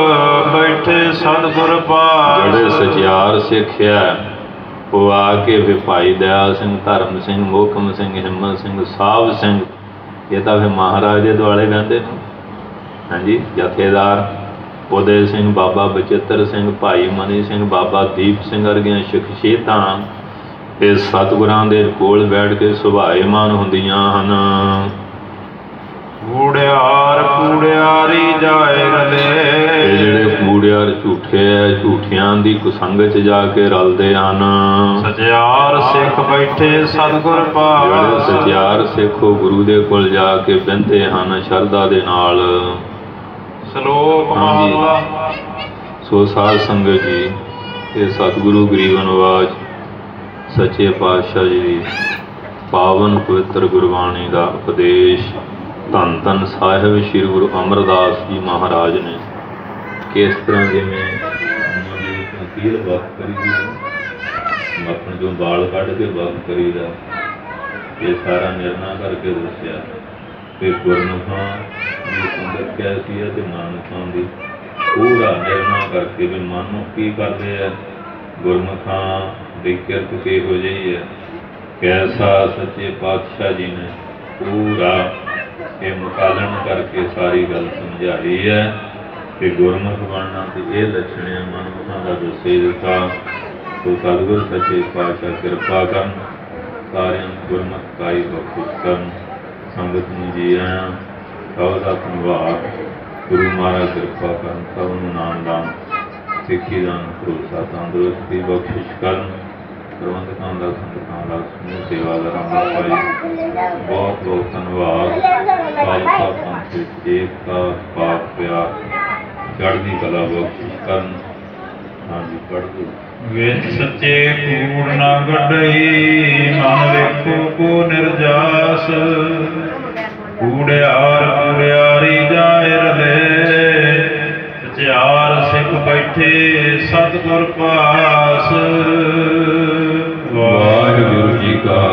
ਬੈਠੇ ਸਤਿਗੁਰ ਪਾਸ। ਜਿਹੜੇ ਸਚਿਆਰ ਸਿੱਖ ਆ, ਉਹ ਆ ਕੇ ਫਿਰ ਭਾਈ ਦਇਆ ਸਿੰਘ, ਧਰਮ ਸਿੰਘ, ਮੋਹਕਮ ਸਿੰਘ, ਹਿੰਮਤ ਸਿੰਘ, ਸਾਹਿਬ ਸਿੰਘ, ਇਹ ਤਾਂ ਫਿਰ ਮਹਾਰਾਜ ਦੇ ਦੁਆਲੇ ਬਹਿੰਦੇ ਨੇ। ਹਾਂਜੀ, ਜਥੇਦਾਰ ਉਦੈ ਸਿੰਘ, ਬਾਬਾ ਬਚਿੱਤਰ ਸਿੰਘ, ਭਾਈ ਮਨੀ ਸਿੰਘ, ਬਾਬਾ ਦੀਪ ਸਿੰਘ ਵਰਗੀਆਂ ਸ਼ਖਸੀਅਤਾਂ ਇਹ ਸਤਿਗੁਰਾਂ ਦੇ ਕੋਲ ਬੈਠ ਕੇ ਸੁਭਾਏਮਾਨ ਹੁੰਦੀਆਂ ਹਨ। ਕੂੜਿਆਰ ਕੂੜਿਆਰੀ ਜਾਏ ਰਲੇ। ਇਹ ਜਿਹੜੇ ਕੂੜਿਆਰ ਕਰ ਝੂਠੇ ਹੈ, ਝੂਠਿਆਂ ਦੀ ਕੁਸੰਗਤ 'ਚ ਜਾ ਕੇ ਰਲਦੇ ਹਨ। ਸਚਿਆਰ ਸਿੱਖ ਬੈਠੇ ਸਤਿਗੁਰ ਪਾਸ, ਜਿਹੜੇ ਸਚਿਆਰ ਸਿੱਖ ਉਹ ਗੁਰੂ ਦੇ ਕੋਲ ਜਾ ਕੇ ਬਹਿੰਦੇ ਹਨ ਸ਼ਰਧਾ ਦੇ ਨਾਲ। ਸ਼ਲੋਕ ਹਾਂਜੀ। ਮਹਲਾ। ਸੋ ਸਾਧ ਸੰਗਤ ਜੀ, ਇਹ ਸਤਿਗੁਰੂ ਗਰੀਬ ਨਿਵਾਜ ਸੱਚੇ ਪਾਤਸ਼ਾਹ ਜੀ ਦੀ ਪਾਵਨ ਪਵਿੱਤਰ ਗੁਰਬਾਣੀ ਦਾ ਉਪਦੇਸ਼ ਧੰਨ ਧੰਨ ਸਾਹਿਬ ਸ੍ਰੀ ਗੁਰੂ ਅਮਰਦਾਸ ਜੀ ਮਹਾਰਾਜ ਨੇ ਕਿਸ ਤਰ੍ਹਾਂ ਜਿਵੇਂ ਤੀਰ ਵਕਤ ਕਰੀਦੀ ਮੱਖਣ ਚੋਂ ਬਾਲ ਕੱਢ ਕੇ ਵਕਤ ਕਰੀਦਾ, ਇਹ ਸਾਰਾ ਨਿਰਣਾ ਕਰਕੇ ਦੱਸਿਆ ਤੇ ਗੁਰਮੁਖਾਂ ਦੀ ਸੰਗਤ ਕੈਸੀ ਹੈ ਤੇ ਮਨਮੁਖਾਂ ਦੀ ਪੂਰਾ ਨਿਰਣਾ ਕਰਕੇ ਵੀ ਮਨਮੁਖ ਕੀ ਕਰਦੇ ਆ, ਗੁਰਮੁਖਾਂ ਦੀ ਕਿਰਤ ਕਿਹੋ ਜਿਹੀ ਹੈ, ਕੈਸਾ ਸੱਚੇ ਪਾਤਸ਼ਾਹ ਜੀ ਨੇ ਪੂਰਾ ਇਹ ਮੁਕਾਲਨ ਕਰਕੇ ਸਾਰੀ ਗੱਲ ਸਮਝਾਈ ਹੈ ਕਿ ਗੁਰਮੁਖ ਬਣਨਾ ਤੇ ਇਹ ਲੱਛਣ ਹੈ ਮਨਮੁਖਾਂ ਦਾ ਦੱਸੇ ਦਿੱਤਾ। ਸੋ ਸਤਿਗੁਰ ਸੱਚੇ ਪਾਤਸ਼ਾਹ ਕਿਰਪਾ ਕਰਨ, ਸਾਰਿਆਂ ਨੂੰ ਗੁਰਮੁਖ ਕਾਈ ਬਖਸ਼ਿਸ਼ ਕਰਨ। ਸੰਗਤ ਨੂੰ ਜੀ ਆਇਆਂ, ਸਭ ਦਾ ਧੰਨਵਾਦ। ਗੁਰੂ ਮਹਾਰਾਜ ਕਿਰਪਾ ਕਰਨ, ਸਭ ਨੂੰ ਨਾਮ ਦਾਨ ਸਿੱਖੀ ਦਾਨ ਭਰੋਸਾ ਤੰਦਰੁਸਤੀ ਬਖਸ਼ਿਸ਼ ਕਰਨ। ਪ੍ਰਬੰਧਕਾਂ ਦਾ, ਸੰਗਤਾਂ ਦਾ, ਸਮੂਹ ਸੇਵਾਦਾਰਾਂ ਦਾ ਭਾਈ ਬਹੁਤ ਬਹੁਤ ਧੰਨਵਾਦ। ਖਾਲਸਾ ਪੰਥ ਵਿੱਚ ਏਕਤਾ, ਪਾਕ ਪਿਆਰ, ਚੜ੍ਹਦੀ ਕਲਾ ਬਖਸ਼ਿਸ਼ ਕਰਨ। ਹਾਂਜੀ, ਪੜ੍ਹਦੇ ਵਿੱਚ ਸੱਚੇ ਕੂੜ ਨਾ ਗੱਡਈ, ਮਨ ਵੇਖੋ ਕੋ ਨਿਰਜਾਸ। ਕੂੜਿਆਰ ਕੂੜਿਆਰੀ ਜਾਏ ਰਲੇ, ਸਚਿਆਰ ਸਿੱਖ ਬੈਠੇ ਸਤਿਗੁਰ ਪਾਸ। ਵਾਹਿਗੁਰੂ ਜੀ ਕਾ